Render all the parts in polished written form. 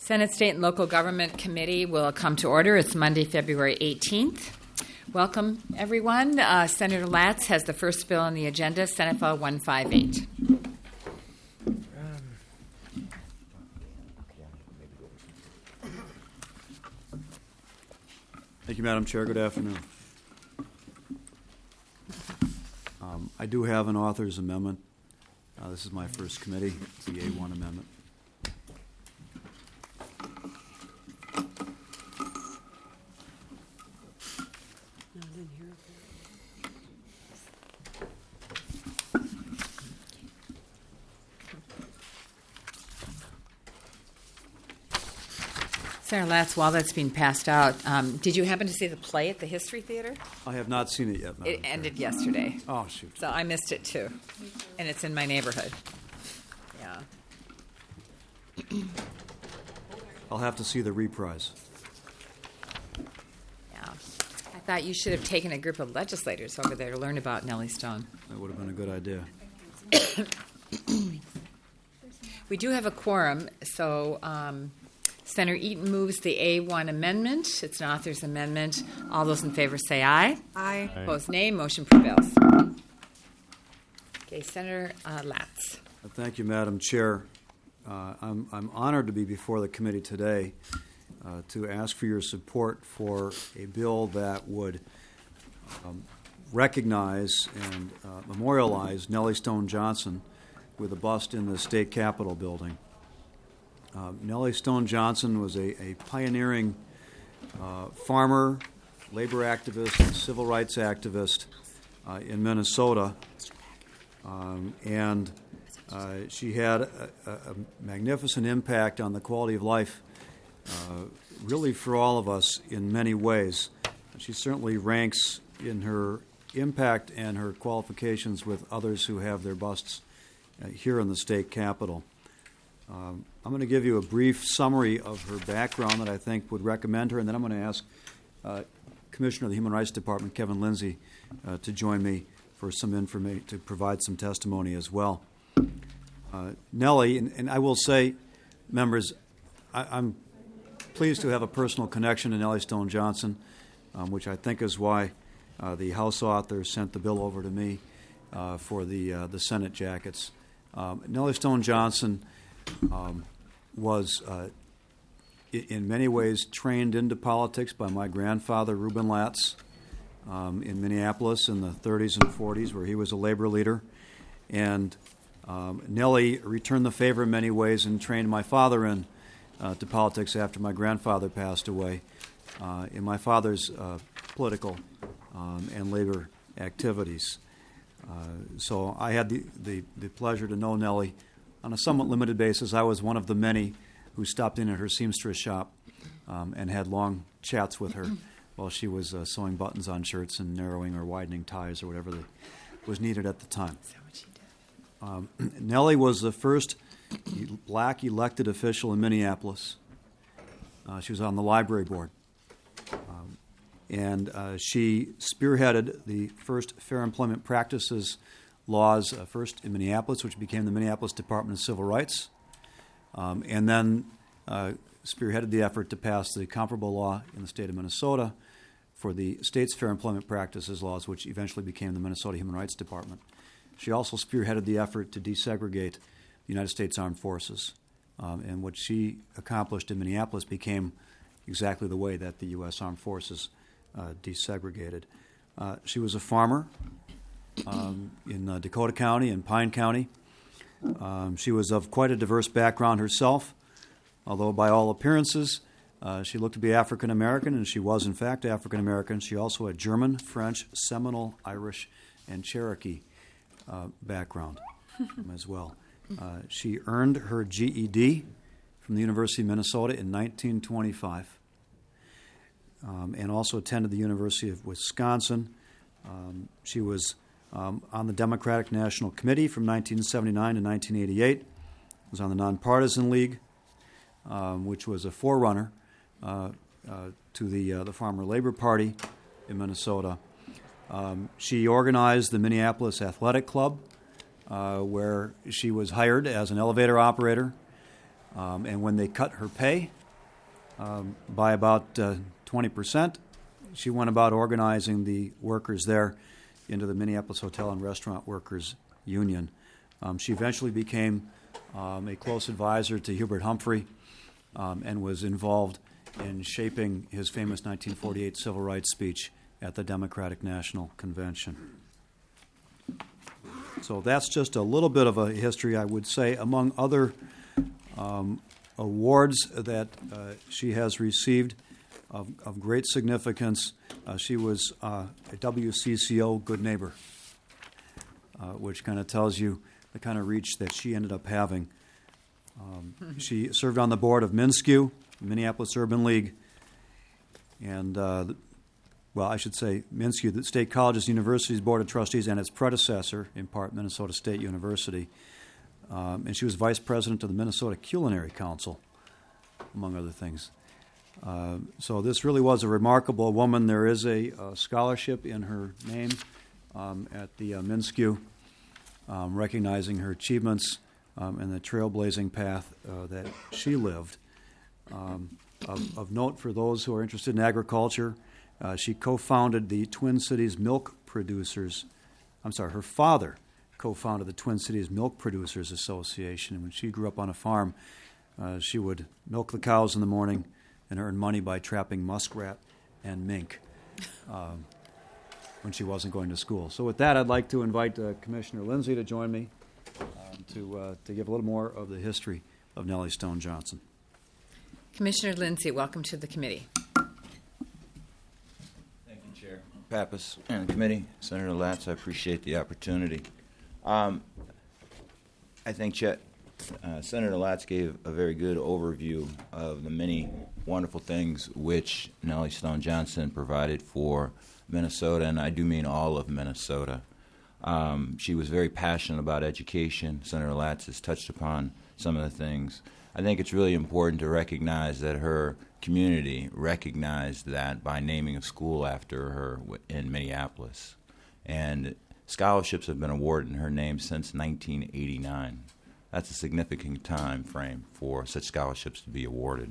Senate State and Local Government Committee will come to order. It's Monday, February 18th. Welcome, everyone. Senator Latz has the first bill on the agenda, Senate Bill 158. Thank you, Madam Chair. Good afternoon. I do have an author's amendment. This is my first committee. It's the A1 amendment. Senator Latz, while that's being passed out, did you happen to see the play at the History Theater? I have not seen it yet, Madam It Chair. ended yesterday. Oh, shoot. So I missed it, too. And it's in my neighborhood. Yeah. I'll have to see the reprise. Yeah. I thought you should have taken a group of legislators over there to learn about Nellie Stone. That would have been a good idea. We do have a quorum, so Senator Eaton moves the A1 amendment. It's an author's amendment. All those in favor say aye. Aye. Opposed, nay. Motion prevails. Okay, Senator Latz. Thank you, Madam Chair. I'm honored to be before the committee today to ask for your support for a bill that would recognize and memorialize Nellie Stone Johnson with a bust in the State Capitol building. Nellie Stone Johnson was a pioneering farmer, labor activist, and civil rights activist in Minnesota, and she had a magnificent impact on the quality of life, really for all of us in many ways. She certainly ranks in her impact and her qualifications with others who have their busts here in the state capitol. I'm going to give you a brief summary of her background that I think would recommend her, and then I'm going to ask Commissioner of the Human Rights Department, Kevin Lindsay, to join me for some information, to provide some testimony as well. Nellie, and I will say, members, I'm pleased to have a personal connection to Nellie Stone Johnson, which I think is why the House author sent the bill over to me for the Senate jackets. Nellie Stone Johnson was in many ways trained into politics by my grandfather, Reuben Latz, in Minneapolis in the 30s and 40s, where he was a labor leader. And Nellie returned the favor in many ways and trained my father in to politics after my grandfather passed away in my father's political and labor activities. So I had the pleasure to know Nellie on a somewhat limited basis. I was one of the many who stopped in at her seamstress shop and had long chats with her while she was sewing buttons on shirts and narrowing or widening ties or whatever was needed at the time. Is that what she did? Nellie was the first black elected official in Minneapolis. She was on the library board. And she spearheaded the first Fair Employment Practices laws, first in Minneapolis, which became the Minneapolis Department of Civil Rights, and then spearheaded the effort to pass the comparable law in the state of Minnesota for the state's Fair Employment Practices laws, which eventually became the Minnesota Human Rights Department. She also spearheaded the effort to desegregate the United States Armed Forces, and what she accomplished in Minneapolis became exactly the way that the U.S. Armed Forces desegregated. She was a farmer in Dakota County and Pine County. She was of quite a diverse background herself, although by all appearances she looked to be African American, and she was in fact African American. She also had German, French, Seminole, Irish, and Cherokee background as well. She earned her GED from the University of Minnesota in 1925. And also attended the University of Wisconsin. She was on the Democratic National Committee from 1979 to 1988. Was on the Nonpartisan League, which was a forerunner to the Farmer Labor Party in Minnesota. She organized the Minneapolis Athletic Club, where she was hired as an elevator operator. And when they cut her pay by about 20%, she went about organizing the workers there into the Minneapolis Hotel and Restaurant Workers Union. She eventually became a close advisor to Hubert Humphrey and was involved in shaping his famous 1948 civil rights speech at the Democratic National Convention. So that's just a little bit of a history, I would say. Among other awards that she has received of great significance, she was a WCCO Good Neighbor, which kind of tells you the kind of reach that she ended up having. She served on the board of MnSCU, Minneapolis Urban League, and I should say MnSCU, the State Colleges and Universities Board of Trustees, and its predecessor, in part, Minnesota State University. And she was vice president of the Minnesota Culinary Council, among other things. So this really was a remarkable woman. There is a scholarship in her name at the MnSCU, recognizing her achievements and the trailblazing path that she lived. Of note for those who are interested in agriculture, she co-founded the Twin Cities Milk Producers. Her father co-founded the Twin Cities Milk Producers Association. And when she grew up on a farm, she would milk the cows in the morning and earn money by trapping muskrat and mink when she wasn't going to school. So with that, I'd like to invite Commissioner Lindsay to join me to give a little more of the history of Nellie Stone Johnson. Commissioner Lindsay, welcome to the committee. Thank you, Chair Pappas and the committee. Senator Latz, I appreciate the opportunity. I think Senator Latz gave a very good overview of the many wonderful things which Nellie Stone Johnson provided for Minnesota, and I do mean all of Minnesota. She was very passionate about education. Senator Latz has touched upon some of the things. I think it's really important to recognize that her community recognized that by naming a school after her in Minneapolis. And scholarships have been awarded in her name since 1989. That's a significant time frame for such scholarships to be awarded.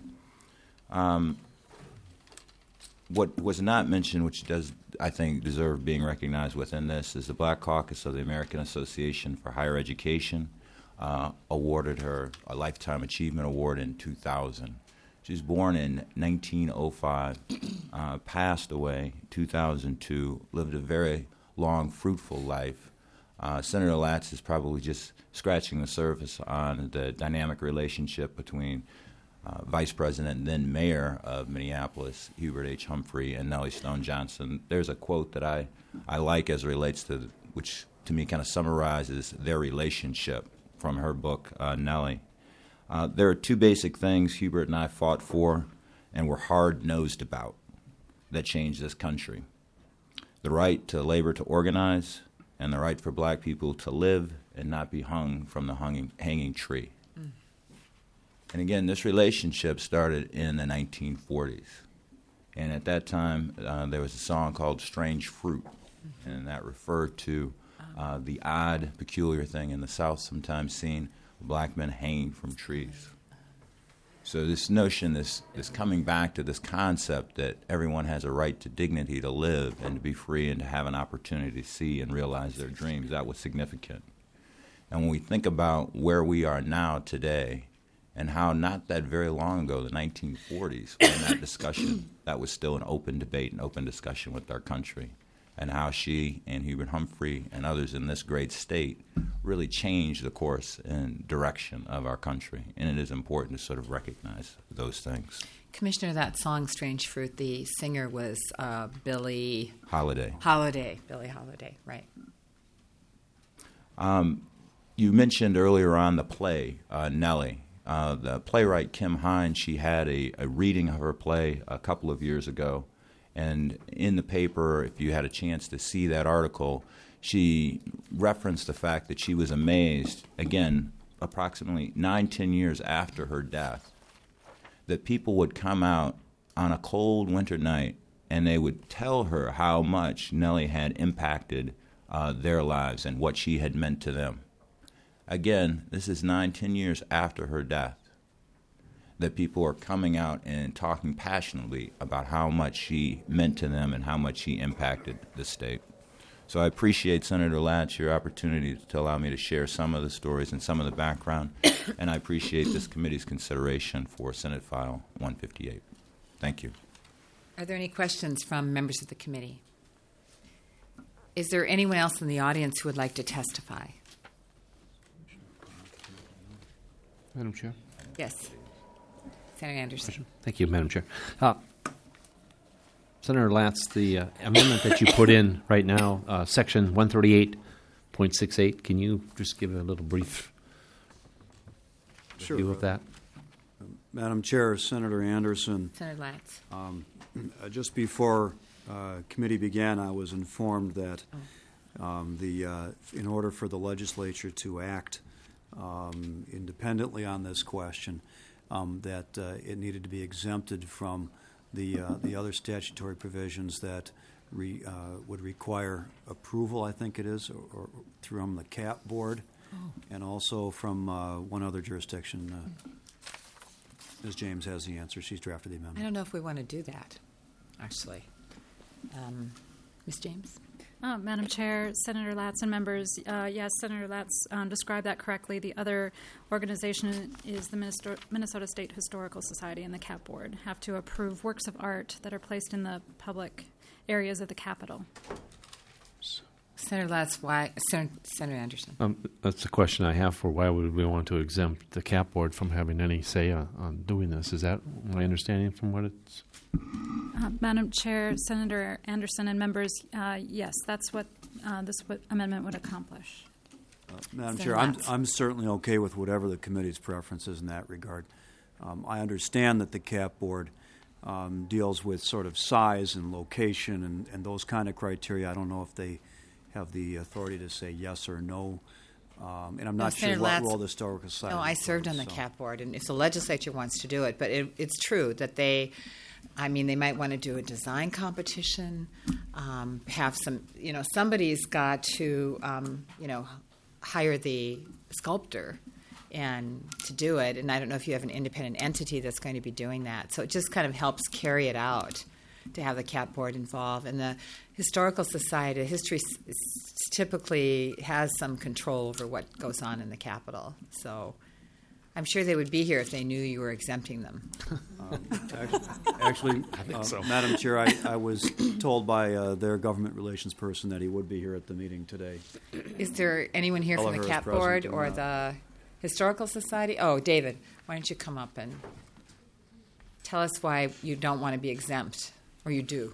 What was not mentioned, which does, I think, deserve being recognized within this, is the Black Caucus of the American Association for Higher Education awarded her a Lifetime Achievement Award in 2000. She was born in 1905, passed away in 2002, lived a very long, fruitful life. Senator Latz is probably just scratching the surface on the dynamic relationship between Vice President and then Mayor of Minneapolis, Hubert H. Humphrey, and Nellie Stone Johnson. There's a quote that I like as it relates to, which to me kind of summarizes their relationship from her book, Nellie. There are two basic things Hubert and I fought for and were hard-nosed about that changed this country: the right to labor to organize and the right for black people to live and not be hung from the hanging tree. And again, this relationship started in the 1940s. And at that time, there was a song called Strange Fruit, and that referred to the odd, peculiar thing in the South sometimes seen, black men hanging from trees. So this notion, this coming back to this concept that everyone has a right to dignity, to live and to be free and to have an opportunity to see and realize their dreams, that was significant. And when we think about where we are now today and how not that very long ago, the 1940s, when that discussion, that was still an open debate and open discussion with our country, and how she and Hubert Humphrey and others in this great state really changed the course and direction of our country. And it is important to sort of recognize those things. Commissioner, that song, Strange Fruit, the singer was Billie Holiday. Billie Holiday, right. You mentioned earlier on the play, Nellie. The playwright Kim Hines, she had a reading of her play a couple of years ago. And in the paper, if you had a chance to see that article, she referenced the fact that she was amazed, again, approximately 9-10 years after her death, that people would come out on a cold winter night and they would tell her how much Nellie had impacted their lives and what she had meant to them. Again, this is 9-10 years after her death. that people are coming out and talking passionately about how much she meant to them and how much she impacted the state. So I appreciate, Senator Latz, your opportunity to allow me to share some of the stories and some of the background, and I appreciate this committee's consideration for Senate File 158. Thank you. Are there any questions from members of the committee? Is there anyone else in the audience who would like to testify? Madam Chair. Yes. Senator Anderson. Thank you, Madam Chair. Senator Latz, the amendment that you put in right now, Section 138.68, can you just give a little brief Sure. view of that? Madam Chair, Senator Anderson, Senator Latz. just before committee began, I was informed that in order for the legislature to act independently on this question, that it needed to be exempted from the other statutory provisions that would require approval, I think it is, or from the CAP board, and also from one other jurisdiction. Ms. James has the answer. She's drafted the amendment. I don't know if we want to do that, actually. Ms. James? Madam Chair, Senator Latz and members, yes, Senator Latz described that correctly. The other organization is the Minnesota State Historical Society and the CAP Board have to approve works of art that are placed in the public areas of the Capitol. Senator Latz, why? Senator Anderson. That's the question I have for why would we want to exempt the CAP board from having any say on doing this. Is that my understanding from what it's? Madam Chair, Senator Anderson and members, yes, that's what this amendment would accomplish. Madam Senator Chair, Latz. I'm certainly okay with whatever the committee's preference is in that regard. I understand that the CAP board deals with sort of size and location and those kind of criteria. I don't know if they have the authority to say yes or no. And I'm not sure Senator what Latz, role the Historical Society No, I served on the CAP board, and if the legislature wants to do it, but it's true that they might want to do a design competition, have some, somebody's got to, hire the sculptor and to do it, and I don't know if you have an independent entity that's going to be doing that. So it just kind of helps carry it out to have the CAP board involved. And the Historical Society, history typically has some control over what goes on in the Capitol. So I'm sure they would be here if they knew you were exempting them. Actually, I think so. Madam Chair, I was told by their government relations person that he would be here at the meeting today. Is there anyone here from the Kelleher is CAP present board or or not. the Historical Society? Oh, David, why don't you come up and tell us why you don't want to be exempt, or you do?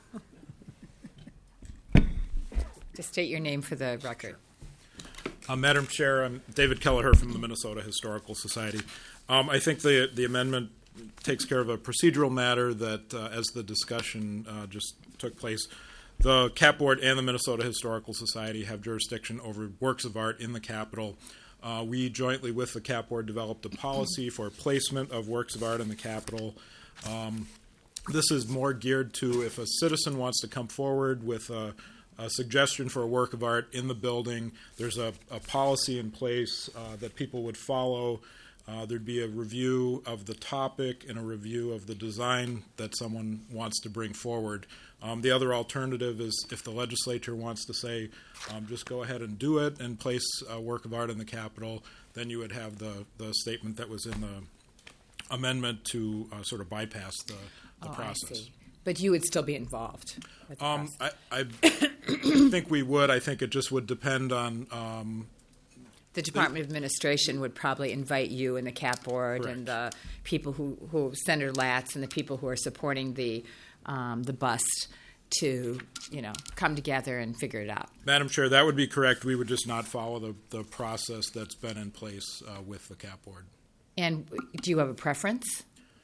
Just state your name for the record. Madam Chair, I'm David Kelleher from the Minnesota Historical Society. I think the amendment takes care of a procedural matter that, as the discussion just took place, the CAP Board and the Minnesota Historical Society have jurisdiction over works of art in the Capitol. We jointly with the CAP Board developed a policy for placement of works of art in the Capitol. This is more geared to if a citizen wants to come forward with a suggestion for a work of art in the building. There's a policy in place that people would follow. There'd be a review of the topic and a review of the design that someone wants to bring forward. The other alternative is if the legislature wants to say, just go ahead and do it and place a work of art in the Capitol, then you would have the statement that was in the amendment to sort of bypass the process. I see. But you would still be involved with the process. I think we would. I think it just would depend on. The Department of Administration would probably invite you and the CAP board Correct. and the people who Senator Latz and the people who are supporting the bust to come together and figure it out. Madam Chair, that would be correct. We would just not follow the process that's been in place with the CAP board. And do you have a preference?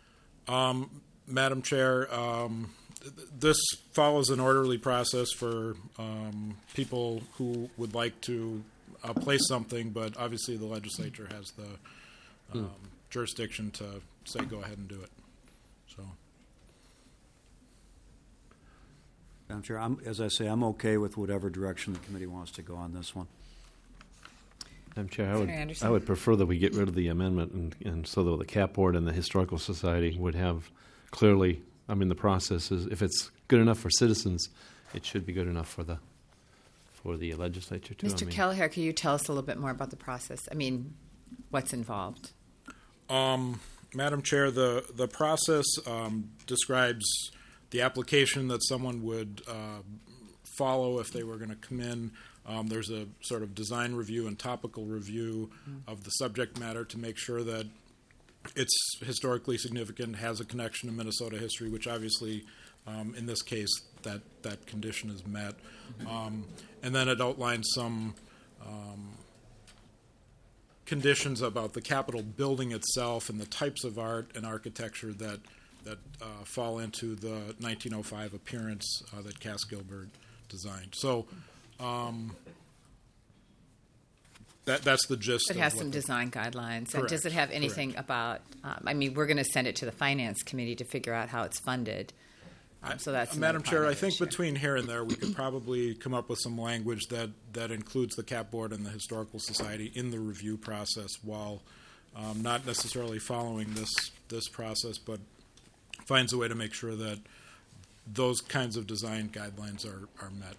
Madam Chair, this follows an orderly process for people who would like to place something, but obviously the legislature has the jurisdiction to say go ahead and do it. So, Madam Chair, as I say, I'm okay with whatever direction the committee wants to go on this one. Madam Chair, Senator Anderson. I would prefer that we get rid of the amendment, and so that the CAP Board and the Historical Society would have clearly, the process is, if it's good enough for citizens, it should be good enough for the legislature too. Mr. Kelleher, can you tell us a little bit more about the process? What's involved? Madam Chair, the process describes the application that someone would follow if they were going to come in. There's a sort of design review and topical review of the subject matter to make sure that it's historically significant, has a connection to Minnesota history, which obviously, in this case, that condition is met. And then it outlines some conditions about the Capitol building itself and the types of art and architecture that fall into the 1905 appearance that Cass Gilbert designed. So that's the gist. It has some design guidelines. And does it have anything about, we're going to send it to the Finance Committee to figure out how it's funded. So that's Madam Chair, I think between here and there we could probably come up with some language that includes the CAP Board and the Historical Society in the review process, while not necessarily following this process, but finds a way to make sure that those kinds of design guidelines are met.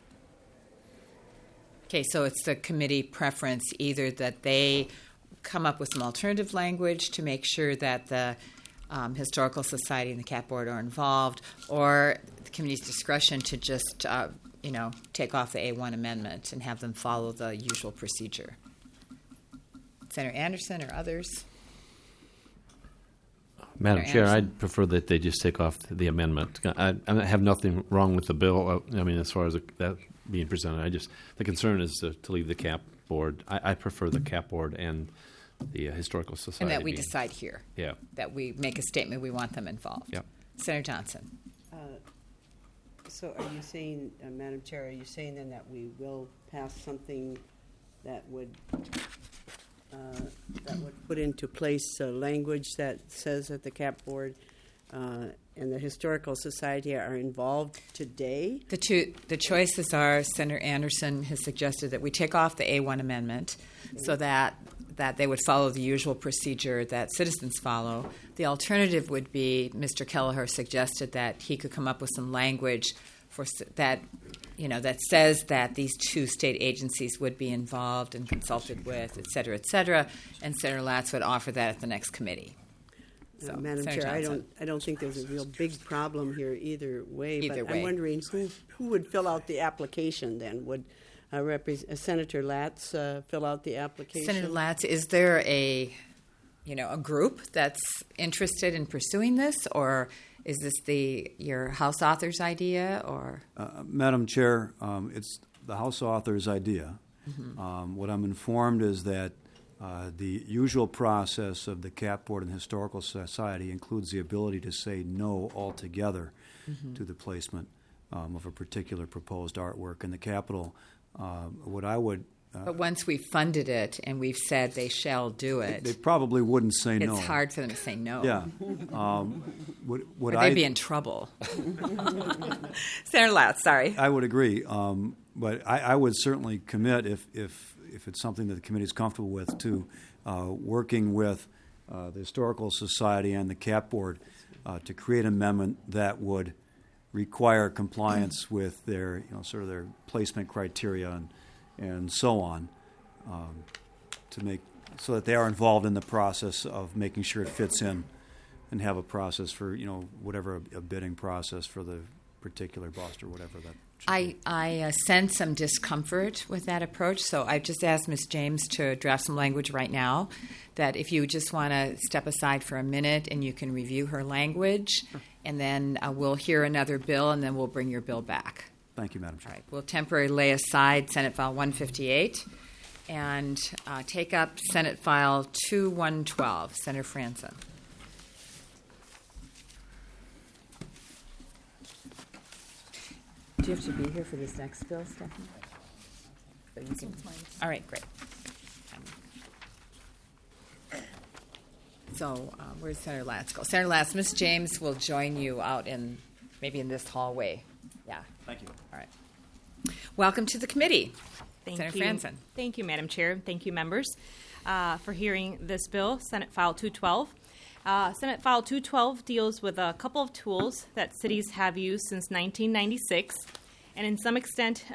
Okay, so it's the committee preference either that they come up with some alternative language to make sure that the Historical Society and the CAP Board are involved, or the committee's discretion to just, take off the A1 amendment and have them follow the usual procedure. Senator Anderson or others? Madam Senator Chair, Anderson. I'd prefer that they just take off the amendment. I have nothing wrong with the bill. As far as that being presented, the concern is to leave the CAP Board. I prefer the CAP Board and the Historical Society. And that we decide here. Yeah. That we make a statement we want them involved. Yep. Senator Johnson. So are you saying, Madam Chair, are you saying then that we will pass something that would put into place language that says that the CAP Board and the Historical Society are involved today? The choices are, Senator Anderson has suggested that we take off the A1 amendment so that they would follow the usual procedure that citizens follow. The alternative would be, Mr. Kelleher suggested that he could come up with some language that says that these two state agencies would be involved and consulted with, et cetera, and Senator Latz would offer that at the next committee. So, Madam Senator Chair, Johnson. I don't think there's a real big problem here either way. Either but way. I'm wondering who would fill out the application then? Would Senator Latz fill out the application? Senator Latz, is there a group that's interested in pursuing this, or is this your House author's idea, or? Madam Chair, it's the House author's idea. Mm-hmm. What I'm informed is that the usual process of the CAP Board and Historical Society includes the ability to say no altogether to the placement of a particular proposed artwork in the Capitol. What I would... but once we've funded it and we've said they shall do it, they probably wouldn't say no. it's hard for them to say no. Yeah. Or they'd be in trouble. Senator Latz, sorry. I would agree. But I would certainly commit, if it's something that the committee is comfortable with, to working with the Historical Society and the CAP Board to create an amendment that would require compliance with their, sort of their placement criteria and so on, to make so that they are involved in the process of making sure it fits in, and have a process for whatever a bidding process for the particular bust or whatever that. I sense some discomfort with that approach, so I just asked Ms. James to draft some language right now, that if you just want to step aside for a minute and you can review her language, and then we'll hear another bill, and then we'll bring your bill back. Thank you, Madam Chair. All right, we'll temporarily lay aside Senate File 158 and take up Senate File 2112. Senator Franzen. Do you have to be here for this next bill, Stephanie? All right, great. So where's Senator Latz go? Senator Latz, Ms. James will join you out maybe in this hallway. Yeah. Thank you. All right. Welcome to the committee. Senator Franzen. Thank you, Madam Chair. Thank you, members, for hearing this bill, Senate File 212. Senate File 212 deals with a couple of tools that cities have used since 1996, and to some extent,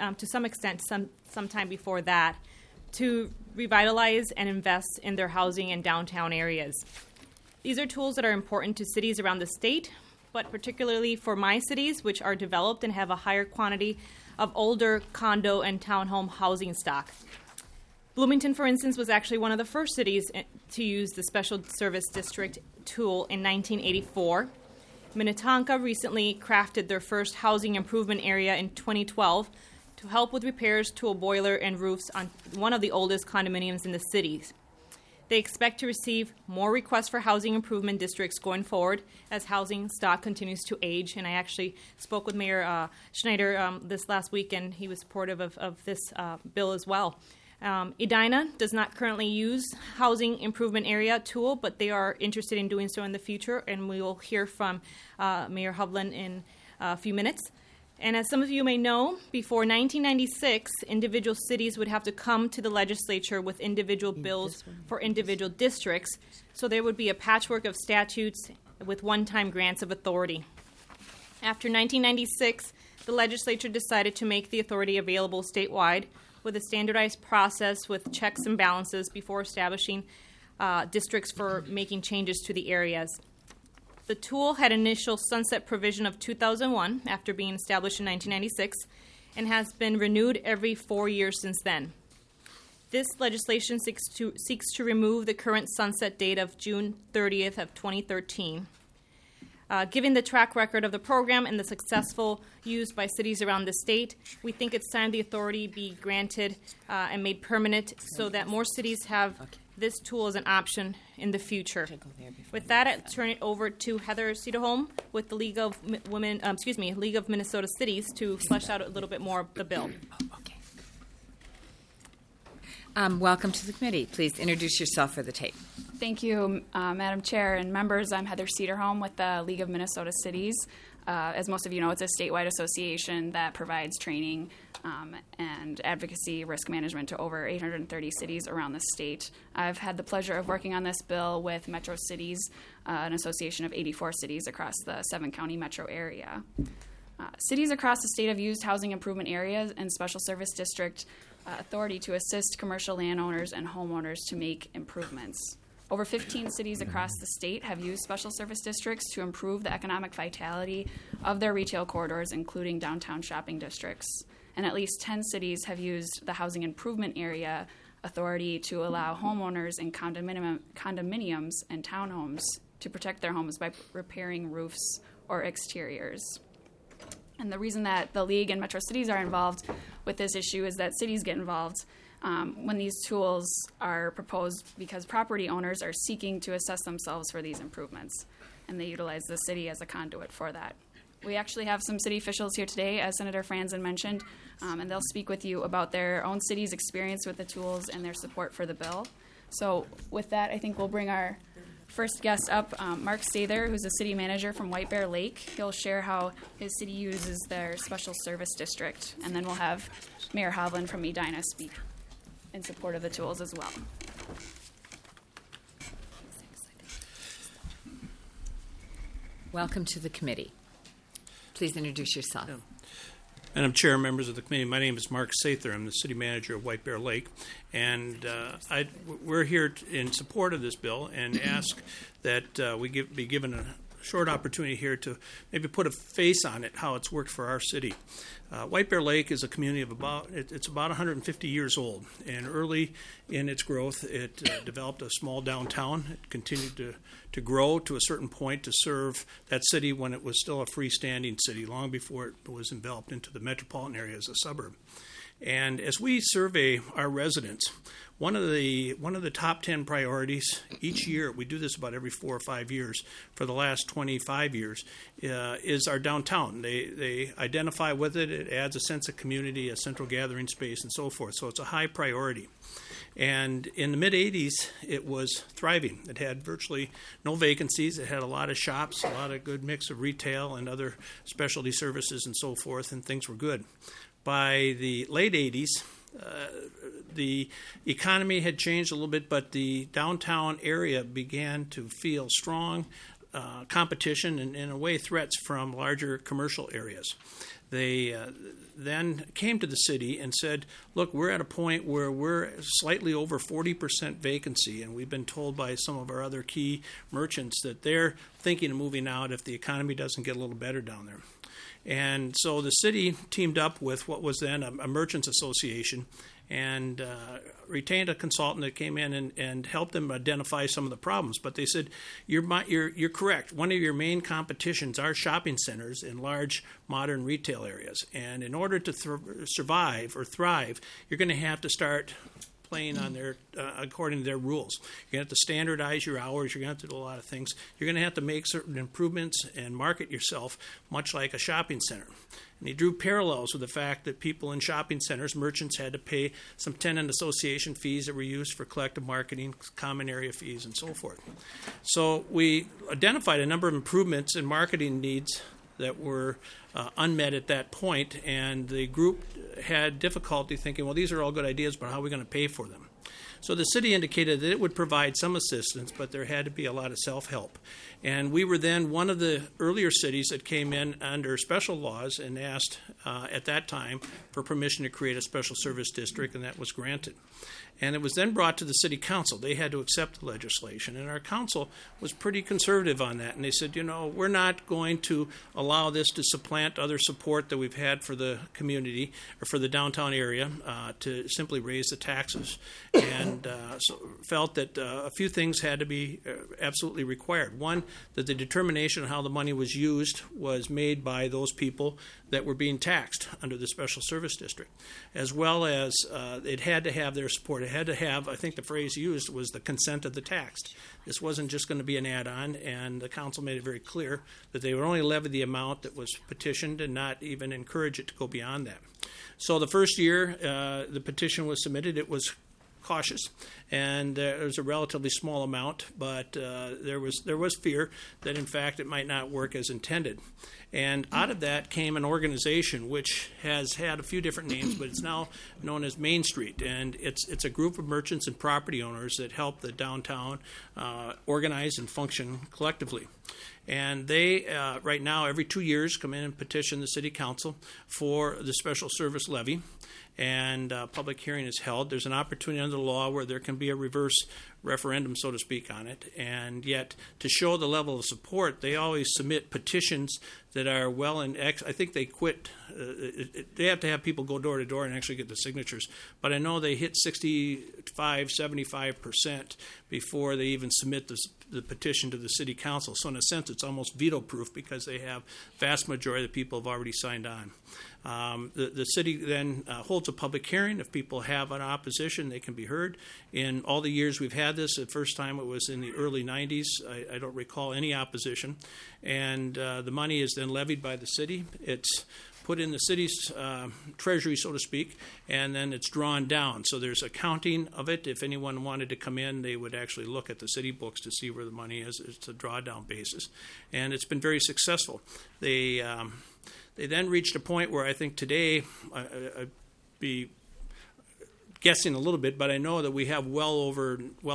sometime before that, to revitalize and invest in their housing and downtown areas. These are tools that are important to cities around the state, but particularly for my cities, which are developed and have a higher quantity of older condo and townhome housing stock. Bloomington, for instance, was actually one of the first cities to use the Special Service District tool in 1984. Minnetonka recently crafted their first housing improvement area in 2012 to help with repairs to a boiler and roofs on one of the oldest condominiums in the cities. They expect to receive more requests for housing improvement districts going forward as housing stock continues to age. And I actually spoke with Mayor Schneider this last week, and he was supportive of this bill as well. Edina does not currently use housing improvement area tool, but they are interested in doing so in the future, and we will hear from Mayor Hovland in a few minutes. And as some of you may know, before 1996, individual cities would have to come to the legislature with individual bills for individual districts, so there would be a patchwork of statutes with one-time grants of authority. After 1996, the legislature decided to make the authority available statewide with a standardized process with checks and balances before establishing districts for making changes to the areas. The tool had initial sunset provision of 2001 after being established in 1996 and has been renewed every 4 years since then. This legislation seeks to remove the current sunset date of June 30th of 2013. Given the track record of the program and the successful use by cities around the state, we think it's time the authority be granted and made permanent so that more cities have this tool as an option in the future. With that, I turn it over to Heather Cederholm with the League of Minnesota Cities to flesh out a little bit more of the bill. Welcome to the committee. Please introduce yourself for the tape. Thank you, Madam Chair and members. I'm Heather Cederholm with the League of Minnesota Cities. As most of you know, it's a statewide association that provides training and advocacy risk management to over 830 cities around the state. I've had the pleasure of working on this bill with Metro Cities, an association of 84 cities across the 7-county metro area. Cities across the state have used housing improvement areas and special service district authority to assist commercial landowners and homeowners to make improvements. Over 15 cities across the state have used special service districts to improve the economic vitality of their retail corridors, including downtown shopping districts. And at least 10 cities have used the housing improvement area authority to allow homeowners in condominiums and townhomes to protect their homes by repairing roofs or exteriors. And the reason that the League and Metro Cities are involved with this issue is that cities get involved when these tools are proposed because property owners are seeking to assess themselves for these improvements, and they utilize the city as a conduit for that. We actually have some city officials here today, as Senator Franzen mentioned, and they'll speak with you about their own city's experience with the tools and their support for the bill. So with that, I think we'll bring our first guest up, Mark Sather, who's the city manager from White Bear Lake. He'll share how his city uses their special service district, and then we'll have Mayor Hovland from Edina speak in support of the tools as well. Welcome to the committee. Please introduce yourself. Madam Chair, members of the committee, my name is Mark Sather. I'm the city manager of White Bear Lake, and we're here in support of this bill and ask that we be given a short opportunity here to maybe put a face on it, how it's worked for our city. White Bear Lake is a community of about 150 years old, and early in its growth, it developed a small downtown. It continued to grow to a certain point to serve that city when it was still a freestanding city, long before it was enveloped into the metropolitan area as a suburb. And as we survey our residents, one of the top 10 priorities each year, we do this about every 4 or 5 years for the last 25 years, is our downtown. They identify with it. It adds a sense of community, a central gathering space, and so forth. So it's a high priority. And in the mid-'80s, it was thriving. It had virtually no vacancies. It had a lot of shops, a lot of good mix of retail and other specialty services and so forth, and things were good. By the late 80s, the economy had changed a little bit, but the downtown area began to feel strong competition and, in a way, threats from larger commercial areas. They then came to the city and said, look, we're at a point where we're slightly over 40% vacancy, and we've been told by some of our other key merchants that they're thinking of moving out if the economy doesn't get a little better down there. And so the city teamed up with what was then a merchants association and retained a consultant that came in and helped them identify some of the problems. But they said, you're correct. One of your main competitions are shopping centers in large modern retail areas. And in order to survive or thrive, you're going to have to start playing on their according to their rules. You're going to have to standardize your hours. You're going to have to do a lot of things. You're going to have to make certain improvements and market yourself much like a shopping center. And he drew parallels with the fact that people in shopping centers, merchants, had to pay some tenant association fees that were used for collective marketing, common area fees, and so forth. So we identified a number of improvements and marketing needs that were unmet at that point, and the group had difficulty thinking, well, these are all good ideas, but how are we going to pay for them? So the city indicated that it would provide some assistance, but there had to be a lot of self-help. And we were then one of the earlier cities that came in under special laws and asked at that time for permission to create a special service district, and that was granted. And it was then brought to the city council. They had to accept the legislation, and our council was pretty conservative on that. And they said, we're not going to allow this to supplant other support that we've had for the community or for the downtown area to simply raise the taxes. And so felt that a few things had to be absolutely required. One, that the determination of how the money was used was made by those people that were being taxed under the special service district, as well as it had to have their support. It had to have, I think the phrase used was the consent of the taxed. This wasn't just going to be an add-on, and the council made it very clear that they would only levy the amount that was petitioned and not even encourage it to go beyond that. So the first year the petition was submitted, it was cautious, and there was a relatively small amount, but there was fear that in fact it might not work as intended. And out of that came an organization which has had a few different names, but it's now known as Main Street, and it's a group of merchants and property owners that help the downtown organize and function collectively. And they, right now, every 2 years, come in and petition the city council for the special service levy, and public hearing is held. There's an opportunity under the law where there can be a reverse referendum, so to speak, on it. And yet, to show the level of support, they always submit petitions that are well in I think they quit. They have to have people go door to door and actually get the signatures. But I know they hit 75% before they even submit the petition to the city council. So in a sense, it's almost veto-proof because they have vast majority of the people have already signed on. The city then holds a public hearing. If people have an opposition, they can be heard. In all the years we've had this, the first time it was in the early 90s. I don't recall any opposition. And the money is then levied by the city. It's put in the city's treasury, so to speak, and then it's drawn down. So there's accounting of it. If anyone wanted to come in, they would actually look at the city books to see where the money is. It's a drawdown basis. And it's been very successful. They then reached a point where I think today, I'd be guessing a little bit, but I know that we have well over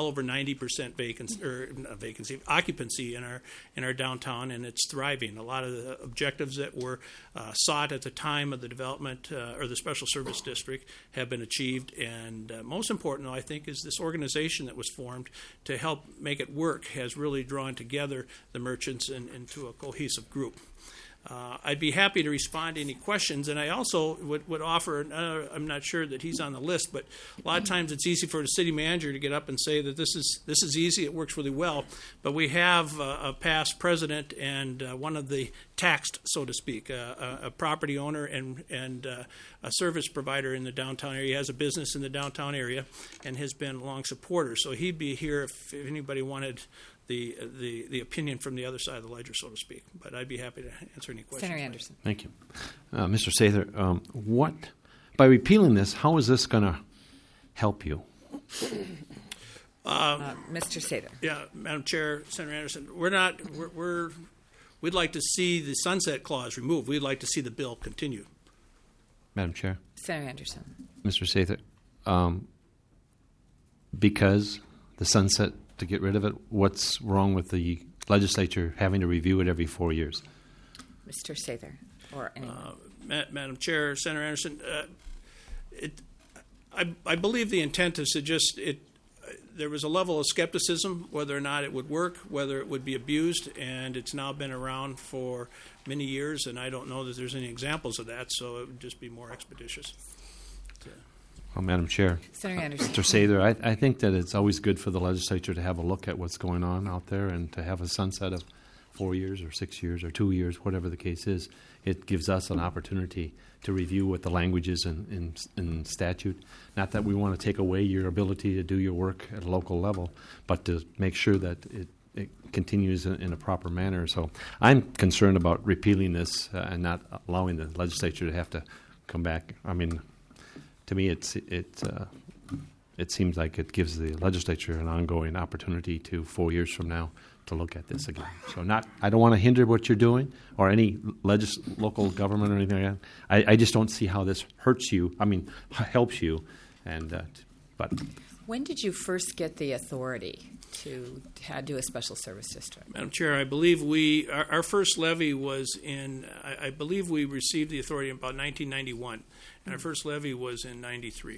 90% occupancy in our downtown, and it's thriving. A lot of the objectives that were sought at the time of the development or the special service district have been achieved, and most important, though, I think, is this organization that was formed to help make it work has really drawn together the merchants into a cohesive group. I'd be happy to respond to any questions, and I also would offer, I'm not sure that he's on the list, but a lot of times it's easy for the city manager to get up and say that this is easy, it works really well, but we have a past president and one of the taxed, so to speak, a property owner and a service provider in the downtown area. He has a business in the downtown area and has been a long supporter, so he'd be here if anybody wanted the opinion from the other side of the ledger, so to speak. But I'd be happy to answer any questions. Senator Anderson. Thank you. Mr. Sather, by repealing this, how is this going to help you? Mr. Sather. Yeah, Madam Chair, Senator Anderson, we'd like to see the sunset clause removed. We'd like to see the bill continue. Madam Chair. Senator Anderson. Mr. Sather, because the sunset, to get rid of it, what's wrong with the legislature having to review it every 4 years? Mr. Sather, or anyone. Madam Chair, Senator Anderson, I believe the intent is to just there was a level of skepticism whether or not it would work, whether it would be abused, and it's now been around for many years, and I don't know that there's any examples of that, so it would just be more expeditious. Well, Madam Chair. Senator Anderson. Mr. Sather, I think that it's always good for the legislature to have a look at what's going on out there and to have a sunset of 4 years or 6 years or 2 years, whatever the case is. It gives us an opportunity to review what the language is in statute. Not that we want to take away your ability to do your work at a local level, but to make sure that it continues in a proper manner. So I'm concerned about repealing this and not allowing the legislature to have to come back. I mean, to me, it seems like it gives the legislature an ongoing opportunity to 4 years from now to look at this again. So I don't want to hinder what you're doing or any local government or anything like that. I just don't see how this hurts you. I mean, helps you. But when did you first get the authority to do a special service district? Madam Chair, I believe our first levy was in, I believe we received the authority in about 1991, and our first levy was in 93.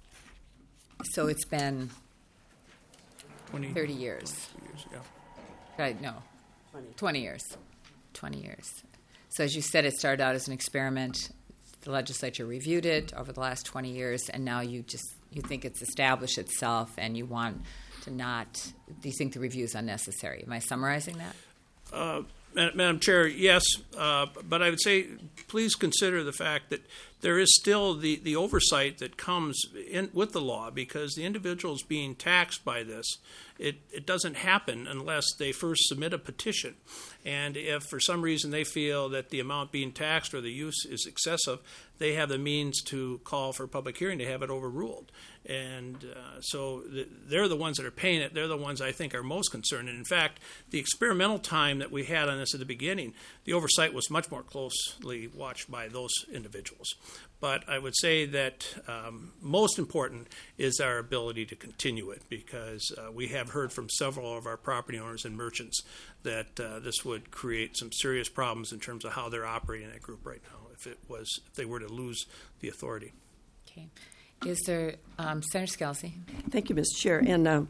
So it's been 30 years. years, yeah. Right, no, 20 years. 20 years. So as you said, it started out as an experiment. The legislature reviewed it over the last 20 years, and now you think it's established itself, and you want to not. Do you think the review is unnecessary? Am I summarizing that? Madam Chair, yes, but I would say please consider the fact that there is still the oversight that comes in with the law, because the individuals being taxed by this, it doesn't happen unless they first submit a petition. And if for some reason they feel that the amount being taxed or the use is excessive, they have the means to call for a public hearing to have it overruled. And so they're the ones that are paying it. They're the ones I think are most concerned. And in fact, the experimental time that we had on this at the beginning, the oversight was much more closely watched by those individuals. But I would say that most important is our ability to continue it, because we have heard from several of our property owners and merchants that this would create some serious problems in terms of how they're operating that group right now if they were to lose the authority. Okay. Is there Senator Scalzi? Thank you, Ms. Chair. And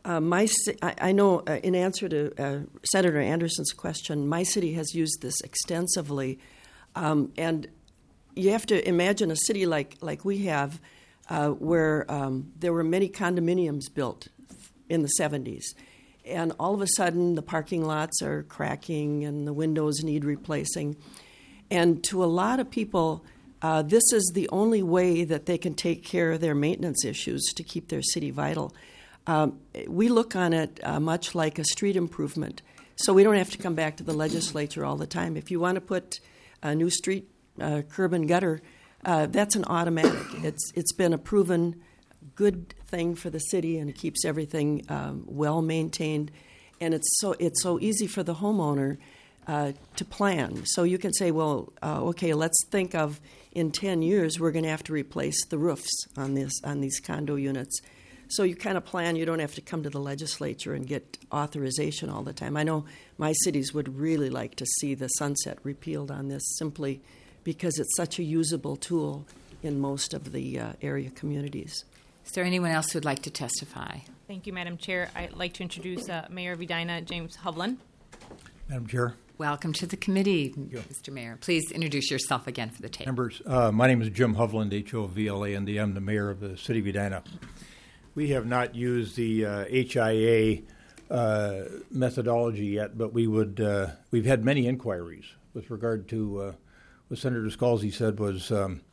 I know in answer to Senator Anderson's question, my city has used this extensively, and you have to imagine a city like we have, where there were many condominiums built in the 70s, and all of a sudden the parking lots are cracking and the windows need replacing, and to a lot of people, this is the only way that they can take care of their maintenance issues to keep their city vital. We look on it much like a street improvement, so we don't have to come back to the legislature all the time. If you want to put a new street, curb and gutter, that's an automatic. It's been a proven good thing for the city, and it keeps everything well maintained. And it's so easy for the homeowner to plan. So you can say, well, okay, let's think of in 10 years we're going to have to replace the roofs on these condo units. So you kind of plan. You don't have to come to the legislature and get authorization all the time. I know my cities would really like to see the sunset repealed on this, simply because it's such a usable tool in most of the area communities. Is there anyone else who would like to testify? Thank you, Madam Chair. I'd like to introduce Mayor of Edina, James Hovland. Madam Chair. Welcome to the committee, Mr. Mayor. Please introduce yourself again for the tape. Members, my name is Jim Hovland, H-O-V-L-A-N-D. I'm the mayor of the city of Edina. We have not used the HIA methodology yet, but we've had many inquiries with regard to what Senator Scalzi said was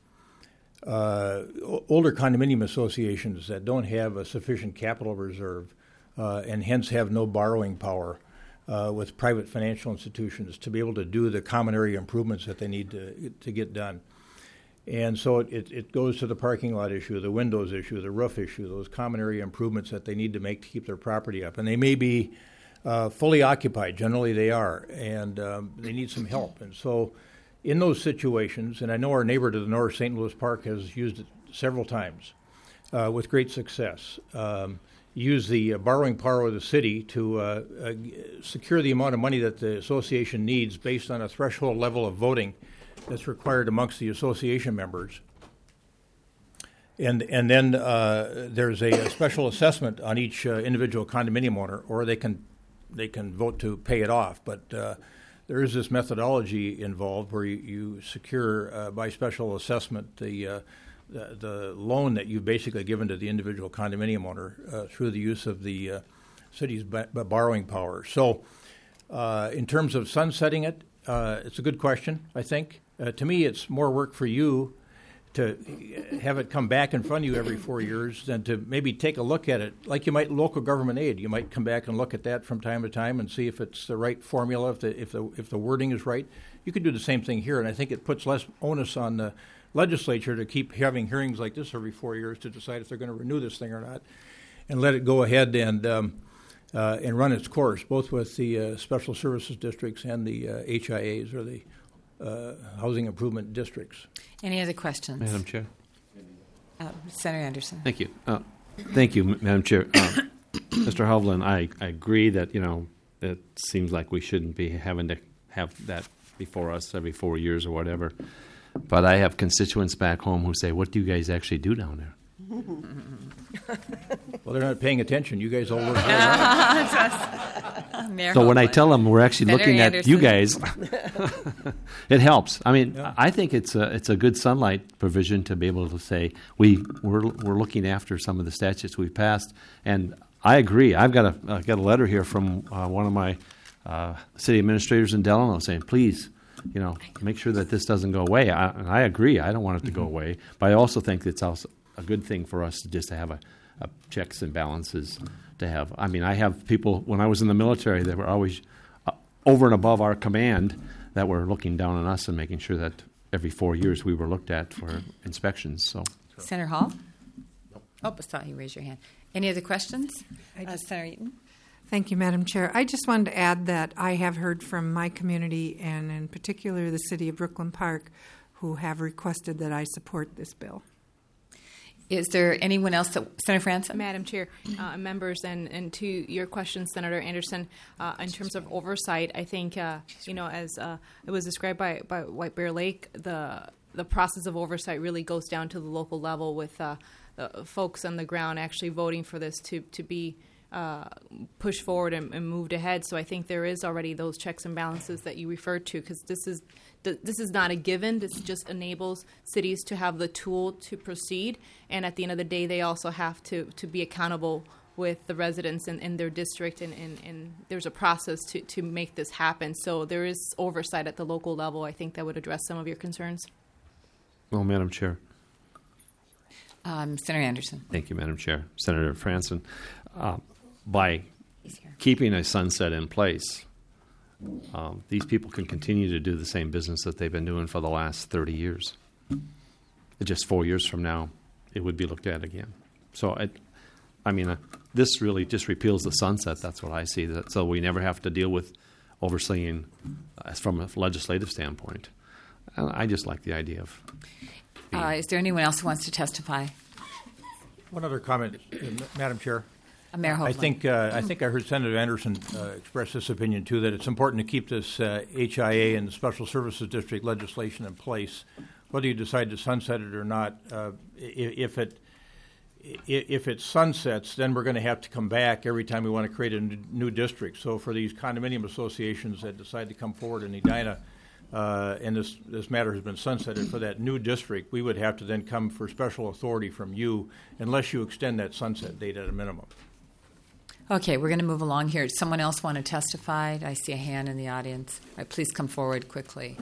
older condominium associations that don't have a sufficient capital reserve and hence have no borrowing power with private financial institutions to be able to do the common area improvements that they need to get done. And so it goes to the parking lot issue, the windows issue, the roof issue, those common area improvements that they need to make to keep their property up. And they may be fully occupied. Generally they are. And they need some help. And so In those situations, and I know our neighbor to the north, St. Louis Park, has used it several times with great success. Use the borrowing power of the city to secure the amount of money that the association needs based on a threshold level of voting that's required amongst the association members. And then there's a special assessment on each individual condominium owner, or they can vote to pay it off. But there is this methodology involved where you secure by special assessment the loan that you've basically given to the individual condominium owner through the use of the city's borrowing power. So in terms of sunsetting it, it's a good question, I think. To me, it's more work for you to have it come back in front of you every 4 years than to maybe take a look at it like you might local government aid. You might come back and look at that from time to time and see if it's the right formula, if the wording is right. You could do the same thing here, and I think it puts less onus on the legislature to keep having hearings like this every 4 years to decide if they're going to renew this thing or not, and let it go ahead and run its course, both with the special services districts and the HIAs, or the housing improvement districts. Any other questions? Madam Chair. Senator Anderson. Thank you. Thank you, Madam Chair. Mr. Hovland, I agree that, it seems like we shouldn't be having to have that before us every 4 years or whatever. But I have constituents back home who say, what do you guys actually do down there? Well, they're not paying attention. You guys all work very hard. So when I tell them we're actually looking at you guys, it helps. I mean, I think it's a good sunlight provision to be able to say we're looking after some of the statutes we've passed, and I agree. I've got a letter here from one of my city administrators in Delano saying, please, make sure that this doesn't go away. And I agree. I don't want it to go away, but I also think it's also a good thing for us to have a checks and balances to have. I mean, I have people, when I was in the military, they were always over and above our command that were looking down on us and making sure that every 4 years we were looked at for inspections. So, Senator Hall? Oh, I saw you raise your hand. Any other questions? Senator Eaton? Thank you, Madam Chair. I just wanted to add that I have heard from my community, and in particular the city of Brooklyn Park, who have requested that I support this bill. Is there anyone else Senator Franson? Madam Chair, members, and to your question, Senator Anderson, in terms of oversight, I think, as it was described by White Bear Lake, the process of oversight really goes down to the local level with the folks on the ground actually voting for this to be pushed forward and moved ahead. So I think there is already those checks and balances that you referred to, because this is not a given. This just enables cities to have the tool to proceed, and at the end of the day, they also have to be accountable with the residents in their district, and there's a process to make this happen. So there is oversight at the local level. I think that would address some of your concerns. Well, Madam Chair. Senator Anderson. Thank you, Madam Chair. Senator Franson. By keeping a sunset in place, these people can continue to do the same business that they've been doing for the last 30 years. Just 4 years from now, it would be looked at again. So, this really just repeals the sunset. That's what I see. So we never have to deal with overseeing from a legislative standpoint. And I just like the idea of. Is there anyone else who wants to testify? One other comment, Madam Chair. Mayor Hovland. I think I heard Senator Anderson express this opinion too, that it's important to keep this HIA and the Special Services District legislation in place, whether you decide to sunset it or not. If it sunsets, then we're going to have to come back every time we want to create a new district. So for these condominium associations that decide to come forward in Edina, and this matter has been sunsetted for that new district, we would have to then come for special authority from you unless you extend that sunset date at a minimum. Okay, we're going to move along here. Does someone else want to testify? I see a hand in the audience. All right, please come forward quickly.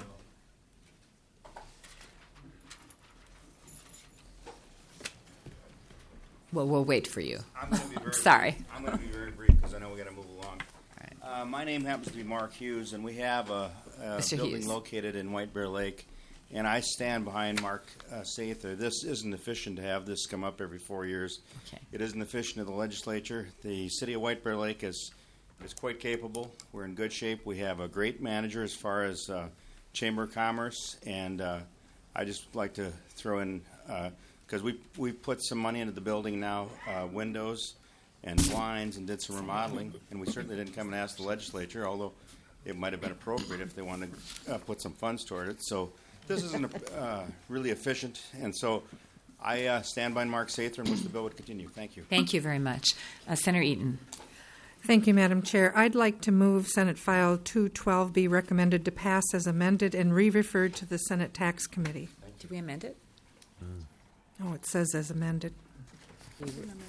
Well, we'll wait for you. I'm going to be I'm going to be very brief because I know we got to move along. Right. My name happens to be Mark Hughes, and we have a building located in White Bear Lake, and I stand behind Mark Sather. This isn't efficient to have this come up every 4 years. Okay. It isn't efficient to the legislature. The city of White Bear Lake is quite capable. We're in good shape. We have a great manager as far as Chamber of Commerce, and I just like to throw in, because we put some money into the building now, windows and blinds, and did some remodeling, and we certainly didn't come and ask the legislature, although it might have been appropriate if they wanted to put some funds toward it. So this isn't really efficient, and so I stand by Mark Sather and wish the bill would continue. Thank you. Thank you very much. Senator Eaton. Thank you, Madam Chair. I'd like to move Senate File 212 be recommended to pass as amended and re-referred to the Senate Tax Committee. Did we amend it? Oh, it says as amended. To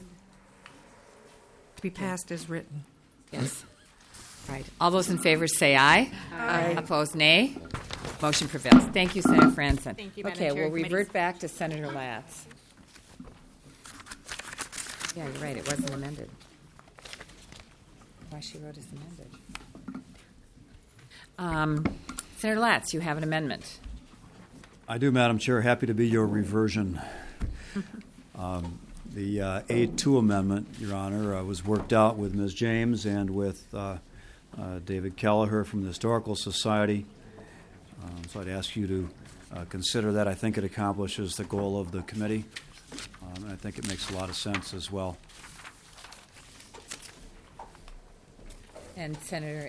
be passed as written. Yes. Right. All those in favor say aye. Aye. Opposed, nay. Motion prevails. Thank you, Senator Franson. Thank you, Madam Okay, Chair. we'll Committees. revert back to Senator Latz. Yeah, you're right. It wasn't amended. Why she wrote as amended. Senator Latz, you have an amendment. I do, Madam Chair. Happy to be your reversion. The A2 amendment, Your Honor, was worked out with Ms. James and with David Kelleher from the Historical Society. So I'd ask you to consider that. I think it accomplishes the goal of the committee, and I think it makes a lot of sense as well. And Senator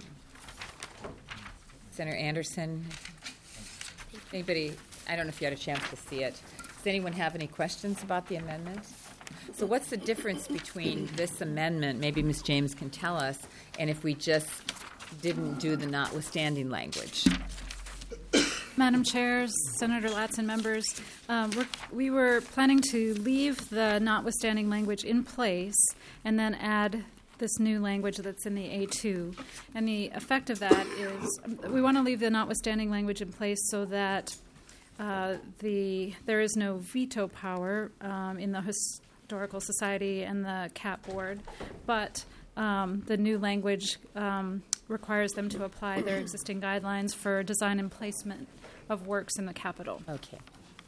Anderson, anybody, I don't know if you had a chance to see it. Does anyone have any questions about the amendment? So what's the difference between this amendment, maybe Ms. James can tell us, and if we just didn't do the notwithstanding language? Madam Chair, Senator Latz, and members, we were planning to leave the notwithstanding language in place and then add this new language that's in the A2. And the effect of that is we want to leave the notwithstanding language in place so that there is no veto power in the Historical Society and the CAP Board, but the new language requires them to apply their existing guidelines for design and placement of works in the Capitol. Okay.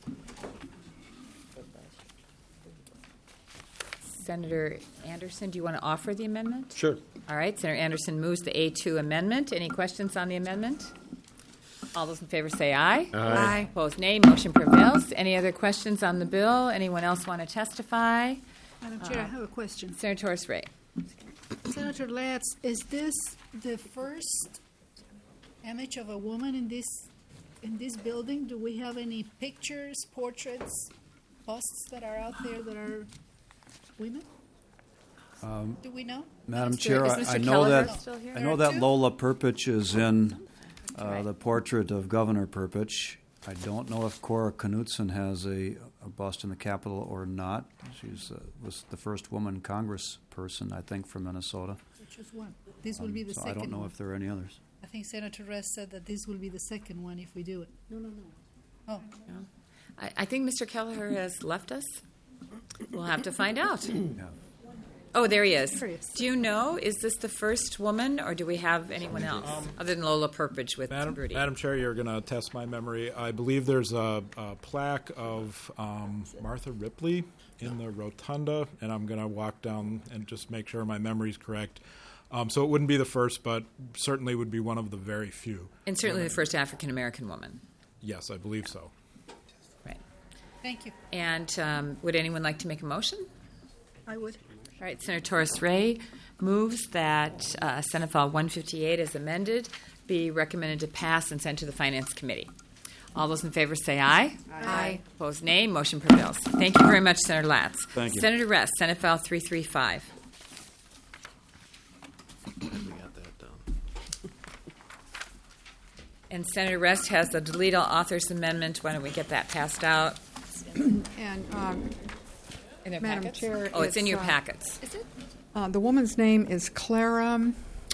Senator Anderson, do you want to offer the amendment? Sure. All right. Senator Anderson moves the A2 amendment. Any questions on the amendment? All those in favor say aye. Aye. Opposed, nay. Motion prevails. Any other questions on the bill? Anyone else want to testify? Madam Chair, I have a question. Senator Torres Ray. Senator Latz, is this the first image of a woman in this building? Do we have any pictures, portraits, busts that are out there that are women? Do we know? Madam Mr. Chair, is Mr. I know Kelleher that still here? I know that Lola Perpich is in the portrait of Governor Perpich. I don't know if Cora Knutson has a bust in the Capitol or not. She's was the first woman congressperson, I think, from Minnesota. Which was one. This will be the so second I don't know one. if there are any others. I think Senator Rest said that this will be the second one if we do it. No. Oh. I think Mr. Kelleher has left us. We'll have to find out. Yeah. Oh, there he is. There he is. Do you know, is this the first woman, or do we have anyone else other than Lola Perpich with Rudy? Madam Chair, you're going to test my memory. I believe there's a plaque of Martha Ripley in the rotunda, and I'm going to walk down and just make sure my memory's correct. So it wouldn't be the first, but certainly would be one of the very few. And certainly the first African-American woman. Yes, I believe so. Right. Thank you. And would anyone like to make a motion? I would. All right, Senator Torres Ray moves that Senate File 158 as amended be recommended to pass and sent to the Finance Committee. All those in favor say aye. Aye. Opposed, nay. Motion prevails. Thank you very much, Senator Latz. Thank you. Senator Rest, Senate File 335. We got that done. And Senator Rest has the delete all authors amendment. Why don't we get that passed out? And In their Madam packets? Chair, Oh, it's in it's, your packets. Is it? the woman's name is Clara.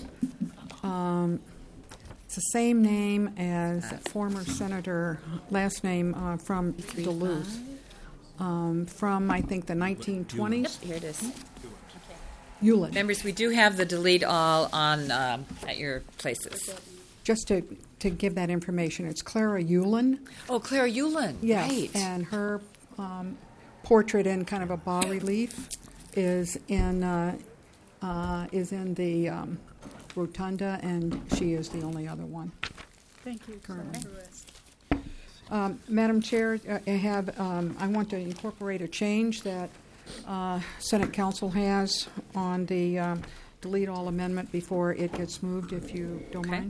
It's the same name as former Senator, last name from Duluth, from, I think, the 1920s. Here it is. Hewlett. Members, we do have the delete all on at your places. Just to give that information, it's Clara Hewlin. Oh, Clara Hewlin. Yes, Right. and her portrait in kind of a bas relief is in the rotunda, and she is the only other one. Thank you. Currently. Senator Rest. Madam Chair, I want to incorporate a change that Senate Council has on the delete all amendment before it gets moved, if you don't mind.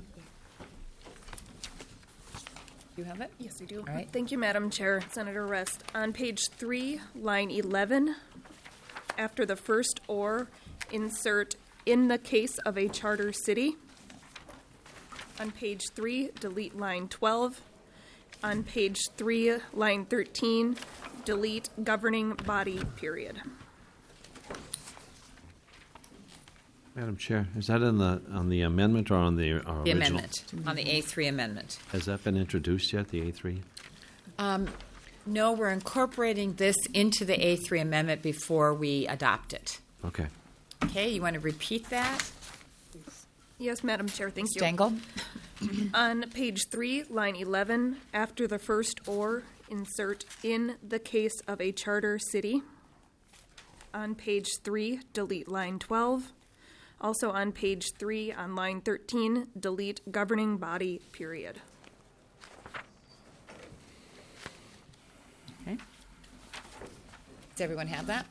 You have it? Yes, I do. All right. Thank you, Madam Chair. Senator Rest. On page 3, line 11, after the first "or," insert "in the case of a charter city." On page 3, delete line 12. On page 3, line 13, delete governing body, period. Madam Chair, is that on the amendment or on the original? The amendment, on the A3 amendment. Has that been introduced yet, the A3? No, we're incorporating this into the A3 amendment before we adopt it. Okay. Okay, you want to repeat that? Yes, Madam Chair, thank you. Stengel? On page 3, line 11, after the first "or," insert "in the case of a charter city." On page 3, delete line 12. Also on page 3, on line 13, delete governing body, period. Okay. Does everyone have that?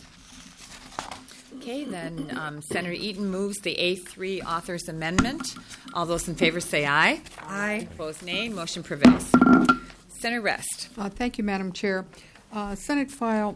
Okay, then Senator Eaton moves the A3 author's amendment. All those in favor say aye. Aye. Opposed, nay. Motion prevails. Senator Rest. Thank you, Madam Chair. Senate File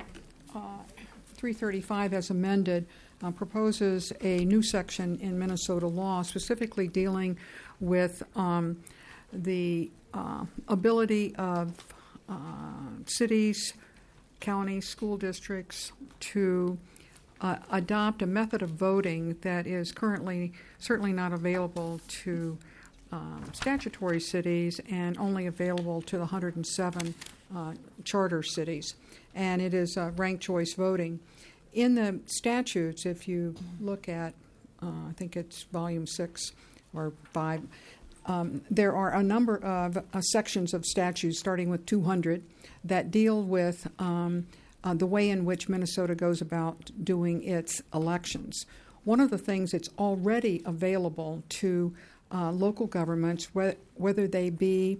335, as amended, proposes a new section in Minnesota law specifically dealing with the ability of cities, counties, school districts to adopt a method of voting that is currently certainly not available to statutory cities and only available to the 107 charter cities. And it is ranked choice voting. In the statutes, if you look at, I think it's volume 6 or 5, there are a number of sections of statutes, starting with 200, that deal with the way in which Minnesota goes about doing its elections. One of the things that's already available to local governments, whether they be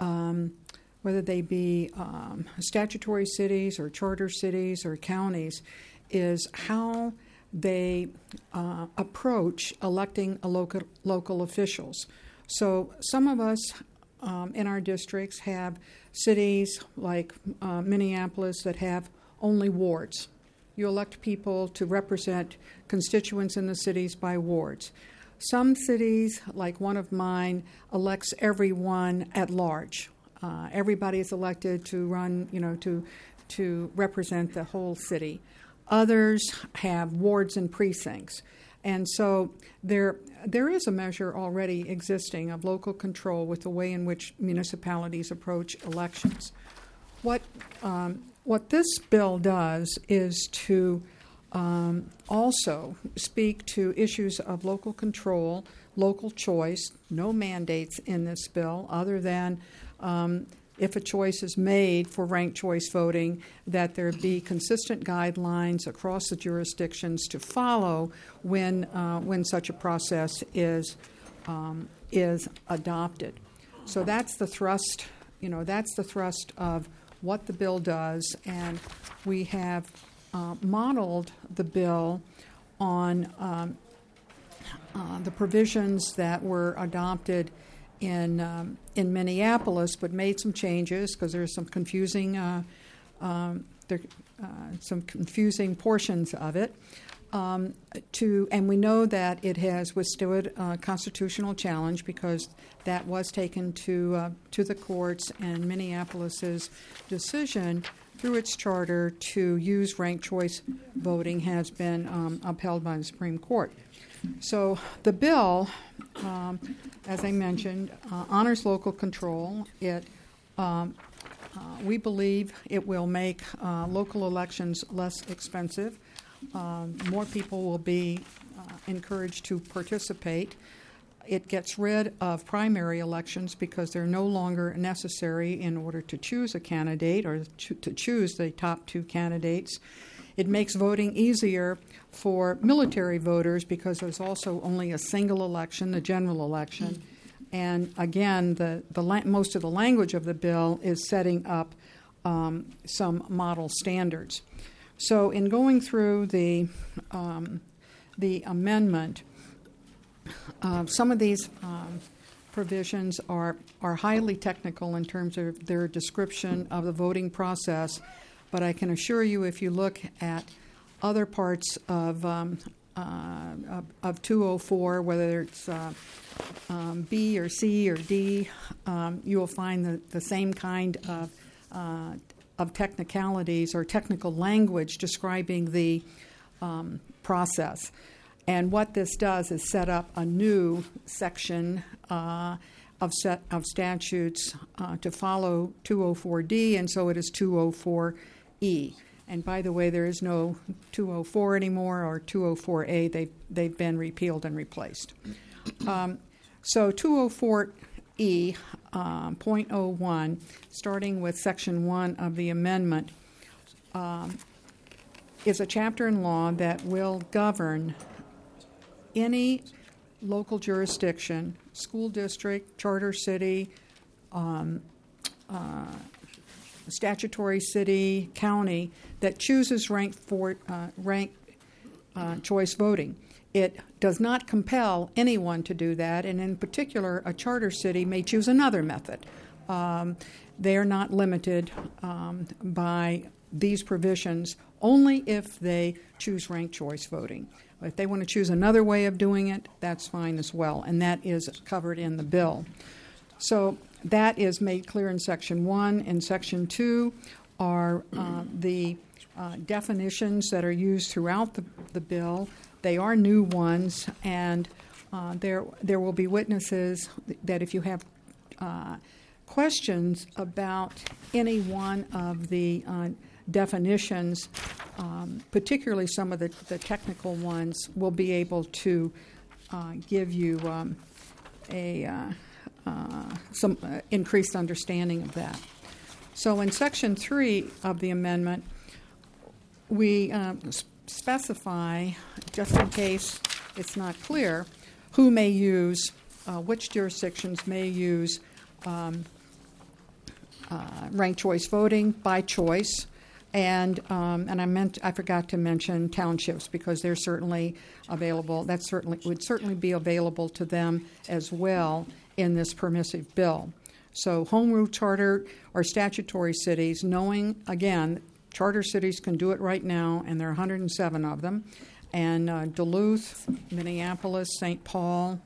statutory cities or charter cities or counties, is how they approach electing local officials. So some of us in our districts have cities like Minneapolis that have only wards. You elect people to represent constituents in the cities by wards. Some cities, like one of mine, elects everyone at large. Everybody is elected to run, to represent the whole city. Others have wards and precincts. And so there is a measure already existing of local control with the way in which municipalities approach elections. What this bill does is to also speak to issues of local control, local choice, no mandates in this bill other than if a choice is made for ranked choice voting, that there be consistent guidelines across the jurisdictions to follow when such a process is adopted. So that's the thrust. That's the thrust of what the bill does, and we have modeled the bill on the provisions that were adopted in Minneapolis, but made some changes because there's some confusing portions of it. And we know that it has withstood a constitutional challenge because that was taken to the courts, and Minneapolis's decision through its charter to use ranked choice voting has been upheld by the Supreme Court. So the bill, as I mentioned, honors local control. We believe it will make local elections less expensive. More people will be encouraged to participate. It gets rid of primary elections because they're no longer necessary in order to choose a candidate or to choose the top two candidates. It makes voting easier for military voters because there's also only a single election, the general election. And again, most of the language of the bill is setting up some model standards. So in going through the amendment, some of these provisions are highly technical in terms of their description of the voting process, but I can assure you if you look at other parts of 204, whether it's B or C or D, you will find the same kind of technicalities or technical language describing the process. And what this does is set up a new section of statutes to follow 204D, and so it is 204E. And by the way, there is no 204 anymore or 204A. They've been repealed and replaced. So 204E, .01, starting with Section 1 of the amendment, is a chapter in law that will govern any local jurisdiction, school district, charter city, statutory city, county, that chooses ranked choice voting. It does not compel anyone to do that, and in particular, a charter city may choose another method. They are not limited by these provisions only if they choose ranked choice voting. If they want to choose another way of doing it, that's fine as well, and that is covered in the bill. So that is made clear in Section 1. In Section 2 are the definitions that are used throughout the bill. They are new ones, and there will be witnesses that if you have questions about any one of the definitions, particularly some of the technical ones, will be able to give you some increased understanding of that. So in Section 3 of the amendment, we specify, just in case it's not clear, who may use, which jurisdictions may use ranked choice voting by choice. And I forgot to mention townships because they're certainly available. That would certainly be available to them as well in this permissive bill. So home rule charter or statutory cities, knowing again, charter cities can do it right now, and there are 107 of them. And Duluth, Minneapolis, St. Paul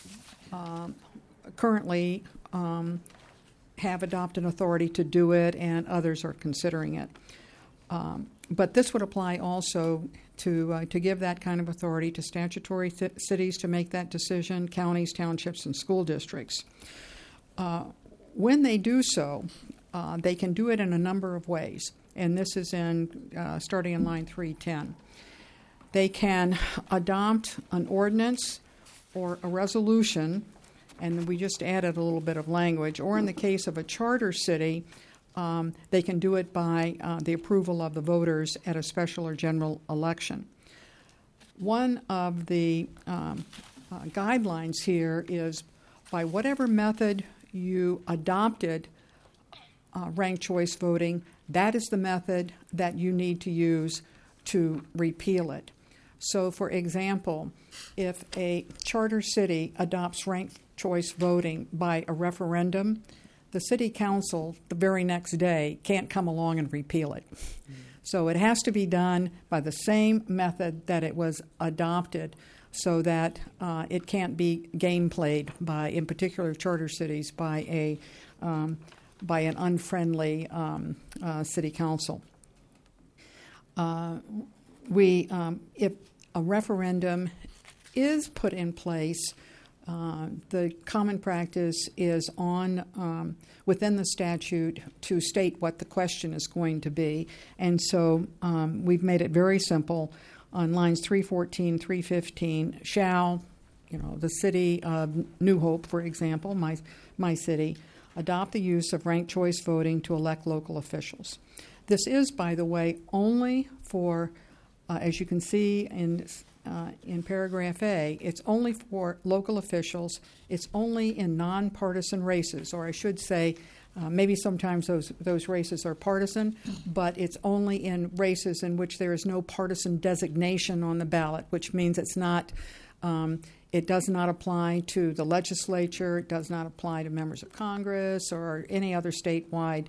currently have adopted authority to do it, and others are considering it. But this would apply also to give that kind of authority to statutory cities to make that decision, counties, townships, and school districts. When they do so, they can do it in a number of ways, and this is starting in line 310. They can adopt an ordinance or a resolution, and we just added a little bit of language, or in the case of a charter city, they can do it by the approval of the voters at a special or general election. One of the guidelines here is by whatever method you adopted ranked choice voting, that is the method that you need to use to repeal it. So, for example, if a charter city adopts ranked choice voting by a referendum, the city council the very next day can't come along and repeal it. So it has to be done by the same method that it was adopted so that it can't be game played by, in particular charter cities, by an unfriendly city council. If a referendum is put in place, the common practice is on within the statute to state what the question is going to be. And so we've made it very simple. On lines 314, 315, shall, the city of New Hope, for example, my city, adopt the use of ranked choice voting to elect local officials. This is, by the way, only for as you can see in paragraph A, it's only for local officials. It's only in nonpartisan races, or I should say, maybe sometimes those races are partisan, but it's only in races in which there is no partisan designation on the ballot, which means it's not. It does not apply to the legislature. It does not apply to members of Congress or any other statewide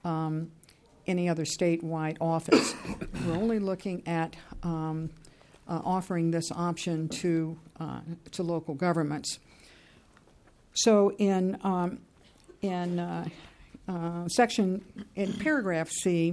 office. We're only looking at offering this option to local governments. So in paragraph C,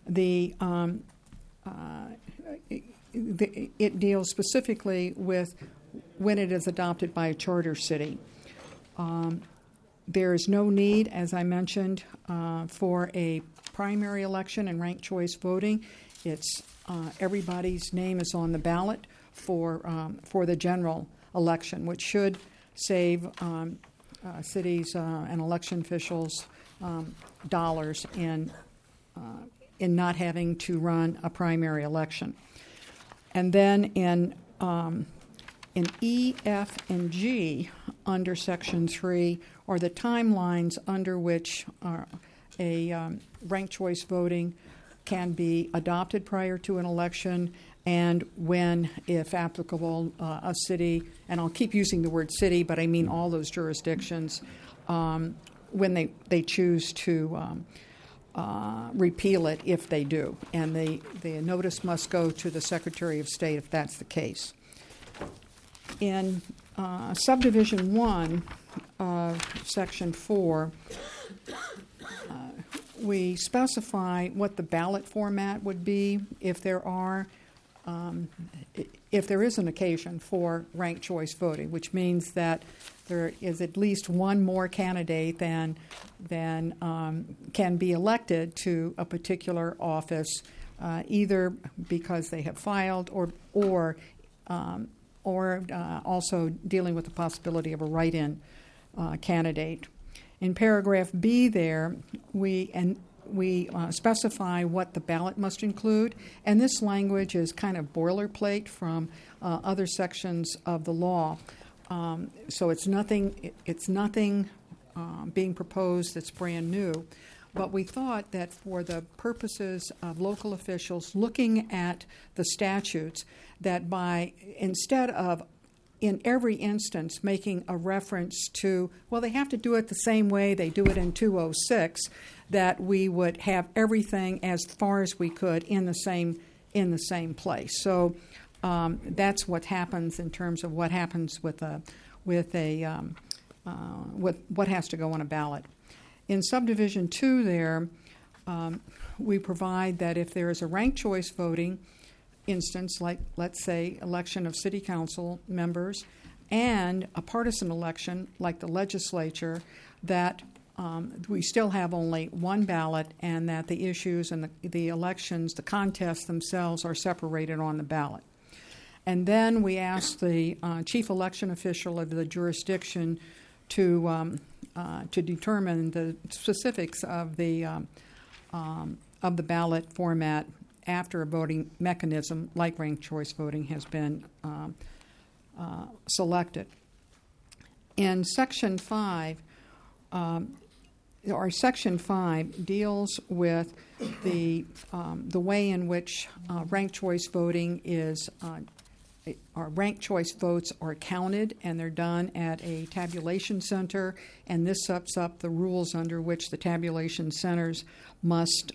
it deals specifically with when it is adopted by a charter city. There is no need, as I mentioned, for a primary election and ranked choice voting. It's everybody's name is on the ballot for the general election, which should save cities and election officials dollars in not having to run a primary election. And then in E, F, and G under Section 3 are the timelines under which a ranked choice voting can be adopted prior to an election, and when, if applicable, a city, and I'll keep using the word city, but I mean all those jurisdictions, when they choose to repeal it if they do. And the notice must go to the Secretary of State if that's the case. In Subdivision 1 of Section 4, we specify what the ballot format would be if there is an occasion for ranked choice voting, which means that there is at least one more candidate than can be elected to a particular office, either because they have filed or also dealing with the possibility of a write-in candidate. In paragraph B there, we specify what the ballot must include, and this language is kind of boilerplate from other sections of the law. So it's nothing being proposed that's brand new. But we thought that for the purposes of local officials looking at the statutes, that instead of in every instance making a reference to, well, they have to do it the same way they do it in 206, that we would have everything as far as we could in the same place. So that's what happens in terms of what happens with what has to go on a ballot. In Subdivision 2 there, we provide that if there is a ranked choice voting instance, like let's say election of city council members, and a partisan election like the legislature, that we still have only one ballot, and that the issues and the elections, the contests themselves, are separated on the ballot. And then we ask the chief election official of the jurisdiction to determine the specifics of the ballot format after a voting mechanism like ranked choice voting has been selected. In Section 5, Section 5 deals with the way in which ranked choice voting is, or ranked choice votes are counted, and they're done at a tabulation center, and this sets up the rules under which the tabulation centers must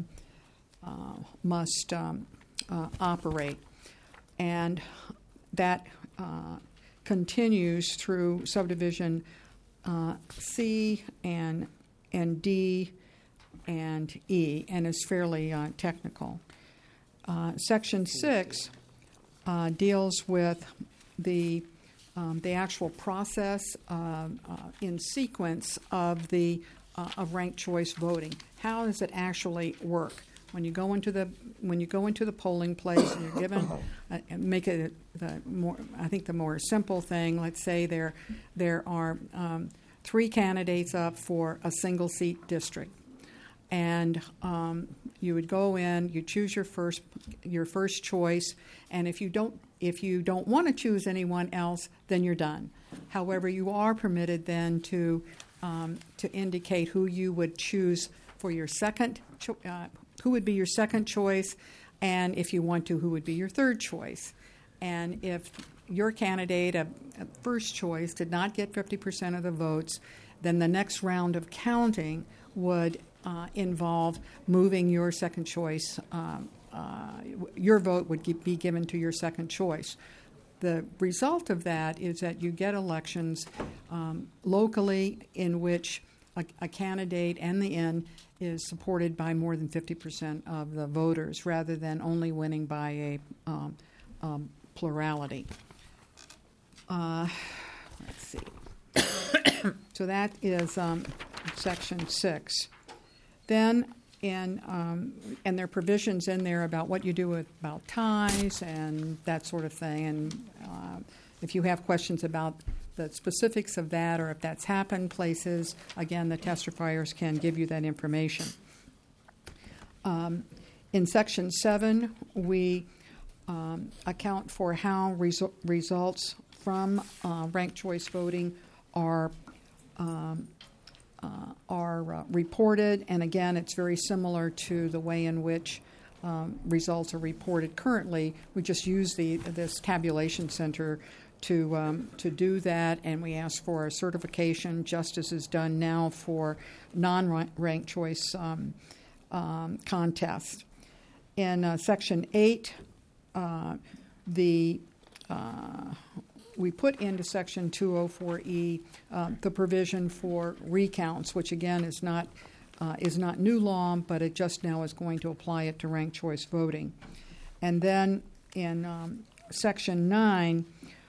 operate. And that continues through Subdivision C and D and E, and is fairly technical. Section 6 deals with the actual process in sequence of ranked choice voting. How does it actually work? When you go into the polling place and you're given, make it the more simple thing. Let's say there are 3 candidates up for a single seat district, and you would go in, you choose your first choice, and if you don't want to choose anyone else, then you're done. However, you are permitted then to indicate who you would choose for your who would be your second choice, and if you want to, who would be your third choice. And if your candidate, a first choice, did not get 50% of the votes, then the next round of counting would involve moving your second choice. Your vote would be given to your second choice. The result of that is that you get elections locally in which a candidate and the end is supported by more than 50% of the voters, rather than only winning by a plurality. Let's see. So that is Section 6. Then, and there are provisions in there about what you do about ties and that sort of thing. And if you have questions about the specifics of that, or if that's happened places, again, the testifiers can give you that information. In Section 7, we account for how results from ranked choice voting are reported, and again, it's very similar to the way in which results are reported currently. We just use this tabulation center to do that, and we ask for a certification, just as is done now for non-ranked choice contests. In Section 8, we put into Section 204E the provision for recounts, which again is not new law, but it just now is going to apply it to ranked choice voting. And then in Section 9,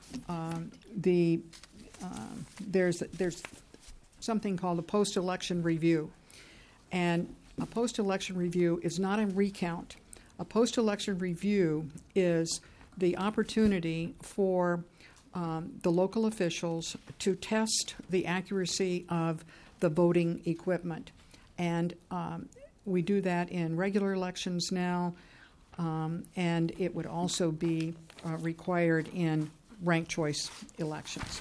there's something called a post-election review, and a post-election review is not a recount. A post-election review is the opportunity for the local officials to test the accuracy of the voting equipment. And we do that in regular elections now, and it would also be required in ranked choice elections.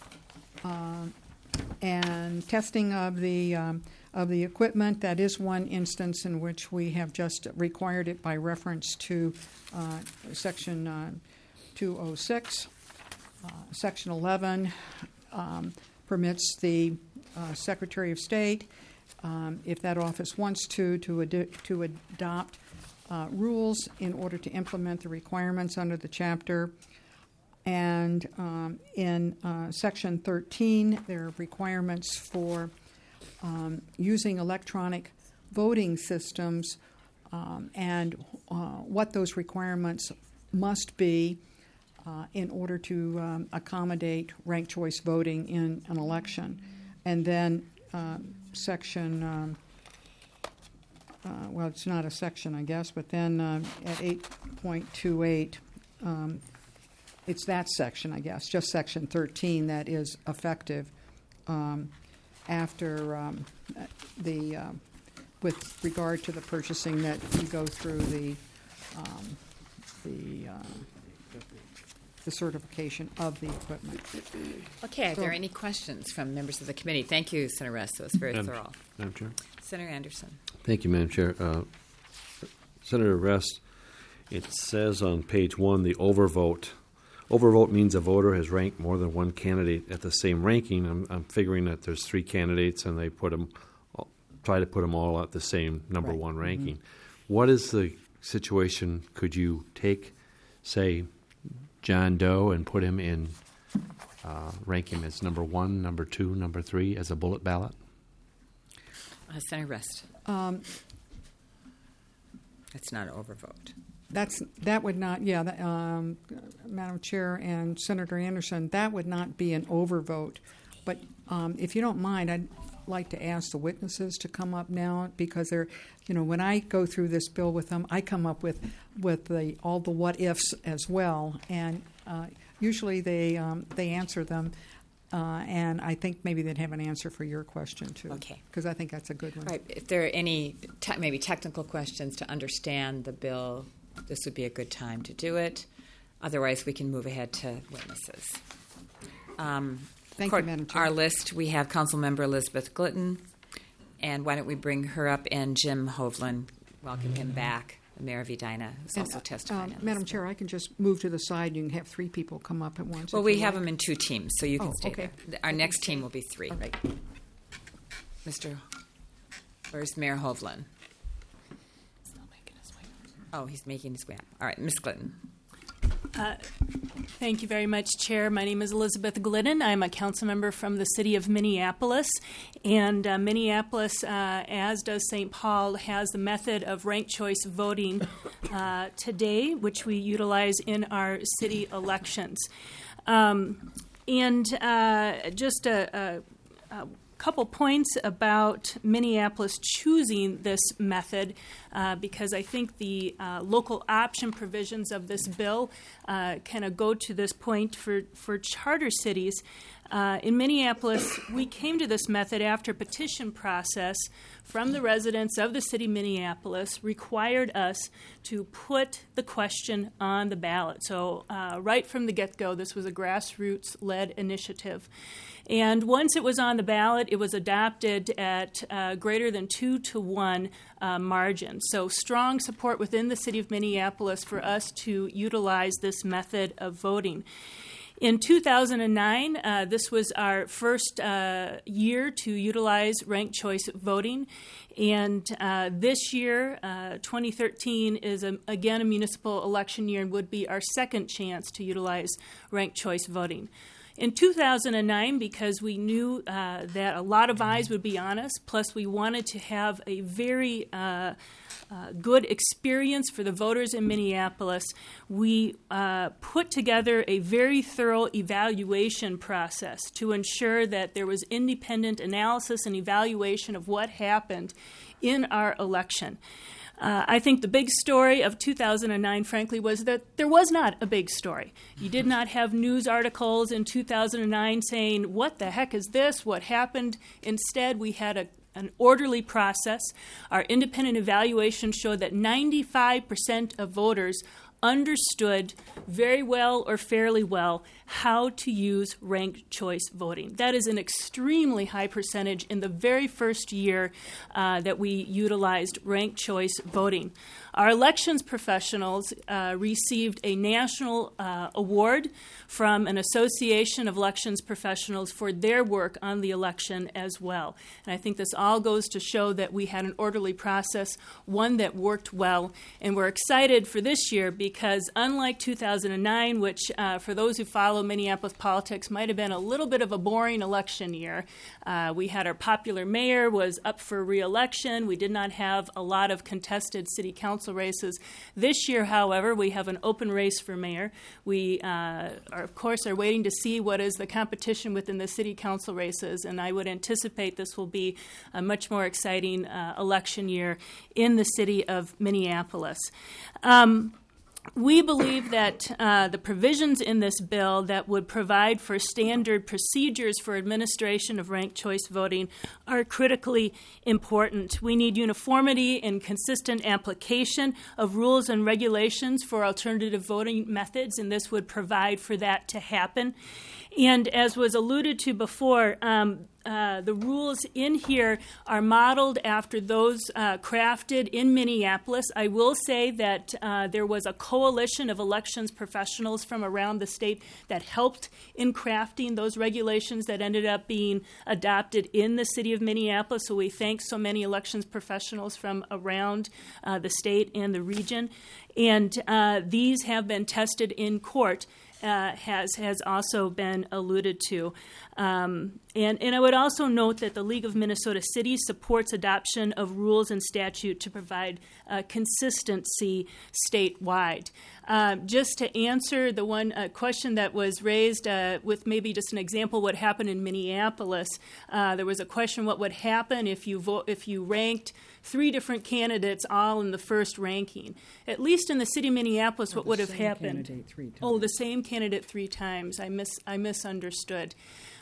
And testing of the equipment, that is one instance in which we have just required it by reference to Section 206. Section 11 permits the Secretary of State, if that office wants to adopt rules in order to implement the requirements under the chapter. And in Section 13, there are requirements for using electronic voting systems and what those requirements must be in order to accommodate ranked choice voting in an election. And then Section, well, it's not a section, I guess, but then at 8.28, it's that section, I guess, just Section 13 that is effective after with regard to the purchasing, that you go through the certification of the equipment. Okay, are there any questions from members of the committee? Thank you, Senator Rest. That was very thorough. Madam Chair. Senator Anderson. Thank you, Madam Chair. Senator Rest, it says on page 1, the overvote. Overvote means a voter has ranked more than one candidate at the same ranking. I'm figuring that there's 3 candidates and they try to put them all at the same number one ranking. Mm-hmm. What is the situation? Could you take, say, John Doe and put him in, rank him as number 1, number 2, number 3 as a bullet ballot? Senator Rest. That's not an overvote. That would not, Madam Chair and Senator Anderson, that would not be an overvote. But if you don't mind, I'd like to ask the witnesses to come up now, because they're, when I go through this bill with them, I come up with all the what ifs as well, and usually they answer them. And I think maybe they'd have an answer for your question, too. Okay. Because I think that's a good one. Right. If there are any maybe technical questions to understand the bill, this would be a good time to do it. Otherwise, we can move ahead to witnesses. Thank you, Madam Chair. Our list, we have Councilmember Elizabeth Glidden, and why don't we bring her up, and Jim Hovland, welcome him back, the Mayor of Edina, who's also testifying. Madam Chair, I can just move to the side. You can have 3 people come up at once. Well, we have them in 2 teams, so you can stay okay. there. Our next team will be 3. All right. Where's Mayor Hovland? Oh, he's making his way up. All right, Ms. Glidden. Thank you very much, Chair. My name is Elizabeth Glidden. I'm a council member from the city of Minneapolis. And Minneapolis, as does St. Paul, has the method of ranked choice voting today, which we utilize in our city elections. Just a couple points about Minneapolis choosing this method, because I think the local option provisions of this bill kind of go to this point for charter cities. In Minneapolis, we came to this method after a petition process from the residents of the city of Minneapolis required us to put the question on the ballot. So right from the get-go, this was a grassroots-led initiative. And once it was on the ballot, it was adopted at greater than 2-to-1 margin. So strong support within the city of Minneapolis for us to utilize this method of voting. In 2009, this was our first year to utilize ranked choice voting. And this year, 2013, is again a municipal election year and would be our second chance to utilize ranked choice voting. In 2009, because we knew that a lot of eyes would be on us, plus we wanted to have a very good experience for the voters in Minneapolis, we put together a very thorough evaluation process to ensure that there was independent analysis and evaluation of what happened in our election. I think the big story of 2009, frankly, was that there was not a big story. You did not have news articles in 2009 saying, what the heck is this? What happened? Instead, we had an orderly process. Our independent evaluation showed that 95% of voters understood very well or fairly well how to use ranked choice voting. That is an extremely high percentage in the very first year that we utilized ranked choice voting. Our elections professionals received a national award from an association of elections professionals for their work on the election as well. And I think this all goes to show that we had an orderly process, one that worked well, and we're excited for this year because unlike 2009, which for those who follow Minneapolis politics might have been a little bit of a boring election year, we had our popular mayor was up for re-election. We did not have a lot of contested city council races. This year, however, we have an open race for mayor. We of course, are waiting to see what is the competition within the city council races, and I would anticipate this will be a much more exciting election year in the city of Minneapolis. We believe that the provisions in this bill that would provide for standard procedures for administration of ranked choice voting are critically important. We need uniformity and consistent application of rules and regulations for alternative voting methods, and this would provide for that to happen. And as was alluded to before, the rules in here are modeled after those crafted in Minneapolis. I will say that there was a coalition of elections professionals from around the state that helped in crafting those regulations that ended up being adopted in the city of Minneapolis. So we thank so many elections professionals from around the state and the region. And these have been tested in court. Has also been alluded to. And I would also note that the League of Minnesota Cities supports adoption of rules and statute to provide consistency statewide. Just to answer the one question that was raised with maybe just an example what happened in Minneapolis, there was a question what would happen if you ranked 3 different candidates all in the first ranking. At least in the city of Minneapolis, what would have happened? Candidate 3 times. Oh, the same candidate 3 times. I misunderstood.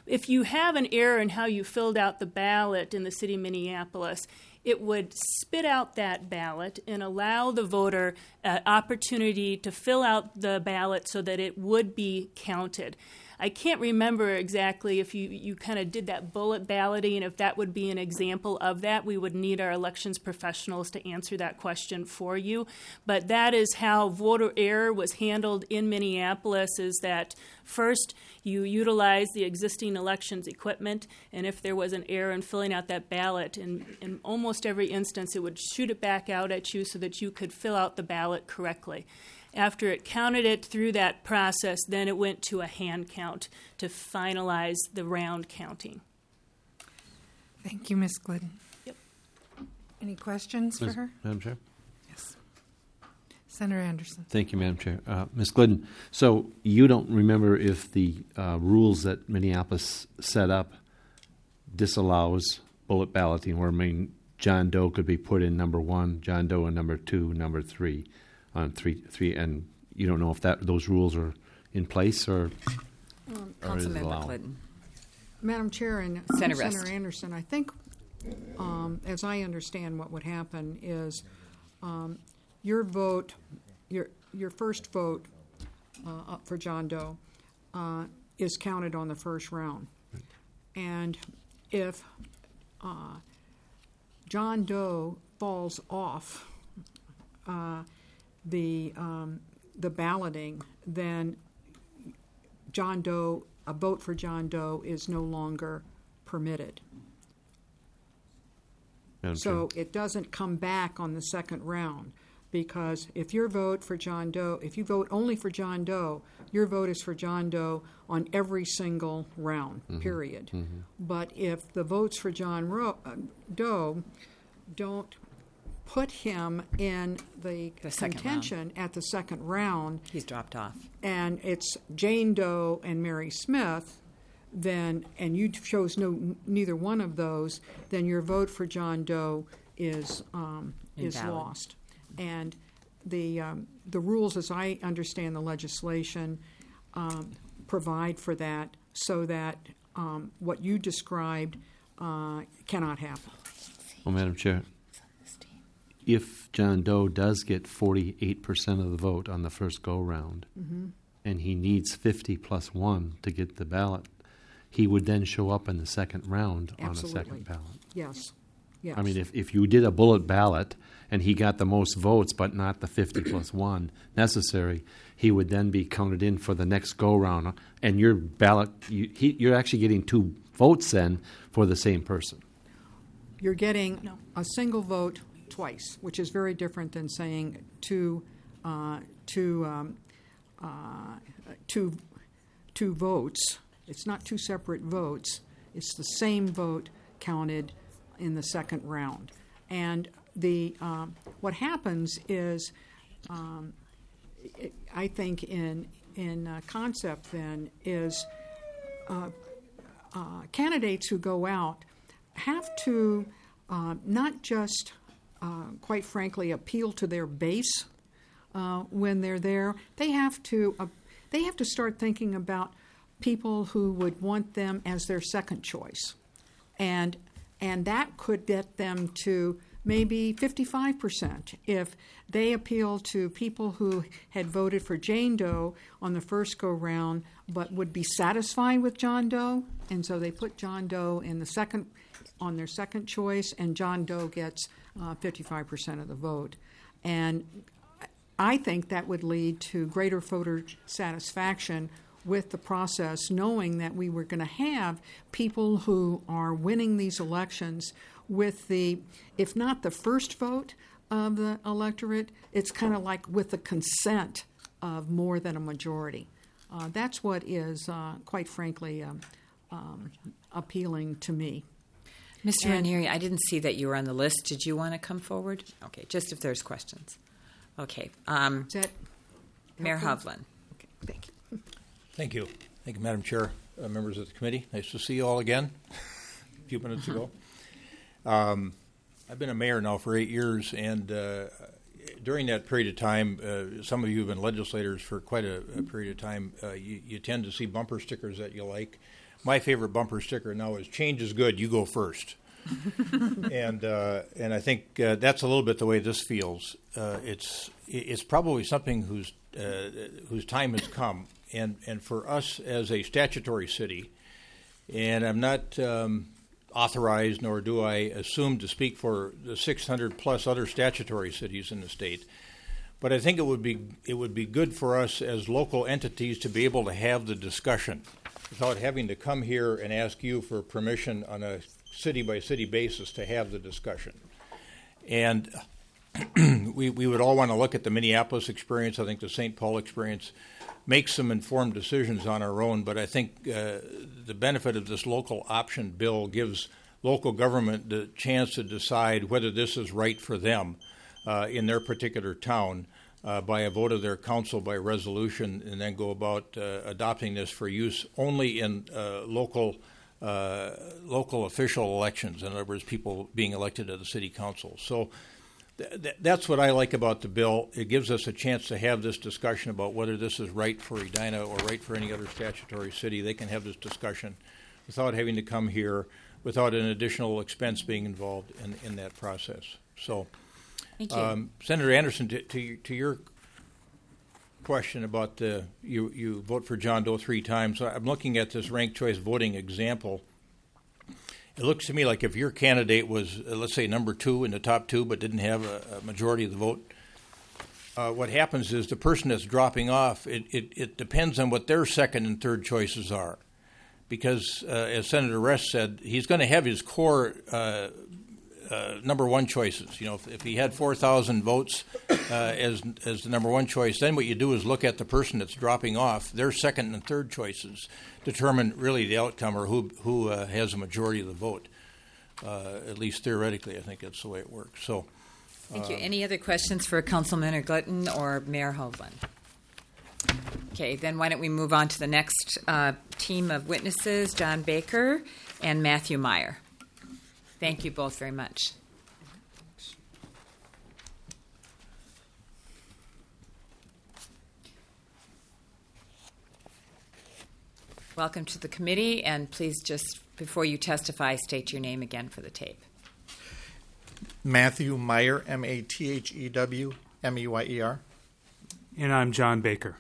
if you have an error in how you filled out the ballot in the city of Minneapolis, it would spit out that ballot and allow the voter opportunity to fill out the ballot so that it would be counted. I can't remember exactly if you kind of did that bullet balloting, and if that would be an example of that. We would need our elections professionals to answer that question for you. But that is how voter error was handled in Minneapolis, is that first you utilize the existing elections equipment, and if there was an error in filling out that ballot, in almost every instance it would shoot it back out at you so that you could fill out the ballot correctly. After it counted it through that process, then it went to a hand count to finalize the round counting. Thank you, Ms. Glidden. Yep. Any questions for her? Madam Chair? Yes. Senator Anderson. Thank you, Madam Chair. Ms. Glidden, so you don't remember if the rules that Minneapolis set up disallows bullet balloting, where John Doe could be put in number 1, John Doe in number 2, number 3. On three, and you don't know if those rules are in place or is it allowed? Clinton. Madam Chair and Senator Anderson, I think, as I understand what would happen is your vote, your first vote up for John Doe is counted on the first round, and if John Doe falls off the balloting, then a vote for John Doe is no longer permitted. So it doesn't come back on the second round, because if you vote only for John Doe, your vote is for John Doe on every single round, period. Mm-hmm. But if the votes for John Doe don't put him in the contention at the second round, he's dropped off, and it's Jane Doe and Mary Smith, then, and you chose neither one of those, then your vote for John Doe is lost. And the rules, as I understand the legislation, provide for that, so that what you described cannot happen. Well, Madam Chair, if John Doe does get 48% of the vote on the first go-round, and he needs 50 plus 1 to get the ballot, he would then show up in the second round on a second ballot. Yes. Yes. I mean, if you did a bullet ballot and he got the most votes but not the 50 plus 1 necessary, he would then be counted in for the next go-round, and your ballot, you're actually getting 2 votes then for the same person. You're getting a single vote twice, which is very different than saying two votes. It's not 2 separate votes. It's the same vote counted in the second round. And what happens is, I think in concept then is candidates who go out have to not just quite frankly appeal to their base when they're there. They have to start thinking about people who would want them as their second choice, and that could get them to maybe 55% if they appeal to people who had voted for Jane Doe on the first go-round but would be satisfied with John Doe, and so they put John Doe in on their second choice, and John Doe gets 55% of the vote. And I think that would lead to greater voter satisfaction with the process, knowing that we were going to have people who are winning these elections with if not the first vote of the electorate, it's kind of like with the consent of more than a majority. That's what is, quite frankly, appealing to me. Mr. Ranieri, I didn't see that you were on the list. Did you want to come forward? Okay, just if there's questions. Okay. Is that Mayor Hovland. Okay, thank you. Thank you. Thank you, Madam Chair, members of the committee. Nice to see you all again a few minutes ago. I've been a mayor now for 8 years, and during that period of time, some of you have been legislators for quite a period of time. You tend to see bumper stickers that you like. my favorite bumper sticker now is "Change is good, you go first." and I think that's a little bit the way this feels. It's probably something whose time has come, and for us as a statutory city, and I'm not authorized nor do I assume to speak for the 600 plus other statutory cities in the state, but I think it would be good for us as local entities to be able to have the discussion without having to come here and ask you for permission on a city-by-city basis to have the discussion. And we would all want to look at the Minneapolis experience, I think the St. Paul experience, make some informed decisions on our own, but I think the benefit of this local option bill gives local government the chance to decide whether this is right for them in their particular town by a vote of their council by resolution, and then go about adopting this for use only in local official elections, in other words, people being elected to the city council. So that's what I like about the bill. It gives us a chance to have this discussion about whether this is right for Edina or right for any other statutory city. They can have this discussion without having to come here, without an additional expense being involved in that process. So, thank you. Senator Anderson, to your question about you vote for John Doe 3 times. So I'm looking at this ranked choice voting example. It looks to me like if your candidate was, let's say, number 2 in the top 2 but didn't have a majority of the vote, what happens is the person that's dropping off, it depends on what their second and third choices are. Because, as Senator Rest said, he's going to have his core number 1 choices. You know, if he had 4,000 votes as the number 1 choice, then what you do is look at the person that's dropping off. Their second and third choices determine really the outcome or who has a majority of the vote. At least theoretically, I think that's the way it works. So, thank you. Any other questions for Councilman Glutton or Mayor Hovland? Okay, then why don't we move on to the next team of witnesses, John Baker and Matthew Meyer. Thank you both very much. Welcome to the committee, and please just, before you testify, state your name again for the tape. Matthew Meyer, M-A-T-H-E-W, M-E-Y-E-R. And I'm John Baker.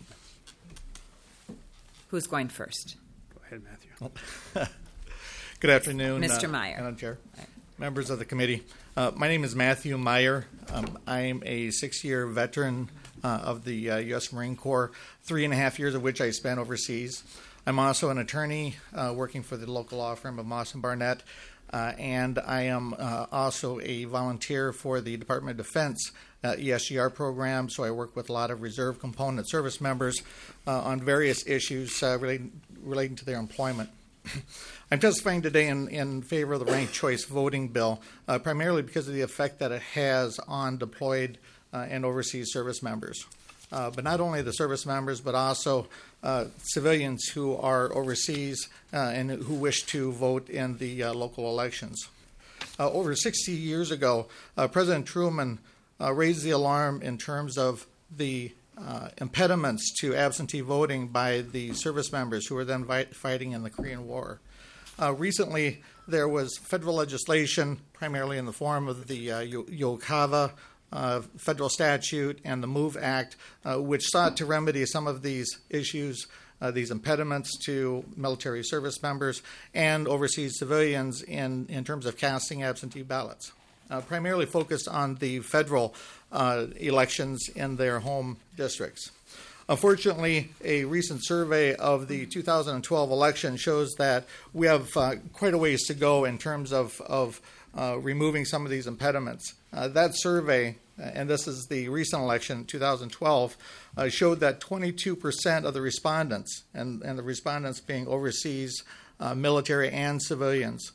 Who's going first? Go ahead, Matthew. Good afternoon, Mr. Meyer. Madam Chair, members of the committee. My name is Matthew Meyer. I am a 6-year veteran of the U.S. Marine Corps, 3.5 years of which I spent overseas. I'm also an attorney working for the local law firm of Moss & Barnett, and I am also a volunteer for the Department of Defense ESGR program, so I work with a lot of reserve component service members on various issues relating to their employment. I'm testifying today in favor of the ranked choice voting bill, primarily because of the effect that it has on deployed and overseas service members. But not only the service members, but also civilians who are overseas and who wish to vote in the local elections. Over 60 years ago, President Truman raised the alarm in terms of the impediments to absentee voting by the service members who were then fighting in the Korean War. Recently, there was federal legislation, primarily in the form of the Yokava federal statute and the MOVE Act, which sought to remedy some of these issues, these impediments to military service members and overseas civilians in terms of casting absentee ballots, primarily focused on the federal elections in their home districts. Unfortunately, a recent survey of the 2012 election shows that we have quite a ways to go in terms of removing some of these impediments. That survey, and this is the recent election, 2012, showed that 22% of the respondents, and the respondents being overseas military and civilians,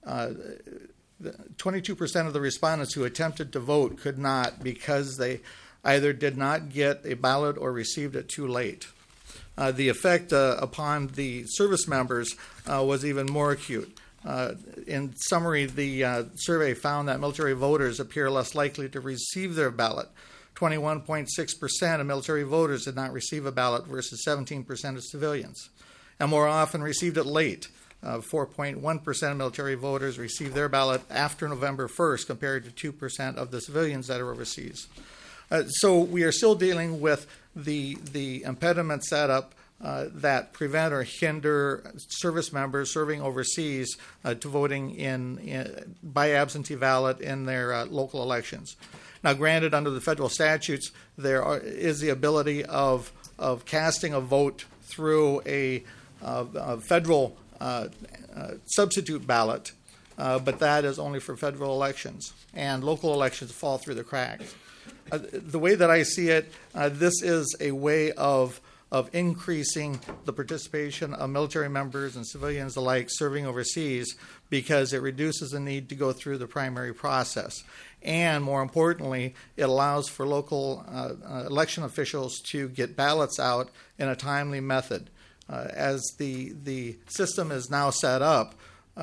22% of the respondents who attempted to vote could not because they either did not get a ballot or received it too late. The effect upon the service members was even more acute. In summary, the survey found that military voters appear less likely to receive their ballot. 21.6% of military voters did not receive a ballot versus 17% of civilians. and more often received it late. 4.1% of military voters received their ballot after November 1st, compared to 2% of the civilians that are overseas. So we are still dealing with the impediment set up that prevent or hinder service members serving overseas to voting by absentee ballot in their local elections. Now, granted, under the federal statutes, there is the ability of casting a vote through a federal substitute ballot, but that is only for federal elections, and local elections fall through the cracks. The way that I see it, this is a way of increasing the participation of military members and civilians alike serving overseas, because it reduces the need to go through the primary process. And more importantly, it allows for local election officials to get ballots out in a timely method. As the system is now set up,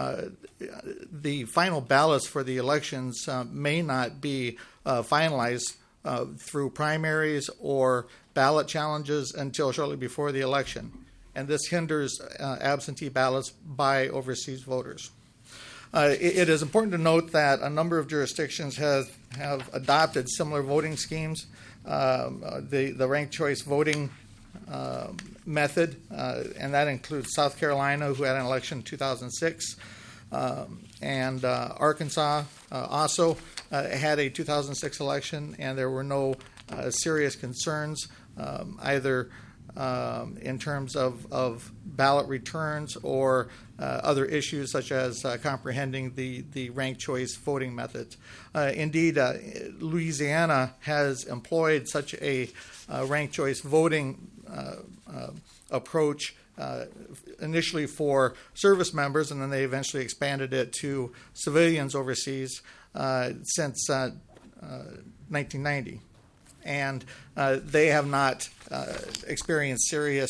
the final ballots for the elections may not be finalized through primaries or ballot challenges until shortly before the election. And this hinders absentee ballots by overseas voters. It is important to note that a number of jurisdictions have adopted similar voting schemes. The ranked choice voting method, and that includes South Carolina, who had an election in 2006, and Arkansas also had a 2006 election, and there were no serious concerns either in terms of ballot returns or other issues such as comprehending the ranked choice voting method. Indeed, Louisiana has employed such a ranked choice voting approach initially for service members, and then they eventually expanded it to civilians overseas since 1990. And they have not experienced serious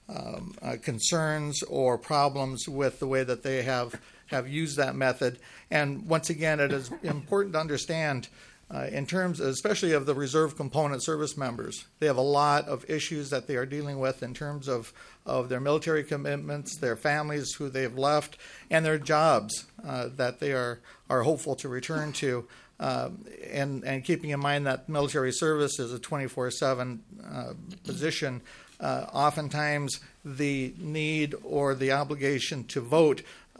concerns or problems with the way that they have used that method. And once again, it is important to understand in terms especially of the reserve component service members, they have a lot of issues that they are dealing with in terms of their military commitments, their families who they have left, and their jobs that they are hopeful to return to. And keeping in mind that military service is a 24/7 position, oftentimes the need or the obligation to vote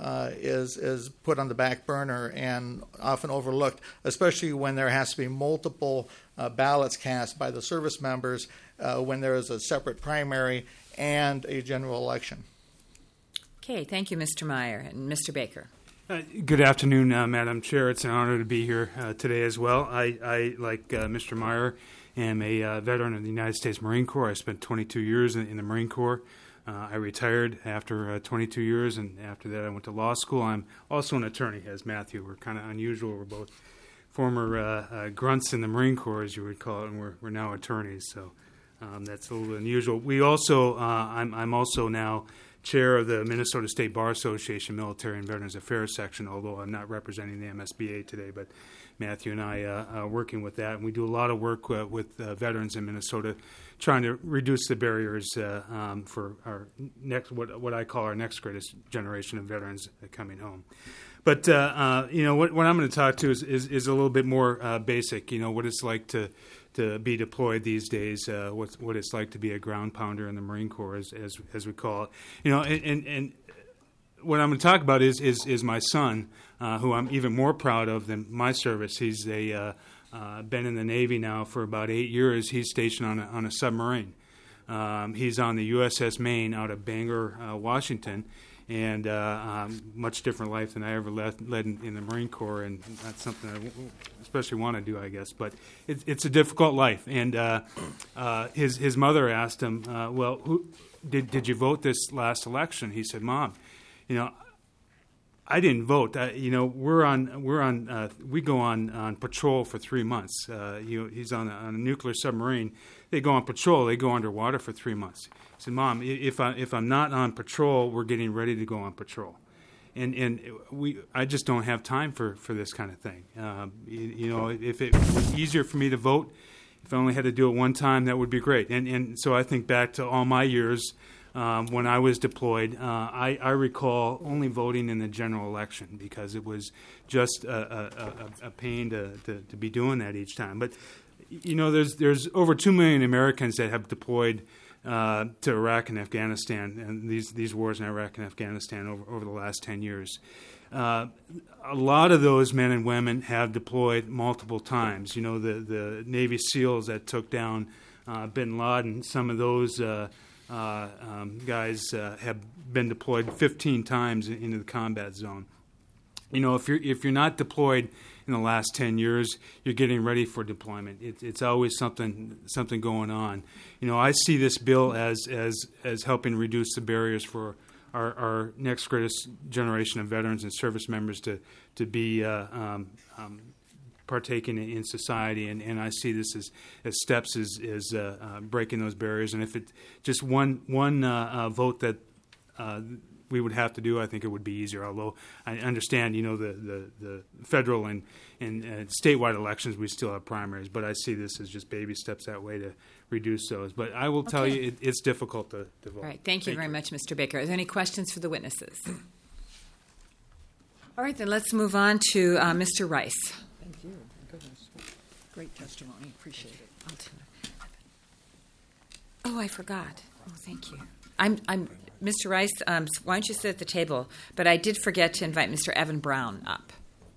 is put on the back burner and often overlooked, especially when there has to be multiple ballots cast by the service members when there is a separate primary and a general election. Okay, thank you, Mr. Meyer. And Mr. Baker. Good afternoon, Madam Chair. It's an honor to be here today as well. I like Mr. Meyer, am a veteran of the United States Marine Corps. I spent 22 years in the Marine Corps. I retired after 22 years, and after that I went to law school. I'm also an attorney, as Matthew. We're kind of unusual. We're both former grunts in the Marine Corps, as you would call it, and we're now attorneys, so that's a little unusual. We also, I'm also now chair of the Minnesota State Bar Association Military and Veterans Affairs section, although I'm not representing the MSBA today, but Matthew and I are working with that, and we do a lot of work with veterans in Minnesota, trying to reduce the barriers for our next, what I call our next greatest generation of veterans coming home. But what I'm going to talk to is a little bit more basic. What it's like to be deployed these days, what it's like to be a ground pounder in the Marine Corps, as we call it. And what I'm going to talk about is my son, who I'm even more proud of than my service. He's been in the Navy now for about 8 years. He's stationed on a submarine. He's on the USS Maine out of Bangor, Washington, and much different life than I ever led in the Marine Corps, and that's something I especially want to do, I guess. But it's a difficult life, and his mother asked him, "Well, did you vote this last election?" He said, "Mom, I didn't vote. We go on patrol for 3 months. He's on a nuclear submarine. They go on patrol. They go underwater for 3 months." He said, "Mom, if I'm not on patrol, we're getting ready to go on patrol, and I just don't have time for this kind of thing. If it was easier for me to vote, if I only had to do it one time, that would be great." And so I think back to all my years when I was deployed, I recall only voting in the general election because it was just a pain to be doing that each time. But there's over 2 million Americans that have deployed to Iraq and Afghanistan, and these wars in Iraq and Afghanistan over the last 10 years. A lot of those men and women have deployed multiple times. The Navy SEALs that took down bin Laden, some of those guys have been deployed 15 times into the combat zone. If you're not deployed in the last 10 years, you're getting ready for deployment. It's always something going on. I see this bill as helping reduce the barriers for our next greatest generation of veterans and service members to be partaking in society, and I see this as steps as breaking those barriers. And if it just one vote that we would have to do, I think it would be easier. Although I understand, the federal and statewide elections, we still have primaries, but I see this as just baby steps that way to reduce those. But I will tell you, it's difficult to vote. All right. Thank you very much, Mr. Baker. Are there any questions for the witnesses? All right, then let's move on to Mr. Rice. Thank you. Goodness. Great testimony. Appreciate it. Oh, I forgot. Oh, thank you. I'm Mr. Rice, why don't you sit at the table? But I did forget to invite Mr. Evan Brown up.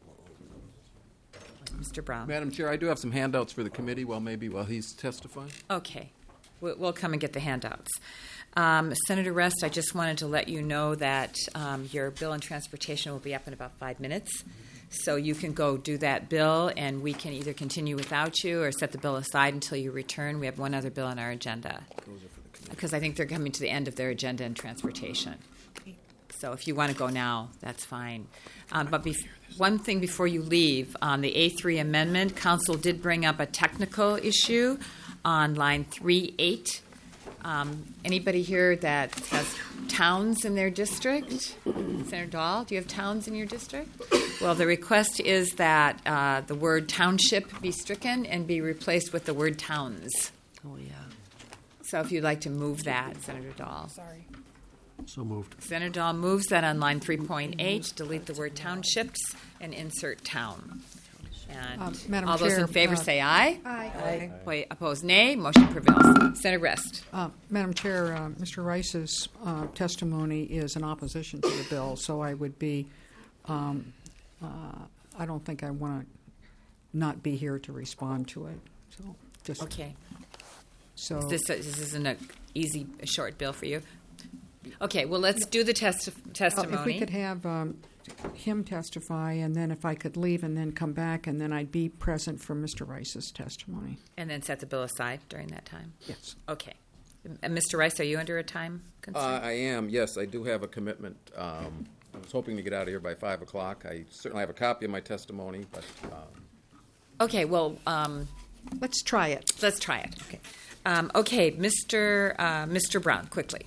Mr. Brown. Madam Chair, I do have some handouts for the committee while he's testifying. Okay. We'll come and get the handouts. Senator Rest, I just wanted to let you know that your bill on transportation will be up in about 5 minutes. So you can go do that bill, and we can either continue without you or set the bill aside until you return. We have one other bill on our agenda because I think they're coming to the end of their agenda in transportation. So if you want to go now, that's fine. But one thing before you leave, on the A3 amendment, Council did bring up a technical issue on line 3.8. Anybody here that has towns in their district? Senator Dahl, do you have towns in your district? Well, the request is that the word township be stricken and be replaced with the word towns. Oh, yeah. So if you'd like to move that, Senator Dahl. Sorry. So moved. Senator Dahl moves that on line 3.8, delete the word townships and insert town. And Madam all those Chair, in favor say aye. Aye. Opposed, nay. Motion prevails. Senator Rest. Madam Chair, Mr. Rice's testimony is in opposition to the bill, so I would be, I don't think I want to not be here to respond to it. So just okay. So this isn't an easy, short bill for you. Okay, well, let's do the testimony. If we could have him testify, and then if I could leave and then come back, and then I'd be present for Mr. Rice's testimony. And then set the bill aside during that time? Yes. Okay. And Mr. Rice, are you under a time constraint? I am, yes. I do have a commitment. I was hoping to get out of here by 5 o'clock. I certainly have a copy of my testimony, but... Okay, well... let's try it. Let's try it. Okay. Okay, Mr. Brown, quickly.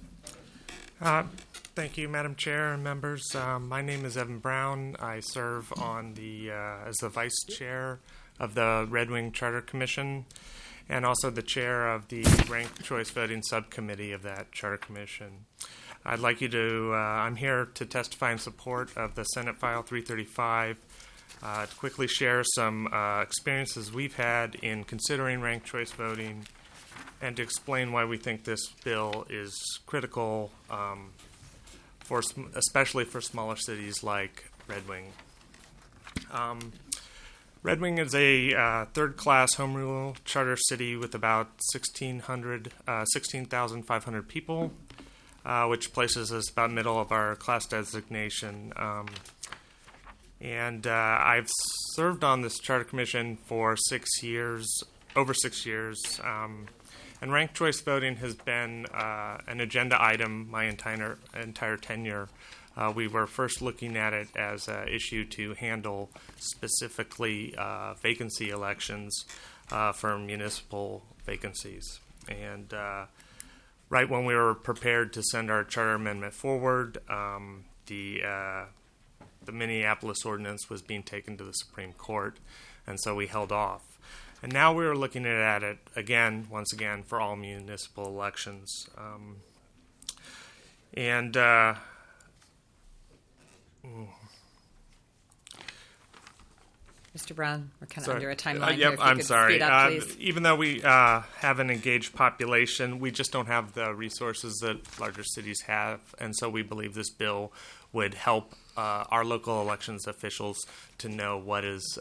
Thank you, Madam Chair and members. My name is Evan Brown. I serve on as the Vice Chair of the Red Wing Charter Commission and also the Chair of the Ranked Choice Voting Subcommittee of that Charter Commission. I'd like you to, I'm here to testify in support of the Senate File 335 to quickly share some experiences we've had in considering ranked choice voting and to explain why we think this bill is critical, especially for smaller cities like Red Wing. Red Wing is a third-class home rule charter city with about 16,500 people, which places us about middle of our class designation. And I've served on this charter commission for 6 years, over 6 years. And ranked choice voting has been an agenda item my entire tenure. We were first looking at it as an issue to handle specifically vacancy elections for municipal vacancies. And right when we were prepared to send our charter amendment forward, the Minneapolis ordinance was being taken to the Supreme Court, and so we held off. And now we're looking at it again, once again, for all municipal elections. And Mr. Brown, we're kind of sorry. under a timeline here. Yep, If you I'm could sorry. speed up, please. Even though we have an engaged population, we just don't have the resources that larger cities have, and so we believe this bill would help our local elections officials to know what is,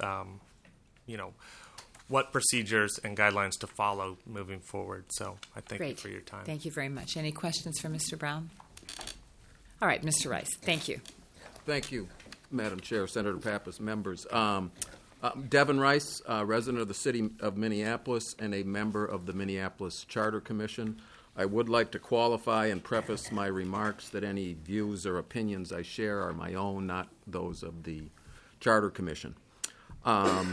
what procedures and guidelines to follow moving forward. So I thank you for your time. Thank you very much. Any questions for Mr. Brown? All right, Mr. Rice, thank you. Thank you, Madam Chair, Senator Pappas, members. Devin Rice, resident of the city of Minneapolis and a member of the Minneapolis Charter Commission. I would like to qualify and preface my remarks that any views or opinions I share are my own, not those of the Charter Commission. I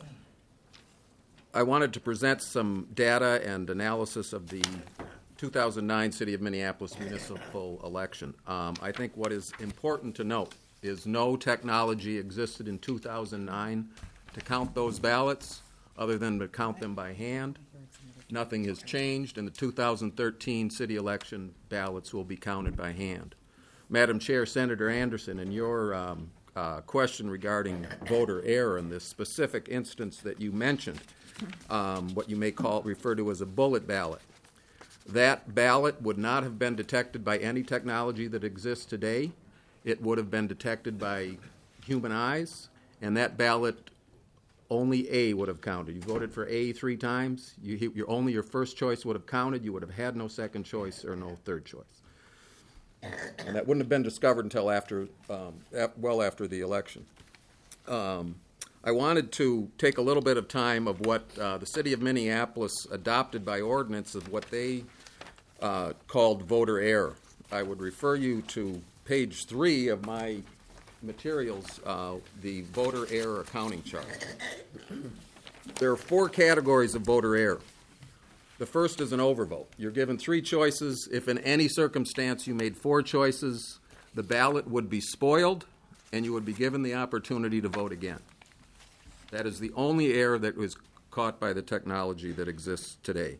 wanted to present some data and analysis of the 2009 City of Minneapolis municipal election. I think what is important to note is no technology existed in 2009 to count those ballots other than to count them by hand. Nothing has changed, and the 2013 city election ballots will be counted by hand. Madam Chair, Senator Anderson, in your question regarding voter error in this specific instance that you mentioned, what you may refer to as a bullet ballot, that ballot would not have been detected by any technology that exists today. It would have been detected by human eyes, and that ballot, only A would have counted. You voted for A 3 times, only your first choice would have counted. You would have had no second choice or no third choice. And that wouldn't have been discovered until well after the election. I wanted to take a little bit of time of what the city of Minneapolis adopted by ordinance of what they called voter error. I would refer you to page 3 of my materials, the voter error accounting chart. There are 4 categories of voter error. The first is an overvote. You're given 3 choices. If in any circumstance you made 4 choices, the ballot would be spoiled and you would be given the opportunity to vote again. That is the only error that was caught by the technology that exists today.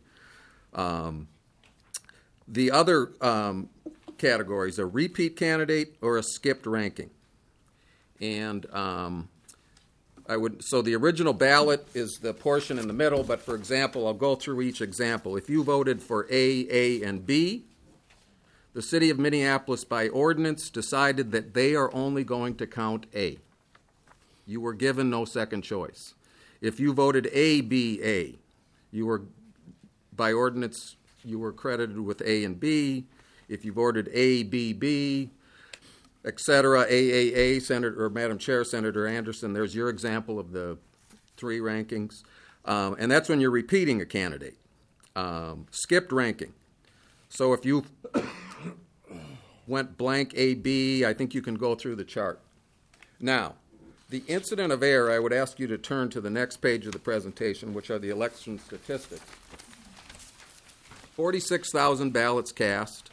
The other categories are repeat candidate or a skipped ranking. And so the original ballot is the portion in the middle, but for example, I'll go through each example. If you voted for A, and B, the city of Minneapolis by ordinance decided that they are only going to count A. You were given no second choice. If you voted A, you were, by ordinance, you were credited with A and B. If you voted A, B, etc., AAA, Senator or Madam Chair, Senator Anderson, there's your example of the 3 rankings. And that's when you're repeating a candidate. Skipped ranking. So if you went blank AB, I think you can go through the chart. Now, the incident of error, I would ask you to turn to the next page of the presentation, which are the election statistics. 46,000 ballots cast.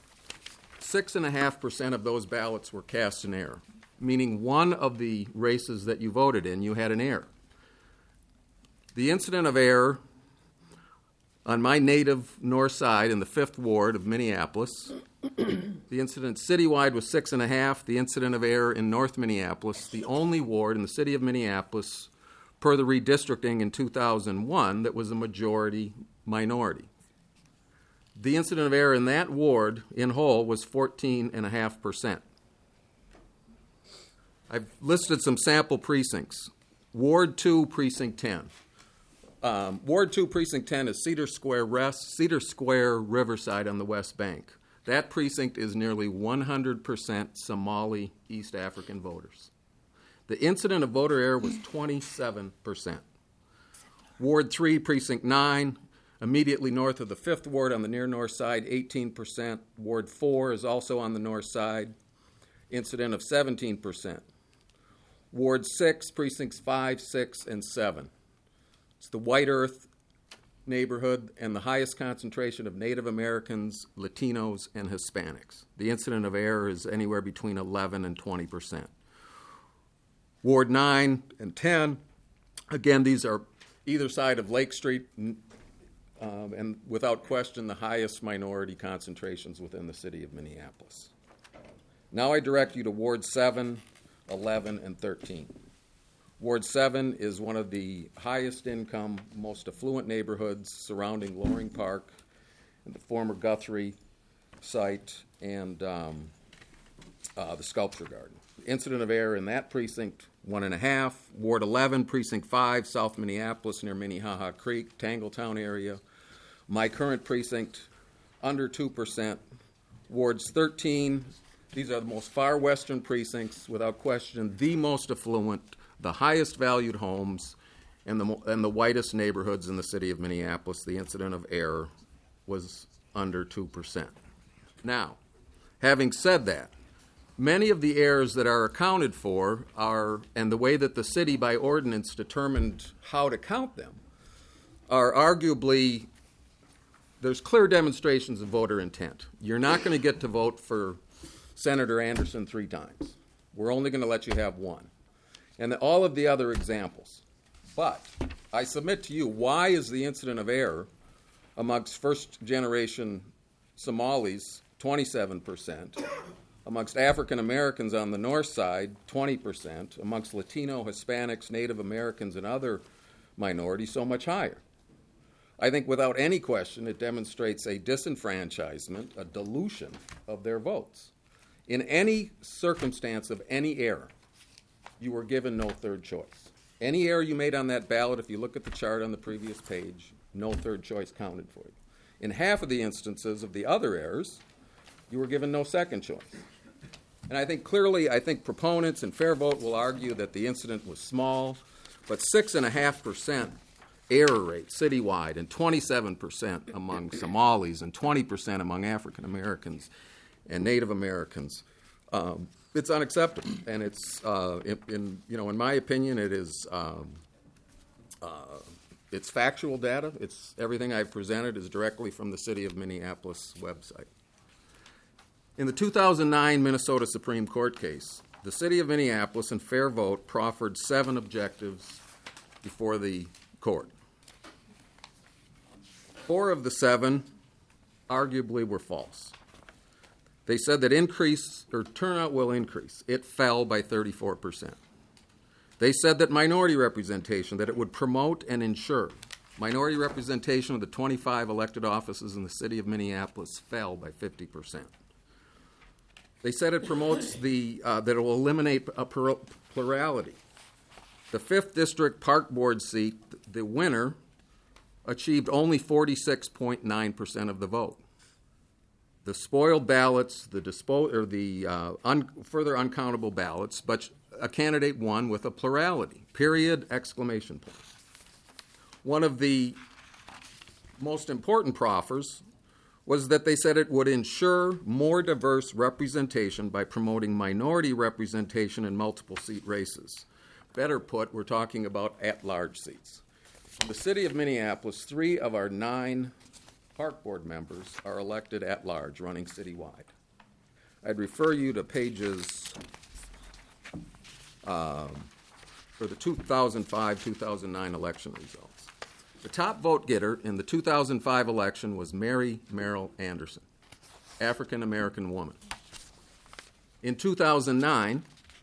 6.5% of those ballots were cast in error, meaning one of the races that you voted in, you had an error. The incident of error on my native north side in the 5th Ward of Minneapolis, the incident citywide was 6.5. The incident of error in North Minneapolis, the only ward in the city of Minneapolis, per the redistricting in 2001, that was a majority minority. The incident of error in that ward in whole was 14.5%. I've listed some sample precincts. Ward 2, Precinct 10. Ward 2, Precinct 10 is Cedar Square Riverside on the West Bank. That precinct is nearly 100% Somali East African voters. The incident of voter error was 27%. Ward 3, Precinct 9, immediately north of the 5th Ward on the near north side, 18%. Ward 4 is also on the north side, incident of 17%. Ward 6, Precincts 5, 6, and 7. It's the White Earth neighborhood and the highest concentration of Native Americans, Latinos, and Hispanics. The incident of error is anywhere between 11 and 20%. Ward 9 and 10, again, these are either side of Lake Street, and without question the highest minority concentrations within the city of Minneapolis. Now I direct you to Ward 7, 11, and 13. Ward 7 is one of the highest income, most affluent neighborhoods surrounding Loring Park and the former Guthrie site and the Sculpture Garden. Incident of error in that precinct, 1.5. Ward 11, Precinct 5, South Minneapolis near Minnehaha Creek, Tangletown area. My current precinct, under 2%. Wards 13, these are the most far western precincts, without question, the most affluent, the highest valued homes, and the whitest neighborhoods in the city of Minneapolis. The incident of error was under 2%. Now, having said that, many of the errors that are accounted for are, and the way that the city by ordinance determined how to count them, are arguably, there's clear demonstrations of voter intent. You're not going to get to vote for Senator Anderson 3 times. We're only going to let you have 1. And all of the other examples. But I submit to you, why is the incident of error amongst first-generation Somalis 27%, amongst African Americans on the north side 20%, amongst Latino, Hispanics, Native Americans, and other minorities so much higher? I think without any question it demonstrates a disenfranchisement, a dilution of their votes. In any circumstance of any error, you were given no third choice. Any error you made on that ballot, if you look at the chart on the previous page, no third choice counted for you. In half of the instances of the other errors, you were given no second choice. And I think clearly, proponents and Fair Vote will argue that the incident was small, but 6.5% error rate citywide and 27% among Somalis and 20% among African Americans and Native Americans. It's unacceptable, and it's in my opinion, it is it's factual data. It's everything I've presented is directly from the City of Minneapolis website. In the 2009 Minnesota Supreme Court case, the City of Minneapolis and Fair Vote proffered 7 objectives before the court. 4 of the 7 arguably were false. They said that turnout will increase. It fell by 34%. They said that minority representation, that it would promote and ensure minority representation of the 25 elected offices in the city of Minneapolis fell by 50%. They said it promotes that it will eliminate a plurality. The 5th District Park Board seat, the winner, achieved only 46.9% of the vote. The spoiled ballots, further uncountable ballots, but a candidate won with a plurality, period, exclamation point. One of the most important proffers was that they said it would ensure more diverse representation by promoting minority representation in multiple seat races. Better put, we're talking about at-large seats. In the city of Minneapolis, 3 of our 9 Park Board members are elected at large, running citywide. I'd refer you to pages for the 2005-2009 election results. The top vote getter in the 2005 election was Mary Merrill Anderson, African American woman. In 2009,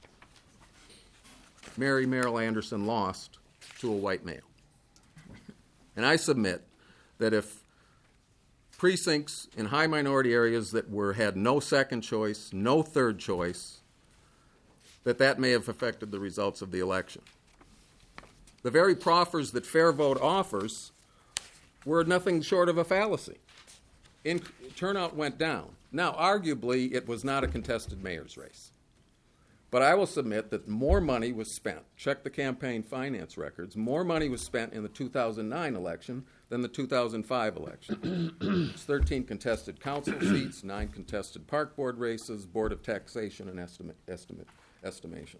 Mary Merrill Anderson lost to a white male. And I submit that if precincts in high minority areas that had no second choice, no third choice, that may have affected the results of the election. The very proffers that Fair Vote offers were nothing short of a fallacy. Turnout went down. Now, arguably, it was not a contested mayor's race. But I will submit that more money was spent. Check the campaign finance records. More money was spent in the 2009 election than the 2005 election. It's 13 contested council seats, 9 contested park board races, Board of Taxation and estimation.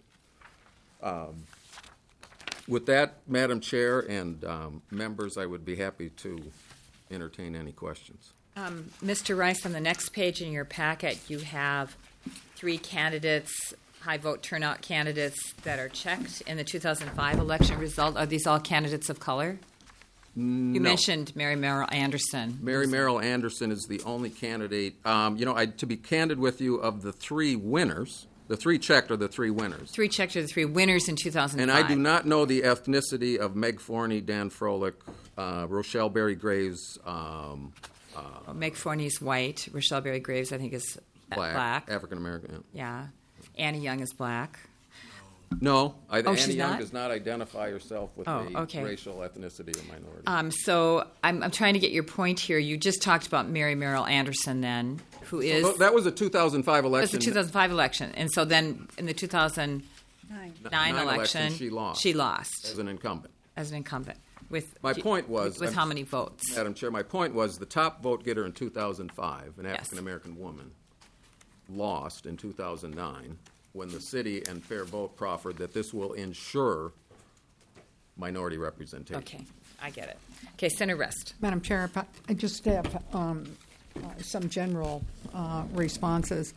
With that, Madam Chair and members, I would be happy to entertain any questions. Mr. Rice, on the next page in your packet, you have 3 candidates, high vote turnout candidates that are checked in the 2005 election result. Are these all candidates of color? You mentioned Mary Merrill Anderson. Mary Merrill Anderson is the only candidate. To be candid with you, of the three winners, the three checked are the three winners. Three checked are the three winners in 2005. And I do not know the ethnicity of Meg Forney, Dan Froelich, Rochelle Berry Graves. Meg Forney's white. Rochelle Berry Graves, I think, is black. African American. Yeah. Annie Young is black. No, Annie she's Young not? does not identify herself with racial ethnicity or minority. So I'm trying to get your point here. You just talked about Mary Merrill Anderson then, who is... So that was a 2005 election. That's the 2005 election. And so then in the 2009 election, she lost. She lost. As an incumbent. My point was... With how many votes? Madam Chair, my point was the top vote getter in 2005, an African-American woman, lost in 2009 when the city and Fair Vote proffered that this will ensure minority representation. Okay, I get it. Okay, Senator Rest. Madam Chair, I just have some general responses.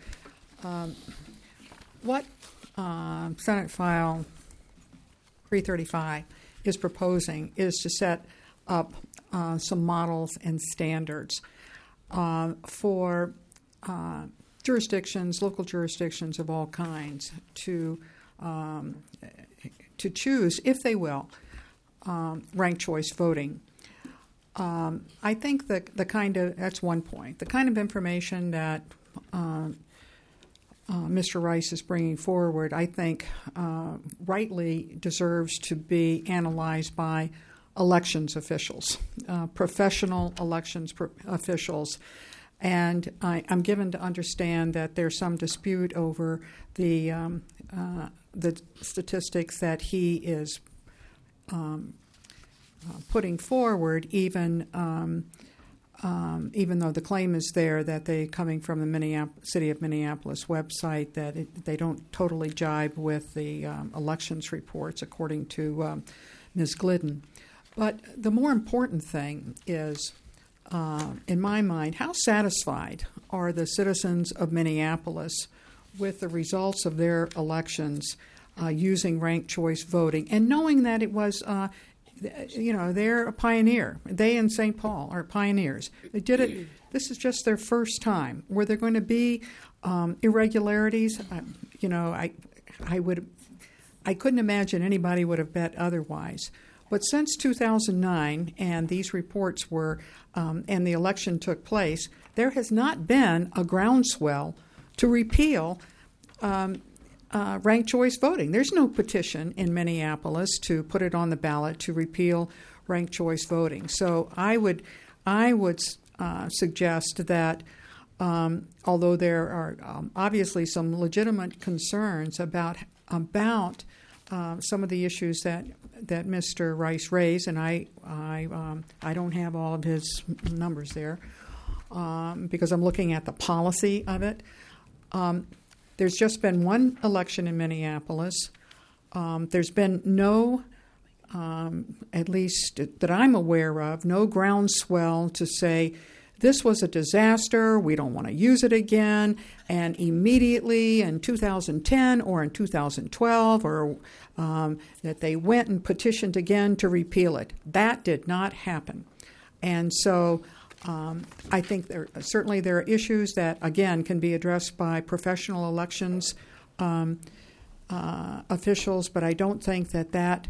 What Senate File 335 is proposing is to set up some models and standards for jurisdictions, local jurisdictions of all kinds, to choose, if they will, ranked choice voting. I think that that's one point. The kind of information that Mr. Rice is bringing forward, I think, rightly deserves to be analyzed by elections officials, professional elections officials. And I'm given to understand that there's some dispute over the statistics that he is putting forward, even though the claim is there that they coming from the City of Minneapolis website, that they don't totally jibe with the elections reports, according to Ms. Glidden. But the more important thing is, in my mind, how satisfied are the citizens of Minneapolis with the results of their elections using ranked choice voting, and knowing that it was, they're a pioneer. They and St. Paul are pioneers. They did it. This is just their first time. Were there going to be irregularities? I couldn't imagine anybody would have bet otherwise. But since 2009, and these reports were, and the election took place, there has not been a groundswell to repeal ranked choice voting. There's no petition in Minneapolis to put it on the ballot to repeal ranked choice voting. So I would suggest that although there are obviously some legitimate concerns about some of the issues that Mr. Rice raised, and I don't have all of his numbers there because I'm looking at the policy of it. There's just been one election in Minneapolis. There's been no, at least that I'm aware of, no groundswell to say this was a disaster, we don't want to use it again, and immediately in 2010 or in 2012 or that they went and petitioned again to repeal it. That did not happen. And so I think there are issues that, again, can be addressed by professional elections officials, but I don't think that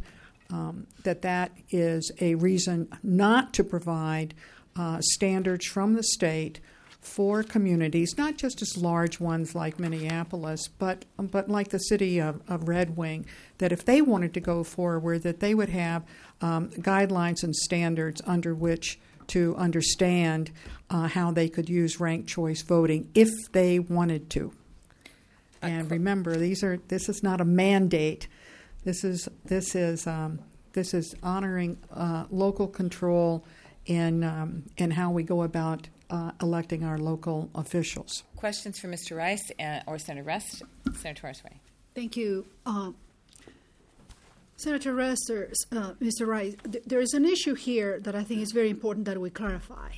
is a reason not to provide standards from the state for communities, not just as large ones like Minneapolis, but like the city of Red Wing, that if they wanted to go forward, that they would have guidelines and standards under which to understand how they could use ranked choice voting if they wanted to. And remember, this is not a mandate. This is honoring local control in how we go about electing our local officials. Questions for Mr. Rice or Senator Rest? Senator Torres-Way. Thank you. Senator Rest, Mr. Rice, there is an issue here that I think is very important that we clarify.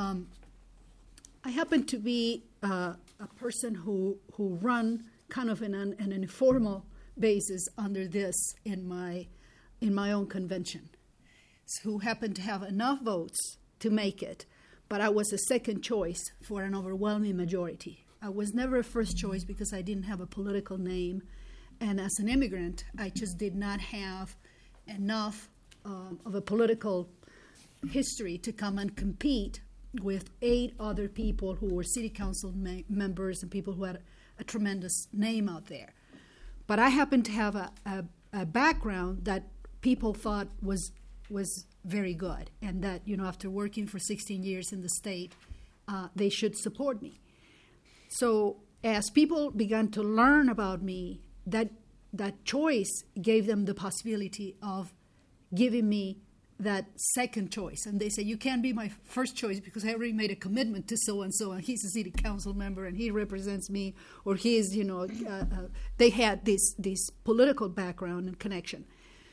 I happen to be a person who run kind of in an informal basis under this in my own convention. who happened to have enough votes to make it, but I was a second choice for an overwhelming majority. I was never a first choice because I didn't have a political name, and as an immigrant, I just did not have enough of a political history to come and compete with 8 other people who were city council members and people who had a tremendous name out there. But I happened to have a background that people thought was very good, and that, after working for 16 years in the state, they should support me. So as people began to learn about me, that choice gave them the possibility of giving me that second choice. And they say, you can't be my first choice because I already made a commitment to so-and-so, and he's a city council member, and he represents me, or he is, they had this political background and connection.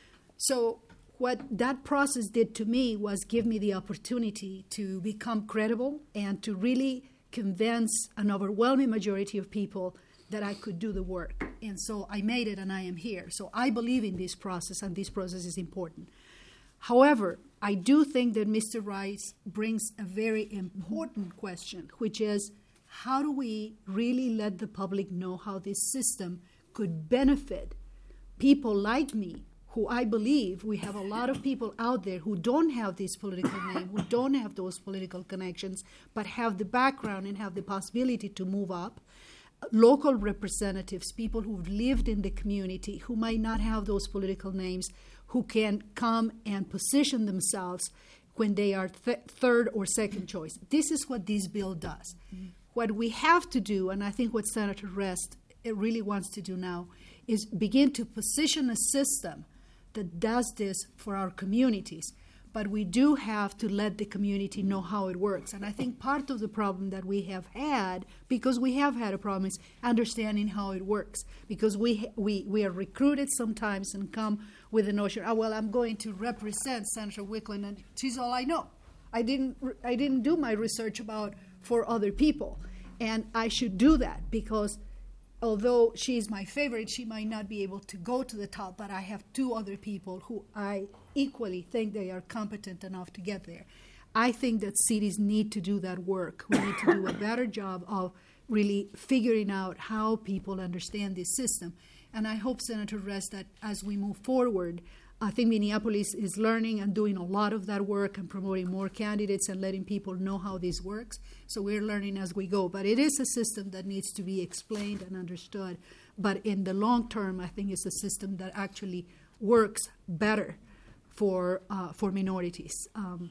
So what that process did to me was give me the opportunity to become credible and to really convince an overwhelming majority of people that I could do the work. And so I made it, and I am here. So I believe in this process, and this process is important. However, I do think that Mr. Rice brings a very important question, which is, how do we really let the public know how this system could benefit people like me, who I believe we have a lot of people out there who don't have this political name, who don't have those political connections, but have the background and have the possibility to move up. Local representatives, people who've lived in the community, who might not have those political names, who can come and position themselves when they are third or second choice. This is what this bill does. Mm-hmm. What we have to do, and I think what Senator Rest really wants to do now, is begin to position a system that does this for our communities. But we do have to let the community know how it works. And I think part of the problem that we have had, because we have had a problem, is understanding how it works. Because we are recruited sometimes and come with the notion, I'm going to represent Senator Wiklund, and she's all I know. I didn't do my research for other people. And I should do that, because although she's my favorite, she might not be able to go to the top, but I have 2 other people who I equally think they are competent enough to get there. I think that cities need to do that work. We need to do a better job of really figuring out how people understand this system. And I hope, Senator Rest, that as we move forward, I think Minneapolis is learning and doing a lot of that work and promoting more candidates and letting people know how this works. So we're learning as we go. But it is a system that needs to be explained and understood. But in the long term, I think it's a system that actually works better for minorities.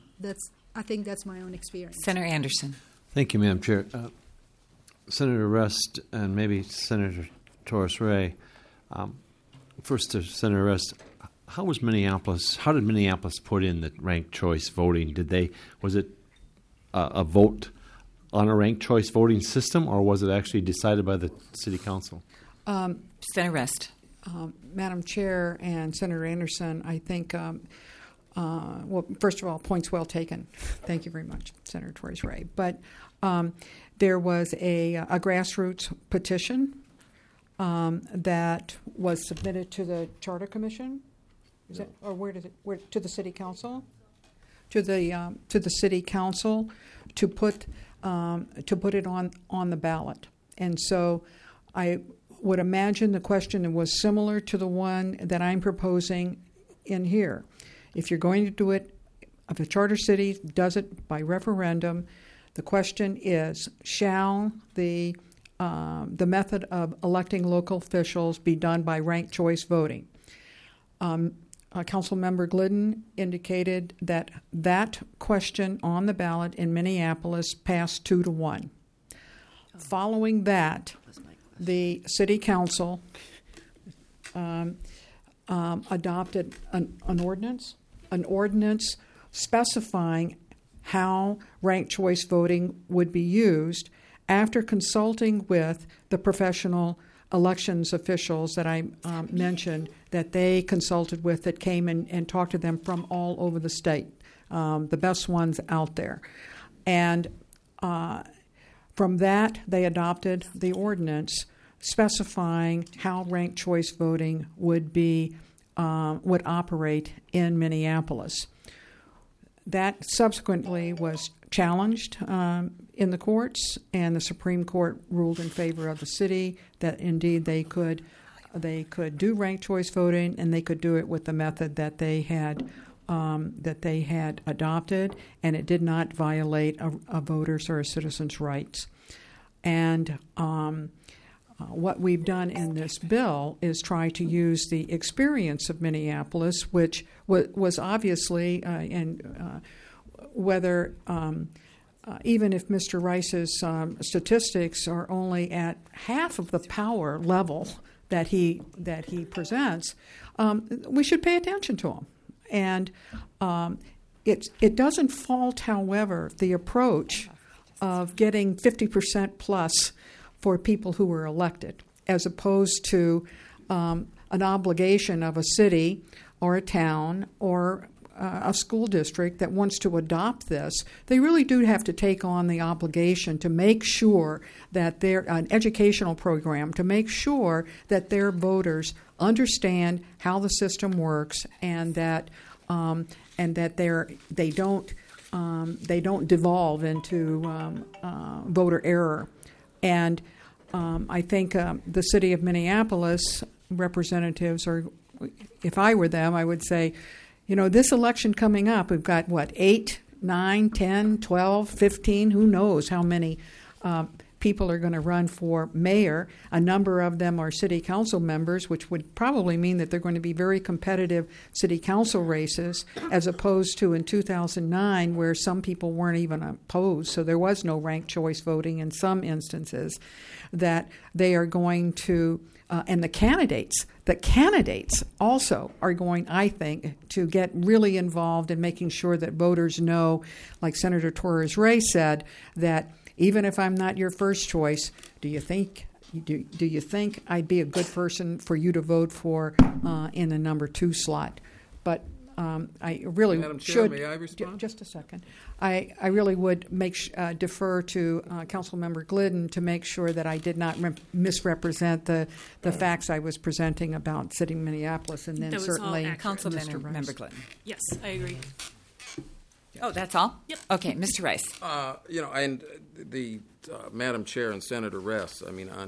I think that's my own experience. Senator Anderson. Thank you, Madam Chair. Senator Rest and maybe Senator Torres Ray. First to Senator Rest. How did Minneapolis put in the ranked choice voting? Was it a vote on a ranked choice voting system, or was it actually decided by the City Council? Senator Rest. Madam Chair and Senator Anderson, I think, first of all, points well taken. Thank you very much, Senator Torres Ray. But there was a grassroots petition that was submitted to the Charter Commission. To the City Council? To the City Council to put it on the ballot. And so I would imagine the question was similar to the one that I'm proposing in here. If you're going to do it, if a charter city does it by referendum, the question is, shall the method of electing local officials be done by ranked choice voting? Councilmember Glidden indicated that question on the ballot in Minneapolis passed 2-1. Following that, the City Council adopted an ordinance specifying how ranked choice voting would be used after consulting with the professional elections officials that I mentioned that they consulted with, that came and talked to them from all over the state, the best ones out there. And from that, they adopted the ordinance specifying how ranked choice voting would operate in Minneapolis. that subsequently was challenged in the courts, and the Supreme Court ruled in favor of the city that indeed they could do ranked choice voting, and they could do it with the method that they had adopted, and it did not violate a voter's or a citizen's rights. And what we've done in this bill is try to use the experience of Minneapolis, which was obviously, whether even if Mr. Rice's statistics are only at half of the power level that he presents, we should pay attention to him. And it doesn't fault, however, the approach of getting 50% plus for people who were elected, as opposed to an obligation of a city or a town or a school district that wants to adopt this. They really do have to take on the obligation to make sure that an educational program to make sure that their voters understand how the system works, and that they don't devolve into voter error. And I think the city of Minneapolis representatives, or if I were them, I would say, this election coming up, we've got, 8, 9, 10, 12, 15, who knows how many people are going to run for mayor. A number of them are city council members, which would probably mean that they're going to be very competitive city council races, as opposed to in 2009, where some people weren't even opposed, so there was no ranked choice voting in some instances, that they are going to, and the candidates also are going, I think, to get really involved in making sure that voters know, like Senator Torres Ray said, that even if I'm not your first choice, do you think I'd be a good person for you to vote for in the number 2 slot? But I really Madam Chair, should. may I respond? Just a second. I really would defer to Councilmember Glidden to make sure that I did not misrepresent the facts I was presenting about City of Minneapolis, and then That was certainly all Councilmember Glidden. Yes, I agree. Oh, that's all? Yep. Okay, Mr. Rice. And the Madam Chair and Senator Ress,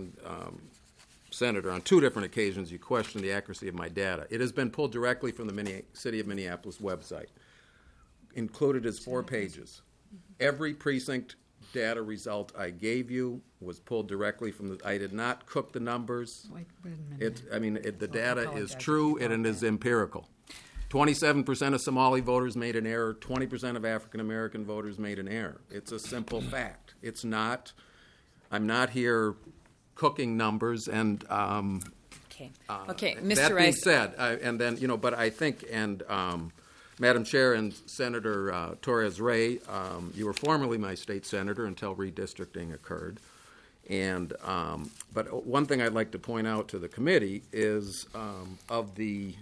Senator, on 2 different occasions you questioned the accuracy of my data. It has been pulled directly from the City of Minneapolis website. Included is 4 pages. Every precinct data result I gave you was pulled directly from I did not cook the numbers. Wait a minute. The data is true and it is empirical. 27% of Somali voters made an error. 20% of African American voters made an error. It's a simple fact. It's not. I'm not here cooking numbers. And okay, Mr. That Rice. being said, but I think, Madam Chair and Senator Torres Ray, you were formerly my state senator until redistricting occurred. And but one thing I'd like to point out to the committee is of the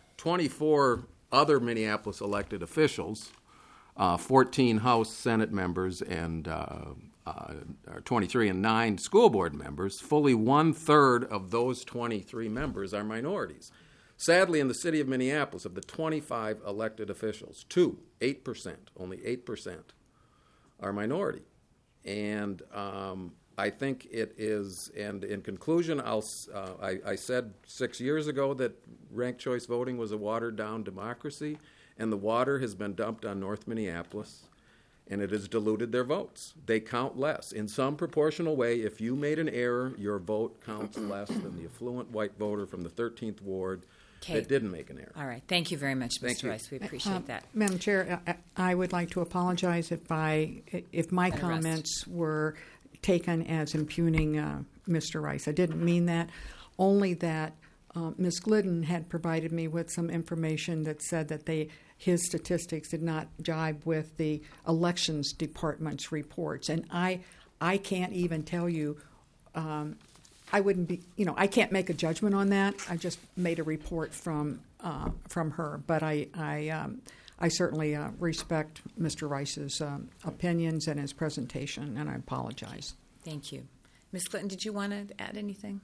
24 other Minneapolis elected officials, 14 House Senate members and 23 and 9 school board members, fully 1/3 of those 23 members are minorities. Sadly, in the city of Minneapolis, of the 25 elected officials, 8%, only 8% are minority. And I think it is, and in conclusion, I said 6 years ago that ranked choice voting was a watered-down democracy, and the water has been dumped on North Minneapolis, and it has diluted their votes. They count less. In some proportional way, if you made an error, your vote counts less than the affluent white voter from the 13th Ward that didn't make an error. All right. Thank you very much, Mr. Rice. We appreciate that. Madam Chair, I would like to apologize if my comments were taken as impugning Mr. Rice. I didn't mean that. Only that Ms. Glidden had provided me with some information that said that his statistics did not jibe with the elections department's reports, and I can't even tell you. I wouldn't be, I can't make a judgment on that. I just made a report from her, but I certainly respect Mr. Rice's opinions and his presentation, and I apologize. Thank you. Ms. Clinton, did you want to add anything?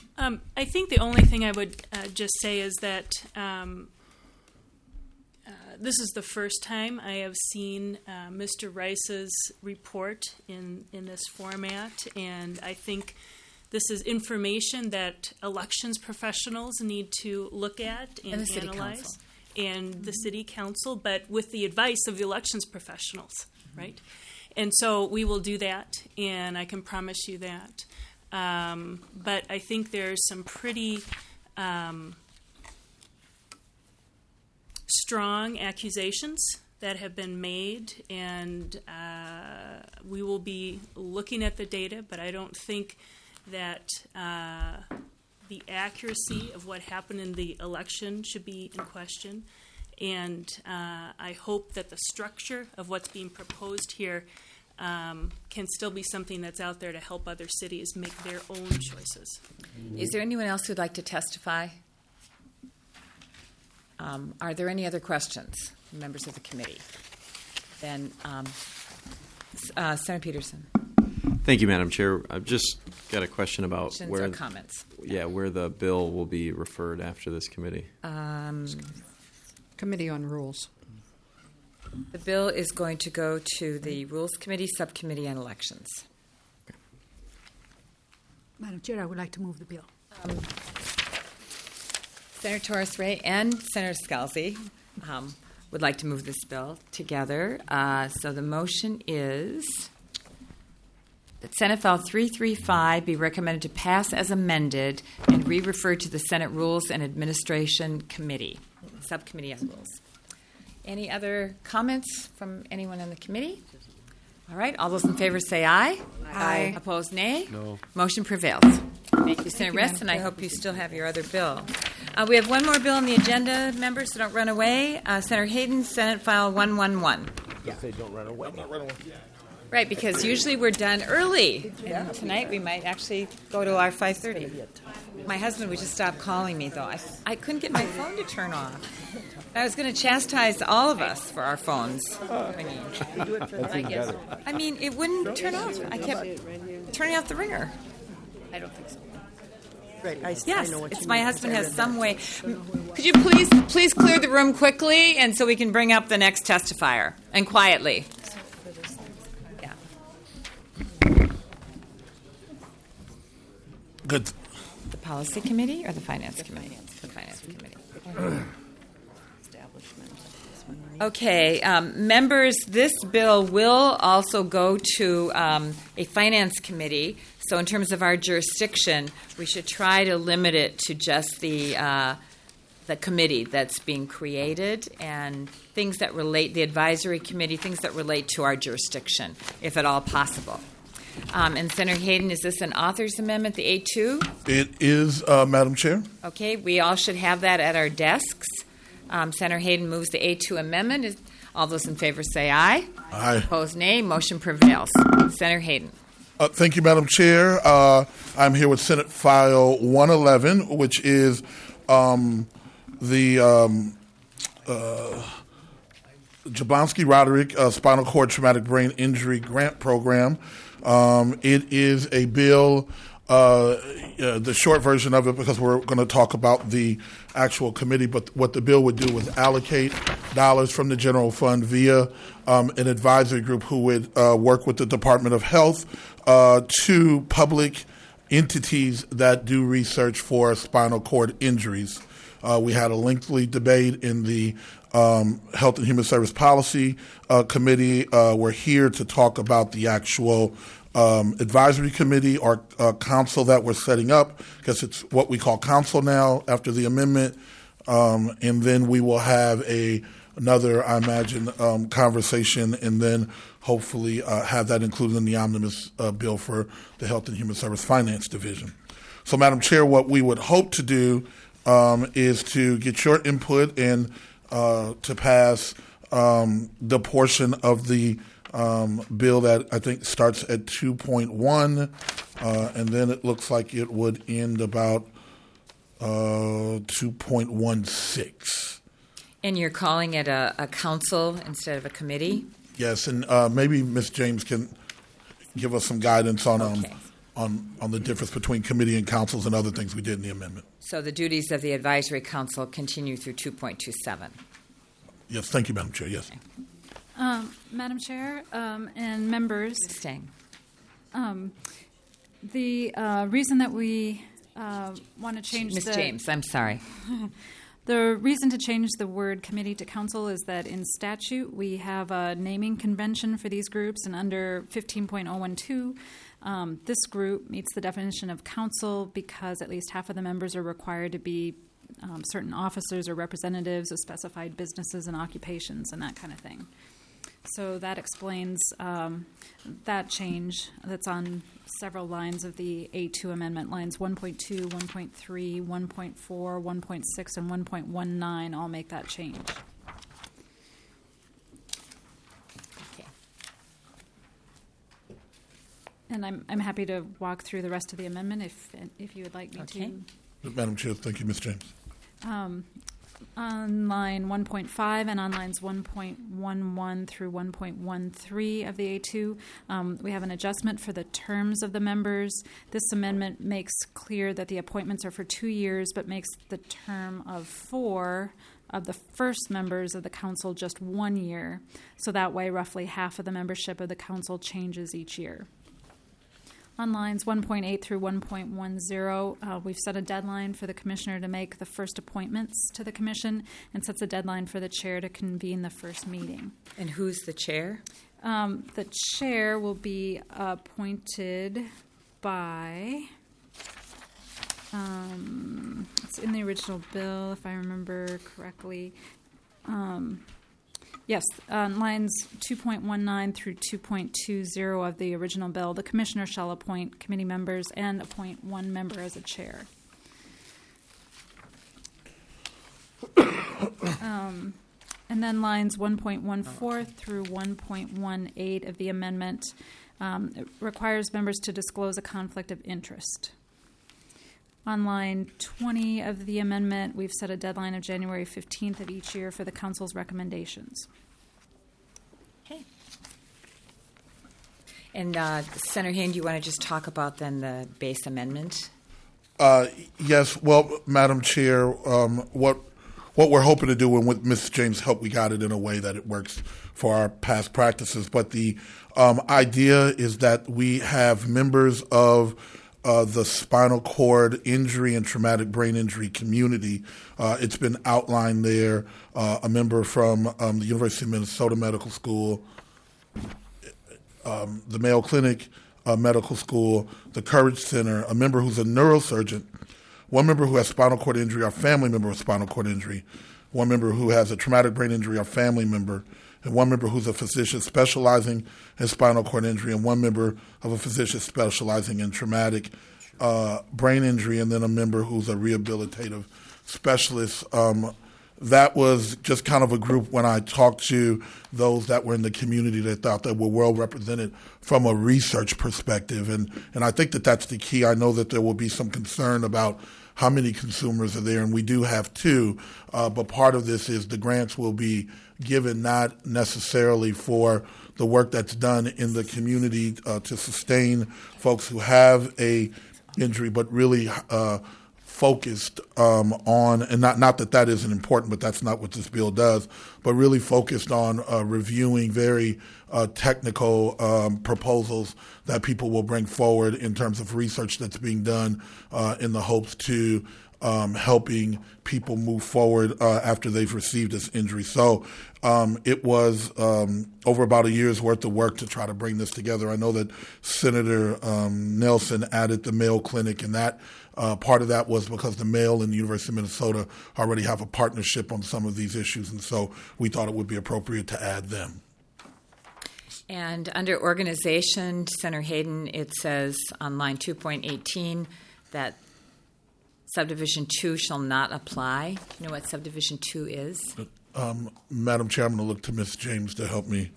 I think the only thing I would just say is that this is the first time I have seen Mr. Rice's report in this format, and I think this is information that elections professionals need to look at and the City analyze, Council. and the City Council, but with the advice of the elections professionals, right? And so we will do that, and I can promise you that. But I think there's some pretty strong accusations that have been made, and we will be looking at the data, but I don't think that the accuracy of what happened in the election should be in question. And I hope that the structure of what's being proposed here can still be something that's out there to help other cities make their own choices. Is there anyone else who'd like to testify? Are there any other questions from members of the committee? Then, Senator Peterson. Thank you, Madam Chair. I've just got a question about Questions where or comments? Yeah, where the bill will be referred after this committee. Committee on Rules. The bill is going to go to the Rules Committee, Subcommittee on Elections. Madam Chair, I would like to move the bill. Senator Torres Ray and Senator Scalzi would like to move this bill together. So the motion is that Senate File 335 be recommended to pass as amended and re-referred to the Senate Rules and Administration Committee, Subcommittee on Rules. Any other comments from anyone on the committee? All right, all those in favor say aye. Aye. Opposed, nay. No. Motion prevails. Thank you, Senator Rest, and I hope you still have your other bill. We have one more bill on the agenda, members, so don't run away. Senator Hayden, Senate File 111. Yeah. Say don't run away. Don't run away. Right, because usually we're done early. And tonight we might actually go to our 5:30. My husband would just stop calling me, though. I couldn't get my phone to turn off. I was going to chastise all of us for our phones ringing. I mean, it wouldn't turn off. I kept turning off the ringer. I don't think so. Right. Yes, it's my husband has some way. Could you please clear the room quickly, and so we can bring up the next testifier, and quietly. Yeah. Good. The Policy Committee or the Finance Committee? The Finance Committee. Okay, members, this bill will also go to a Finance Committee. So in terms of our jurisdiction, we should try to limit it to just the committee that's being created and things that relate, the advisory committee, things that relate to our jurisdiction, if at all possible. And Senator Hayden, is this an author's amendment, the A2? It is, Madam Chair. Okay, we all should have that at our desks. Senator Hayden moves the A2 amendment. All those in favor say aye. Aye. Opposed, nay. Motion prevails. Senator Hayden. Thank you, Madam Chair. I'm here with Senate File 111, which is the Jablonski-Roderick Spinal Cord Traumatic Brain Injury Grant Program. It is a bill, the short version of it, because we're going to talk about the actual committee, but what the bill would do was allocate dollars from the general fund via an advisory group who would work with the Department of Health to public entities that do research for spinal cord injuries. We had a lengthy debate in the Health and Human Service Policy Committee. We're here to talk about the actual advisory committee or council that we're setting up, because it's what we call council now after the amendment. And then we will have another, I imagine, conversation, and then hopefully have that included in the omnibus bill for the Health and Human Service Finance Division. So, Madam Chair, what we would hope to do is to get your input and to pass the portion of the bill that I think starts at 2.1, and then it looks like it would end about 2.16. And you're calling it a council instead of a committee? Yes, and maybe Ms. James can give us some guidance on the difference between committee and councils and other things we did in the amendment. So the duties of the advisory council continue through 2.27. Yes, thank you, Madam Chair. Yes. Madam Chair and members, the reason that we want to change Ms. James, I'm sorry. The reason to change the word committee to council is that in statute we have a naming convention for these groups, and under 15.012, this group meets the definition of council because at least half of the members are required to be certain officers or representatives of specified businesses and occupations and that kind of thing. So that explains that change that's on several lines of the A2 amendment. Lines 1.2, 1.3, 1.4, 1.6, and 1.19 all make that change. Okay. And I'm happy to walk through the rest of the amendment if you would like me to. Madam Chair, thank you, Ms. James. On line 1.5 and on lines 1.11 through 1.13 of the A2, we have an adjustment for the terms of the members. This amendment makes clear that the appointments are for 2 years, but makes the term of 4 of the first members of the council just 1 year. So that way, roughly half of the membership of the council changes each year. On lines 1.8 through 1.10, we've set a deadline for the commissioner to make the first appointments to the commission and sets a deadline for the chair to convene the first meeting. And who's the chair? The chair will be appointed by, it's in the original bill, if I remember correctly. Yes, on lines 2.19 through 2.20 of the original bill, the commissioner shall appoint committee members and appoint one member as a chair. And then lines 1.14 through 1.18 of the amendment it requires members to disclose a conflict of interest. On line 20 of the amendment, we've set a deadline of January 15th of each year for the council's recommendations. Okay. And Senator Hayden, do you want to just talk about then the base amendment? Yes. Well, Madam Chair, what we're hoping to do, and with Ms. James' help, we got it in a way that it works for our past practices. But the idea is that we have members of the spinal cord injury and traumatic brain injury community. It's been outlined there. A member from the University of Minnesota Medical School, the Mayo Clinic Medical School, the Courage Center, a member who's a neurosurgeon, one member who has spinal cord injury, our family member with spinal cord injury, one member who has a traumatic brain injury, our family member, and one member who's a physician specializing in spinal cord injury, and one member of a physician specializing in traumatic brain injury, and then a member who's a rehabilitative specialist. That was just kind of a group when I talked to those that were in the community that thought that were well represented from a research perspective. And I think that that's the key. I know that there will be some concern about how many consumers are there, and we do have 2. But part of this is the grants will be given not necessarily for the work that's done in the community to sustain folks who have a injury, but really focused on, and not that isn't important, but that's not what this bill does, but really focused on reviewing very technical proposals that people will bring forward in terms of research that's being done in the hopes to helping people move forward after they've received this injury. So it was over about a year's worth of work to try to bring this together. I know that Senator Nelson added the Mayo Clinic, and that part of that was because the Mayo and the University of Minnesota already have a partnership on some of these issues, and so we thought it would be appropriate to add them. And under organization, Senator Hayden, it says on line 2.18 that Subdivision 2 shall not apply. You know what Subdivision 2 is? Madam Chair, I'm going to look to Ms. James to help me.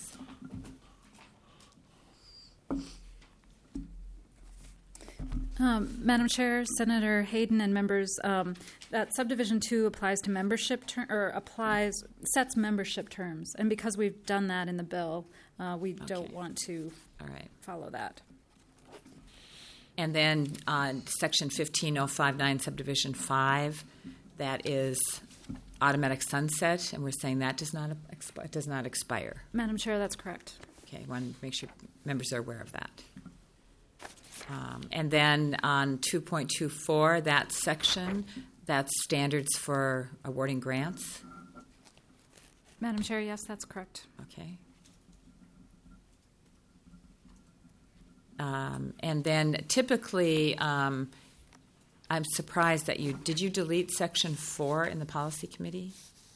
Madam Chair, Senator Hayden, and members, that Subdivision 2 applies to membership sets membership terms, and because we've done that in the bill, we don't want to follow that. And then on Section 15059, Subdivision 5, that is automatic sunset, and we're saying that does not expire. Madam Chair, that's correct. Okay, I want to make sure members are aware of that. And then on 2.24, that section, that's standards for awarding grants. Madam Chair, yes, that's correct. Okay. And then typically, I'm surprised that did you delete section 4 in the policy committee?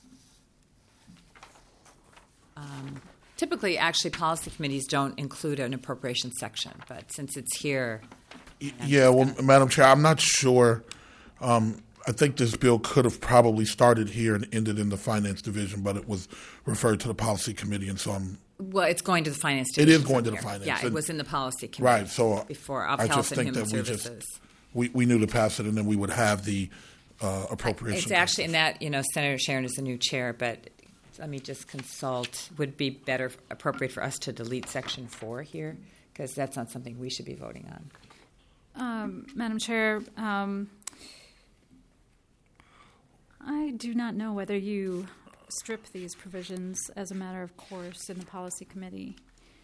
Typically, actually, policy committees don't include an appropriation section, but since it's here. Yeah, well, Madam Chair, I'm not sure. I think this bill could have probably started here and ended in the Finance Division, but it was referred to the Policy Committee, and so I'm. Well, it's going to the Finance Division. It is going to the Finance. Yeah, it was in the Policy Committee. Right, so before I Health just and think Human that Services. we knew to pass it, and then we would have the appropriation. It's actually in that, Senator Sharon is the new chair, but let me just consult. Would be better appropriate for us to delete section 4 here, because that's not something we should be voting on. Madam Chair, I do not know whether you strip these provisions as a matter of course in the policy committee.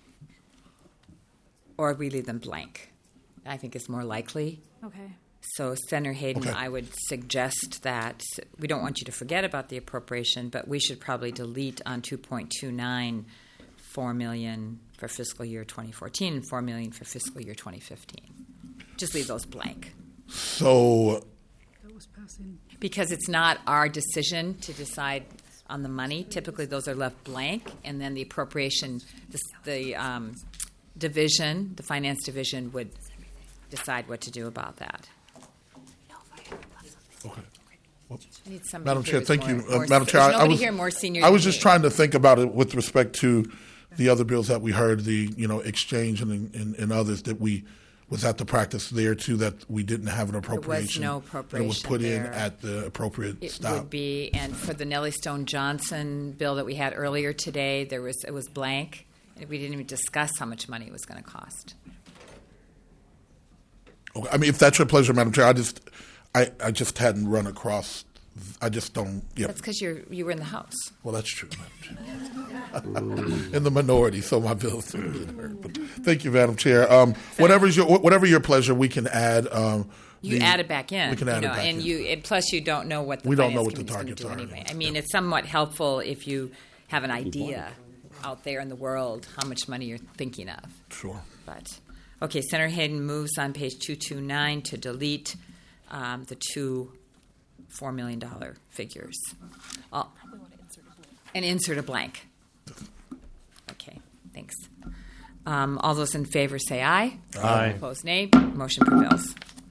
Or we leave them blank. I think it's more likely. Okay. So, Senator Hayden, Okay. I would suggest that we don't want you to forget about the appropriation, but we should probably delete on 2.29 $4 million for fiscal year 2014 and $4 million for fiscal year 2015. Just leave those blank. So. That was passing. Because it's not our decision to decide on the money. Typically, those are left blank, and then the appropriation, the division, the finance division, would decide what to do about that. Okay. Well, I need somebody Madam here Chair, who's thank more- you. Madam Chair, there's I nobody was here more senior I was than just me. trying to think about it with respect to the other bills that we heard, the exchange and others that was that the practice there too, that we didn't have an appropriation. no It was appropriation put there. in at the appropriate It stop. would be, and for the Nellie Stone Johnson bill that we had earlier today, it was blank. We didn't even discuss how much money it was going to cost. Okay. I mean, if that's your pleasure, Madam Chair, I just hadn't run across. I just don't. Yeah. That's because you were in the House. Well, that's true, Madam Chair. In the minority, so my bill is heard. But thank you, Madam Chair. Whatever your pleasure, we can add. You add it back in. We can add it back and in. And plus you don't know what the We don't know finance what the committee's gonna targets do are. anyway. I mean, it's somewhat helpful if you have an idea out there in the world how much money you're thinking of. Sure. But okay, Senator Hayden moves on page 229 to delete the two $4 million figures. And insert a blank. Okay, thanks. All those in favor say aye. Aye. Opposed, nay. Motion prevails.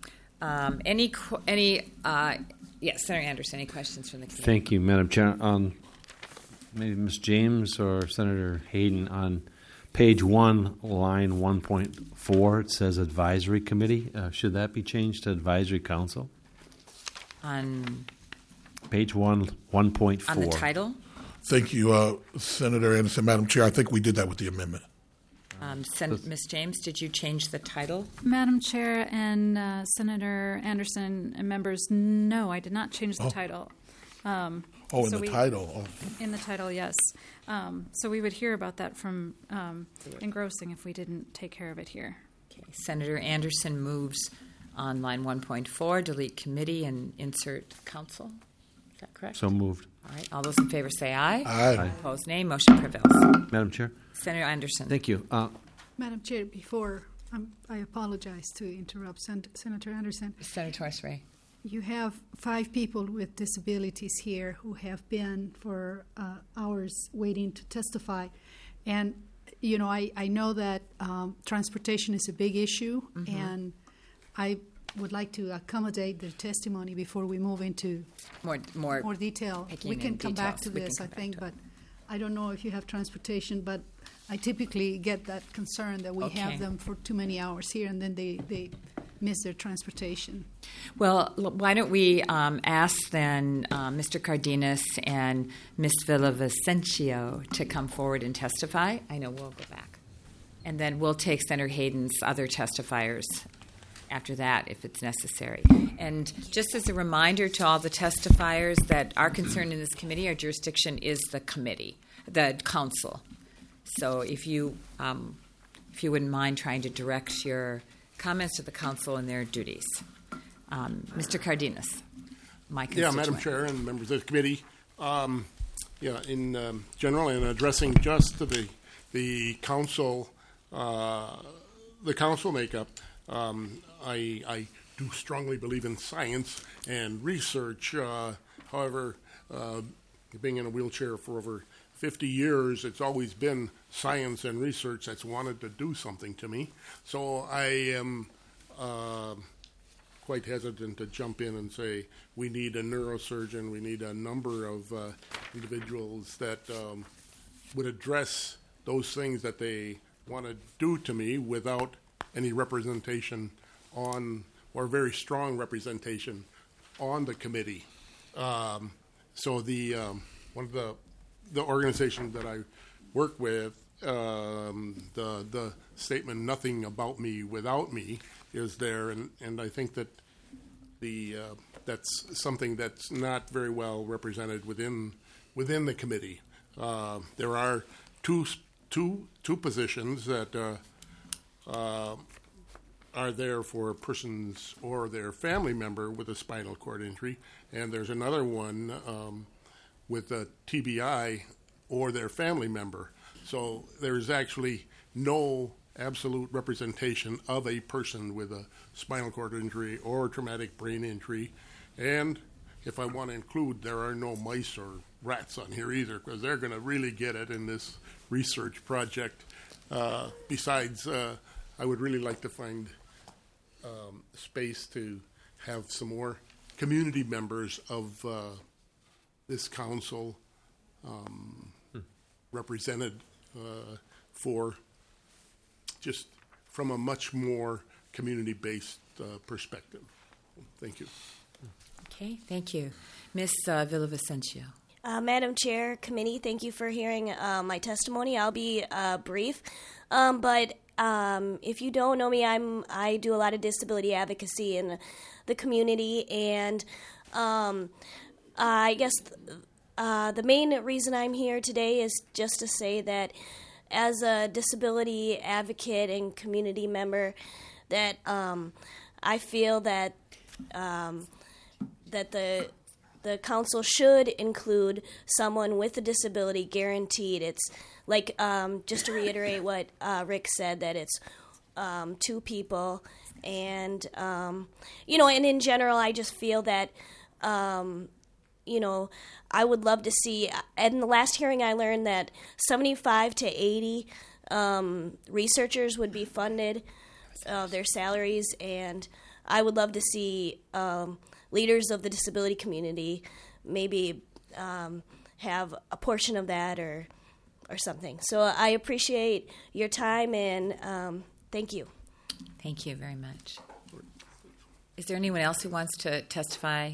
Yes, Senator Anderson, any questions from the committee? Thank you, Madam Chair. Maybe Ms. James or Senator Hayden, on page 1, line 1.4, it says advisory committee. Should that be changed to advisory council? On Page 1, 1.4. the title? Thank you, Senator Anderson. Madam Chair, I think we did that with the amendment. Ms. James, did you change the title? Madam Chair and Senator Anderson and members, no, I did not change the Oh. title. In the title. Oh. In the title, yes. So we would hear about that from engrossing if we didn't take care of it here. Okay. Senator Anderson moves on line 1.4, delete committee and insert council. Is that correct? So moved. All right. All those in favor say aye. Aye. Opposed, nay. Motion prevails. Madam Chair? Senator Anderson. Thank you. Madam Chair, before I apologize to interrupt Senator Anderson. Senator Torres-Ray. You have 5 people with disabilities here who have been for hours waiting to testify. And, I know that transportation is a big issue, and I would like to accommodate their testimony before we move into more detail. picking We can in come back details. to We can this, I come back think, to but I don't know if you have transportation, but I typically get that concern that we Okay. have them for too many hours here, and then they miss their transportation. Well, why don't we ask then Mr. Cardenas and Ms. Villavicencio to come forward and testify? I know we'll go back. And then we'll take Senator Hayden's other testifiers after that if it's necessary. And just as a reminder to all the testifiers that our concern in this committee, our jurisdiction is the committee, the council. So if you wouldn't mind trying to direct your comments to the council and their duties. Mr. Cardenas, my constituent. Yeah, Madam Chair and members of the committee. In general, in addressing just the council, the council makeup, I do strongly believe in science and research. However, being in a wheelchair for over 50 years, it's always been science and research that's wanted to do something to me. So I am quite hesitant to jump in and say we need a neurosurgeon, we need a number of individuals that would address those things that they want to do to me without any representation on, or very strong representation on the committee. So the one of the organizations that I work with, the statement "Nothing about me without me" is there, and I think that that's something that's not very well represented within the committee. There are two positions that are there for persons or their family member with a spinal cord injury, and there's another one with a TBI or their family member. So there's actually no absolute representation of a person with a spinal cord injury or traumatic brain injury. And if I want to include, there are no mice or rats on here either, because they're going to really get it in this research project. Besides, I would really like to find space to have some more community members of this council represented for just from a much more community-based perspective. Thank you. Okay, thank you. Ms. Villavicencio. Madam Chair, committee, thank you for hearing my testimony. I'll be brief, but if you don't know me, I do a lot of disability advocacy in the community, and I guess the main reason I'm here today is just to say that as a disability advocate and community member, that I feel that that the council should include someone with a disability guaranteed. It's like, just to reiterate what Rick said, that it's two people. And, and in general, I just feel that, I would love to see, in the last hearing I learned that 75 to 80 researchers would be funded, their salaries, and I would love to see leaders of the disability community maybe have a portion of that or something. So I appreciate your time, and thank you. Thank you very much. Is there anyone else who wants to testify?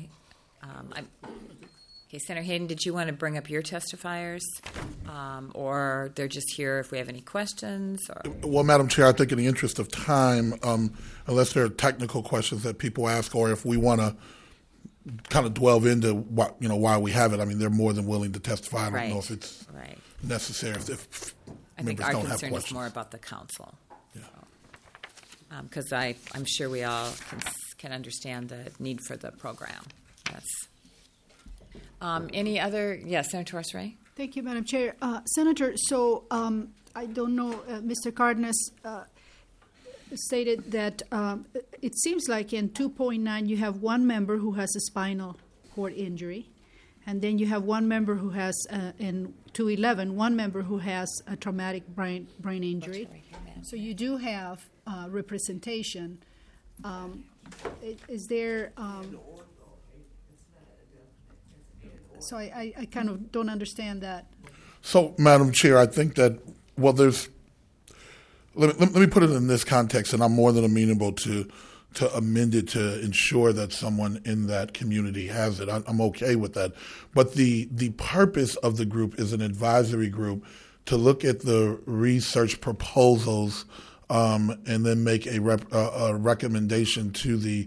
Okay, Senator Hayden, did you want to bring up your testifiers, or they're just here if we have any questions? Or? Well, Madam Chair, I think in the interest of time, unless there are technical questions that people ask, or if we want to kind of delve into why we have it, I mean, they're more than willing to testify. I don't know if it's necessary. If I think our concern is more about the council. Because I'm sure we all can understand the need for the program. Yes. Any other? Yes, Senator Torres-Ray. Thank you, Madam Chair. Senator, so I don't know, Mr. Cardenas stated that it seems like in 2.9 you have one member who has a spinal cord injury, and then you have one member who has, in 211, one member who has a traumatic brain injury. So you do have representation. Is there... So I kind of don't understand that. So, Madam Chair, I think that, well, there's, let me put it in this context, and I'm more than amenable to amend it to ensure that someone in that community has it. I'm okay with that. But the purpose of the group is an advisory group to look at the research proposals and then make a recommendation to the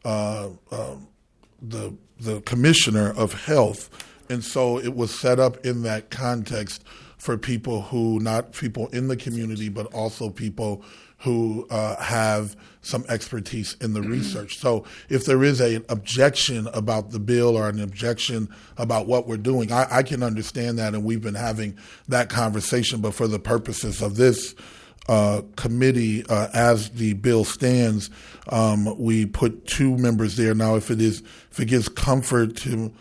Commissioner of Health. And so it was set up in that context for people who, not people in the community, but also people who have some expertise in the research. So if there is an objection about the bill or an objection about what we're doing, I can understand that, and we've been having that conversation. But for the purposes of this committee, as the bill stands, we put 2 members there. Now, if it gives comfort to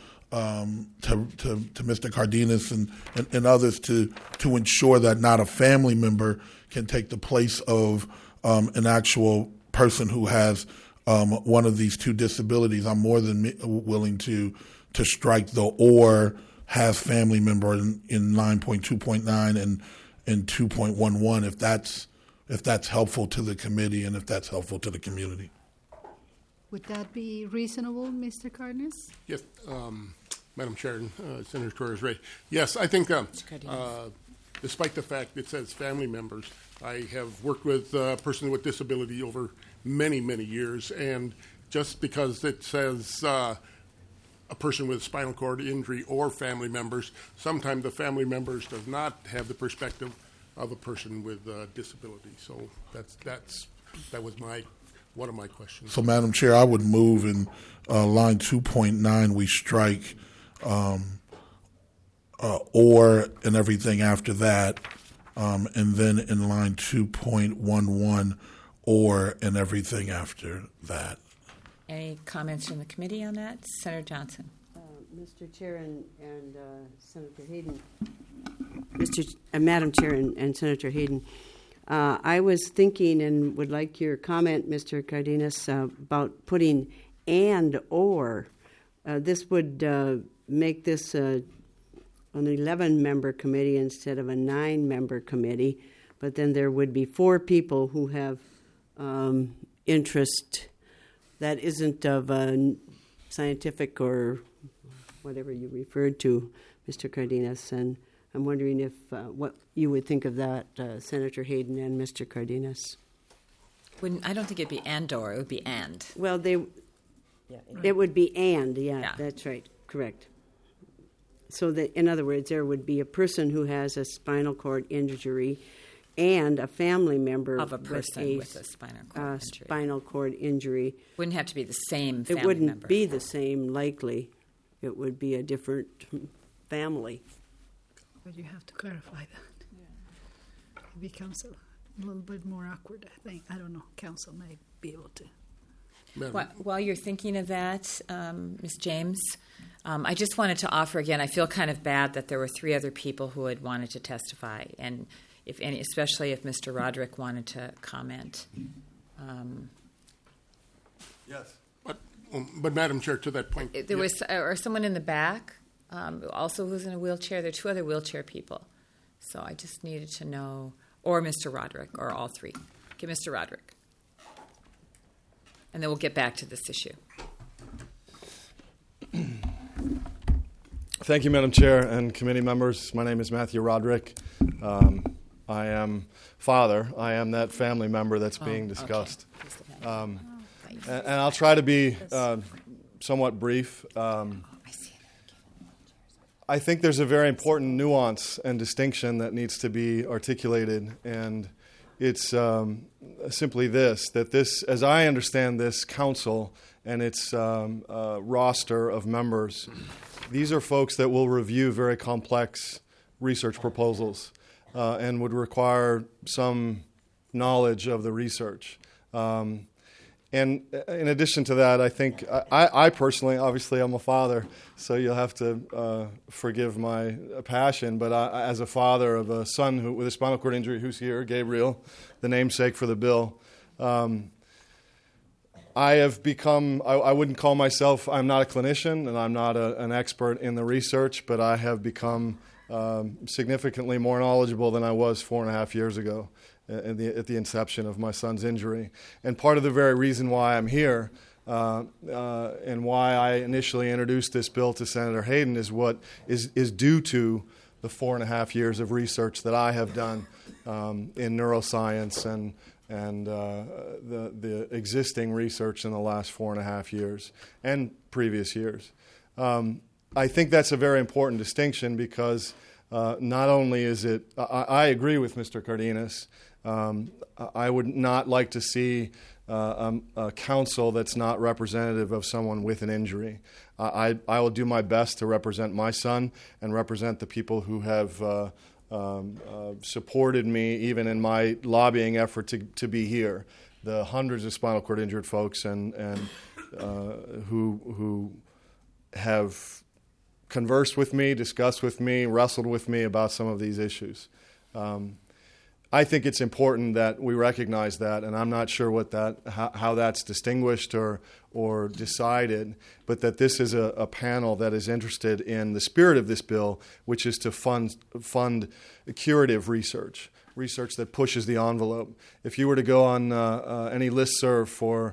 Mr. Cardenas and others to ensure that not a family member can take the place of an actual person who has one of these 2 disabilities, I'm more than willing to strike the or has family member in 9.2.9 and 2.11 if that's helpful to the committee and if that's helpful to the community. Would that be reasonable, Mr. Cardenas? Yes, Madam Chair and Senator Torres-Ray. Yes, I think despite the fact it says family members, I have worked with a person with disability over many, many years, and just because it says a person with spinal cord injury or family members, sometimes the family members does not have the perspective of a person with disability. So that was one of my questions. So, Madam Chair, I would move in line 2.9 we strike or and everything after that, and then in line 2.11 or and everything after that. Any comments from the committee on that? Senator Johnson. Mr. Chair and Senator Hayden. Madam Chair and Senator Hayden, I was thinking and would like your comment, Mr. Cardenas, about putting and or. This would make this an 11-member committee instead of a 9-member committee, but then there would be 4 people who have interest that isn't of a scientific or whatever you referred to, Mr. Cardenas, and I'm wondering if what you would think of that, Senator Hayden and Mr. Cardenas. I don't think it'd be and or, it would be and. Well, it would be and, yeah, that's right, correct. So that, in other words, there would be a person who has a spinal cord injury and a family member of a person with a spinal cord injury. Wouldn't have to be the same family member. It wouldn't be the same, likely. It would be a different family. But you have to clarify that. Yeah. It becomes a little bit more awkward, I think. I don't know. Council may be able to. While you're thinking of that, Ms. James, I just wanted to offer again, I feel kind of bad that there were 3 other people who had wanted to testify, and if any, especially if Mr. Roderick wanted to comment. Yes. But Madam Chair, to that point. There was or someone in the back also who's in a wheelchair. There are 2 other wheelchair people. So I just needed to know, or Mr. Roderick, or all 3. Okay, Mr. Roderick. And then we'll get back to this issue. Thank you, Madam Chair and committee members. My name is Matthew Roderick. I am father. I am that family member that's being discussed. Okay. And I'll try to be somewhat brief. I think there's a very important nuance and distinction that needs to be articulated, and it's simply this, that this, as I understand this council and its roster of members, these are folks that will review very complex research proposals and would require some knowledge of the research. And in addition to that, I think I personally, obviously I'm a father, so you'll have to forgive my passion, but as a father of a son with a spinal cord injury who's here, Gabriel, the namesake for the bill, I have become, I wouldn't call myself, I'm not a clinician and I'm not an expert in the research, but I have become significantly more knowledgeable than I was 4.5 years ago. At the inception of my son's injury. And part of the very reason why I'm here and why I initially introduced this bill to Senator Hayden is what is due to the 4.5 years of research that I have done in neuroscience and and the existing research in the last 4.5 years and previous years. I think that's a very important distinction because not only is it, I agree with Mr. Cardenas. I would not like to see a council that's not representative of someone with an injury. I will do my best to represent my son and represent the people who have supported me even in my lobbying effort to be here. The hundreds of spinal cord injured folks and who have conversed with me, discussed with me, wrestled with me about some of these issues. I think it's important that we recognize that, and I'm not sure what how that's distinguished or decided, but that this is a panel that is interested in the spirit of this bill, which is to fund curative research that pushes the envelope. If you were to go on any listserv for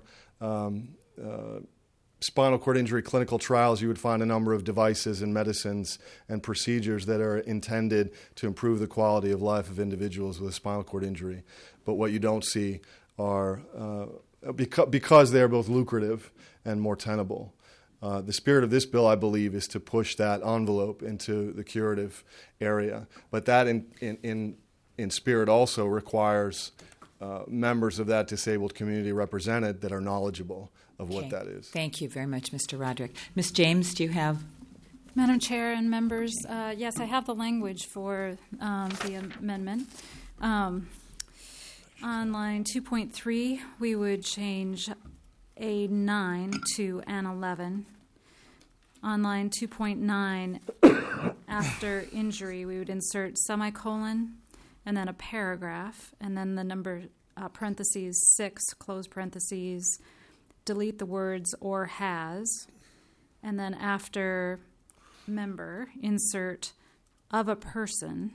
spinal cord injury clinical trials, you would find a number of devices and medicines and procedures that are intended to improve the quality of life of individuals with a spinal cord injury. But what you don't see are, because they're both lucrative and more tenable. The spirit of this bill, I believe, is to push that envelope into the curative area. But that in spirit also requires members of that disabled community represented that are knowledgeable of what that is. Thank you very much, Mr. Roderick. Ms. James, do you have? Madam Chair and members, yes, I have the language for the amendment. On line 2.3, we would change a 9 to an 11. On line 2.9, after injury, we would insert semicolon and then a paragraph, and then the number parentheses 6, close parentheses, delete the words or has, and then after member, insert of a person.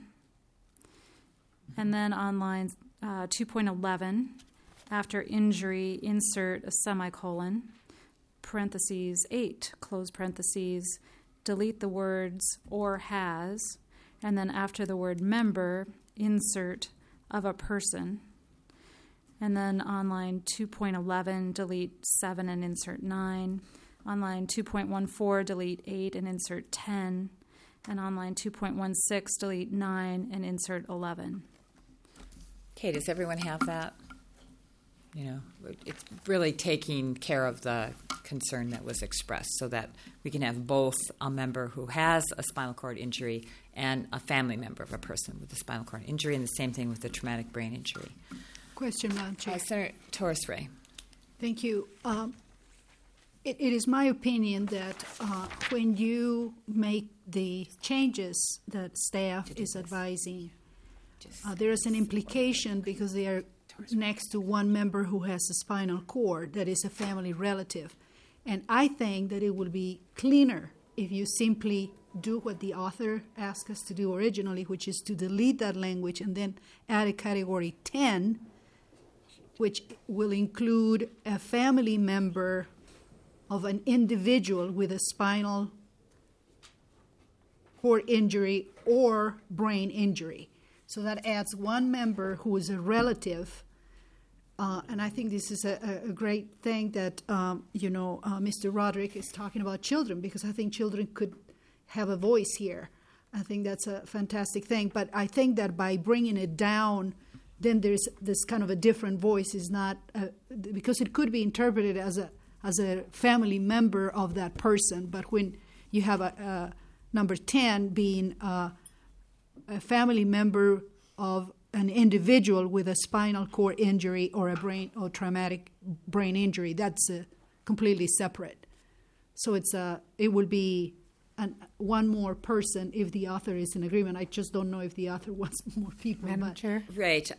And then on line 2.11, after injury, insert a semicolon, parentheses 8, close parentheses, delete the words or has, and then after the word member, insert of a person. And then on line 2.11, delete 7 and insert 9. On line 2.14, delete 8 and insert 10. And on line 2.16, delete 9 and insert 11. Okay, does everyone have that? You know, it's really taking care of the concern that was expressed so that we can have both a member who has a spinal cord injury and a family member of a person with a spinal cord injury, and the same thing with a traumatic brain injury. Question, Madam Chair. Senator Torres-Ray. Thank you. It is my opinion that when you make the changes that staff is advising, there is an implication because they are next to one member who has a spinal cord that is a family relative. And I think that it would be cleaner if you simply do what the author asked us to do originally, which is to delete that language and then add a category 10, which will include a family member of an individual with a spinal cord injury or brain injury. So that adds one member who is a relative. And I think this is a great thing that, Mr. Roderick is talking about children, because I think children could have a voice here. I think that's a fantastic thing. But I think that by bringing it down, then there's this kind of a different voice is not because it could be interpreted as a family member of that person. But when you have a number 10 being a family member of an individual with a spinal cord injury or a brain or traumatic brain injury, that's completely separate. So it will be one more person if the author is in agreement. I just don't know if the author wants more people. Madam Chair? Right.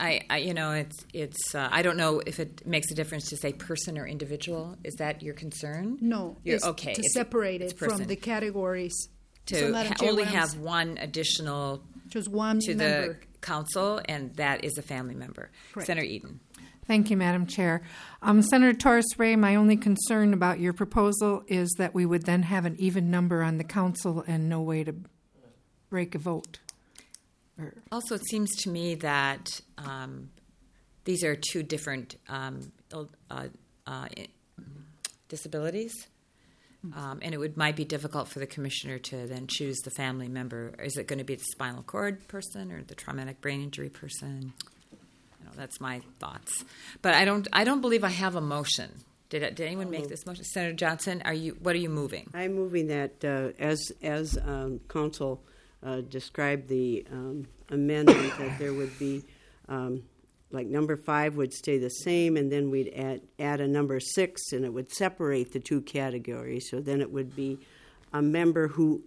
I don't know if it makes a difference to say person or individual. Is that your concern? No. Okay. To separate it from the categories. To only have one additional just one to member. The council, and that is a family member. Correct. Senator Eden. Thank you, Madam Chair. Senator Torres-Ray, my only concern about your proposal is that we would then have an even number on the council and no way to break a vote. Also, it seems to me that These are two different disabilities. And it might be difficult for the commissioner to then choose the family member. Is it going to be the spinal cord person or the traumatic brain injury person? That's my thoughts. But I don't believe I have a motion. Did anyone make this motion? Senator Johnson, what are you moving? I'm moving that as council described the amendment, that there would be like number 5 would stay the same, and then we'd add a number 6, and it would separate the two categories. So then it would be a member who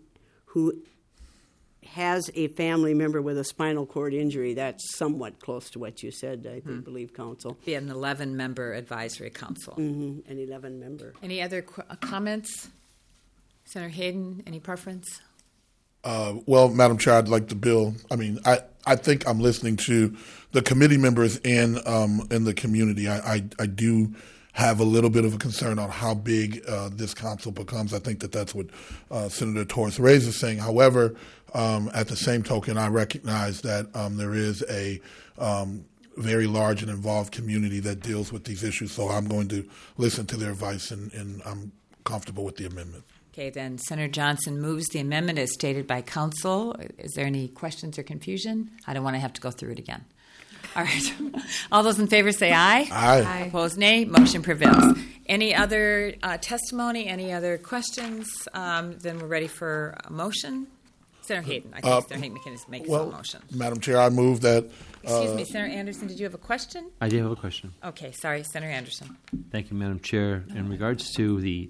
has a family member with a spinal cord injury. That's somewhat close to what you said, I believe, Council. Be an 11-member advisory council. An 11-member. Any other comments? Senator Hayden, any preference? Well, Madam Chair, I'd like the bill. I mean, I think I'm listening to the committee members and in the community. I do have a little bit of a concern on how big this council becomes. I think that's what Senator Torres Reyes is saying. However, at the same token, I recognize that there is a very large and involved community that deals with these issues. So I'm going to listen to their advice, and I'm comfortable with the amendment. Okay, then Senator Johnson moves the amendment as stated by council. Is there any questions or confusion? I don't want to have to go through it again. All right. All those in favor say aye. Aye. Opposed, nay. Motion prevails. Any other testimony? Any other questions? Then we're ready for a motion. Senator Hayden. I think Senator Hayden can make his own motion. Madam Chair, I move that... Excuse me, Senator Anderson, did you have a question? I do have a question. Okay, sorry, Senator Anderson. Thank you, Madam Chair. In regards to the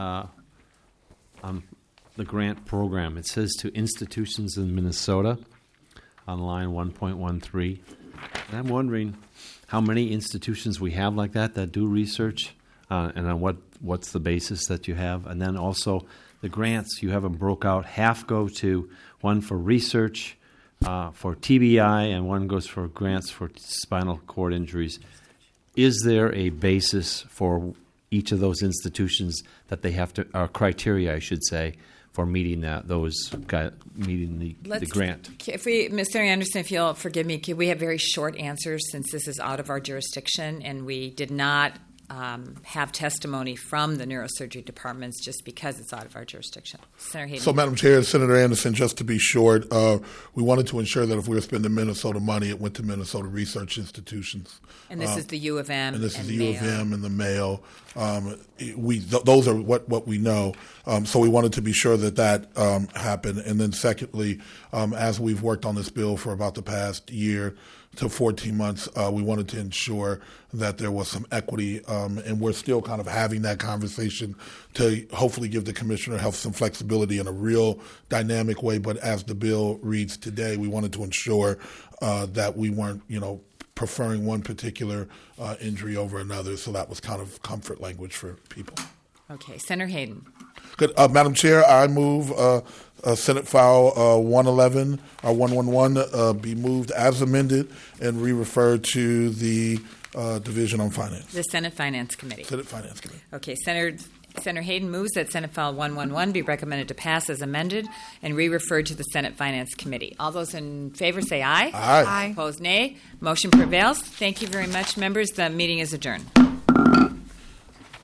grant program, it says to institutions in Minnesota on line 1.13. And I'm wondering how many institutions we have like that do research, and on what's the basis that you have. And then also the grants, you have them broke out. Half go to one for research for TBI, and one goes for grants for spinal cord injuries. Is there a basis for each of those institutions that they have to, criteria, I should say, for meeting meeting the grant? If Mr. Anderson, if you'll forgive me, can we have very short answers since this is out of our jurisdiction, and we did not have testimony from the neurosurgery departments just because it's out of our jurisdiction. Senator Hayden. So, Madam Chair, Senator Anderson, just to be short, we wanted to ensure that if we were spending Minnesota money, it went to Minnesota research institutions. And this is the U of M. And this is the U of M and the Mayo. Those are what we know. So we wanted to be sure that happened. And then secondly, as we've worked on this bill for about the past year to 14 months, we wanted to ensure that there was some equity, and we're still kind of having that conversation to hopefully give the Commissioner of Health some flexibility in a real dynamic way. But as the bill reads today, we wanted to ensure that we weren't, preferring one particular injury over another. So that was kind of comfort language for people. Okay, Senator Hayden. Good. Madam Chair, I move Senate File 111 or 111 be moved as amended and re-referred to the Division on Finance. The Senate Finance Committee. Senate Finance Committee. Okay, Senator Hayden moves that Senate File 111 be recommended to pass as amended and re-referred to the Senate Finance Committee. All those in favor say aye. Aye. Opposed, nay. Motion prevails. Thank you very much, members. The meeting is adjourned.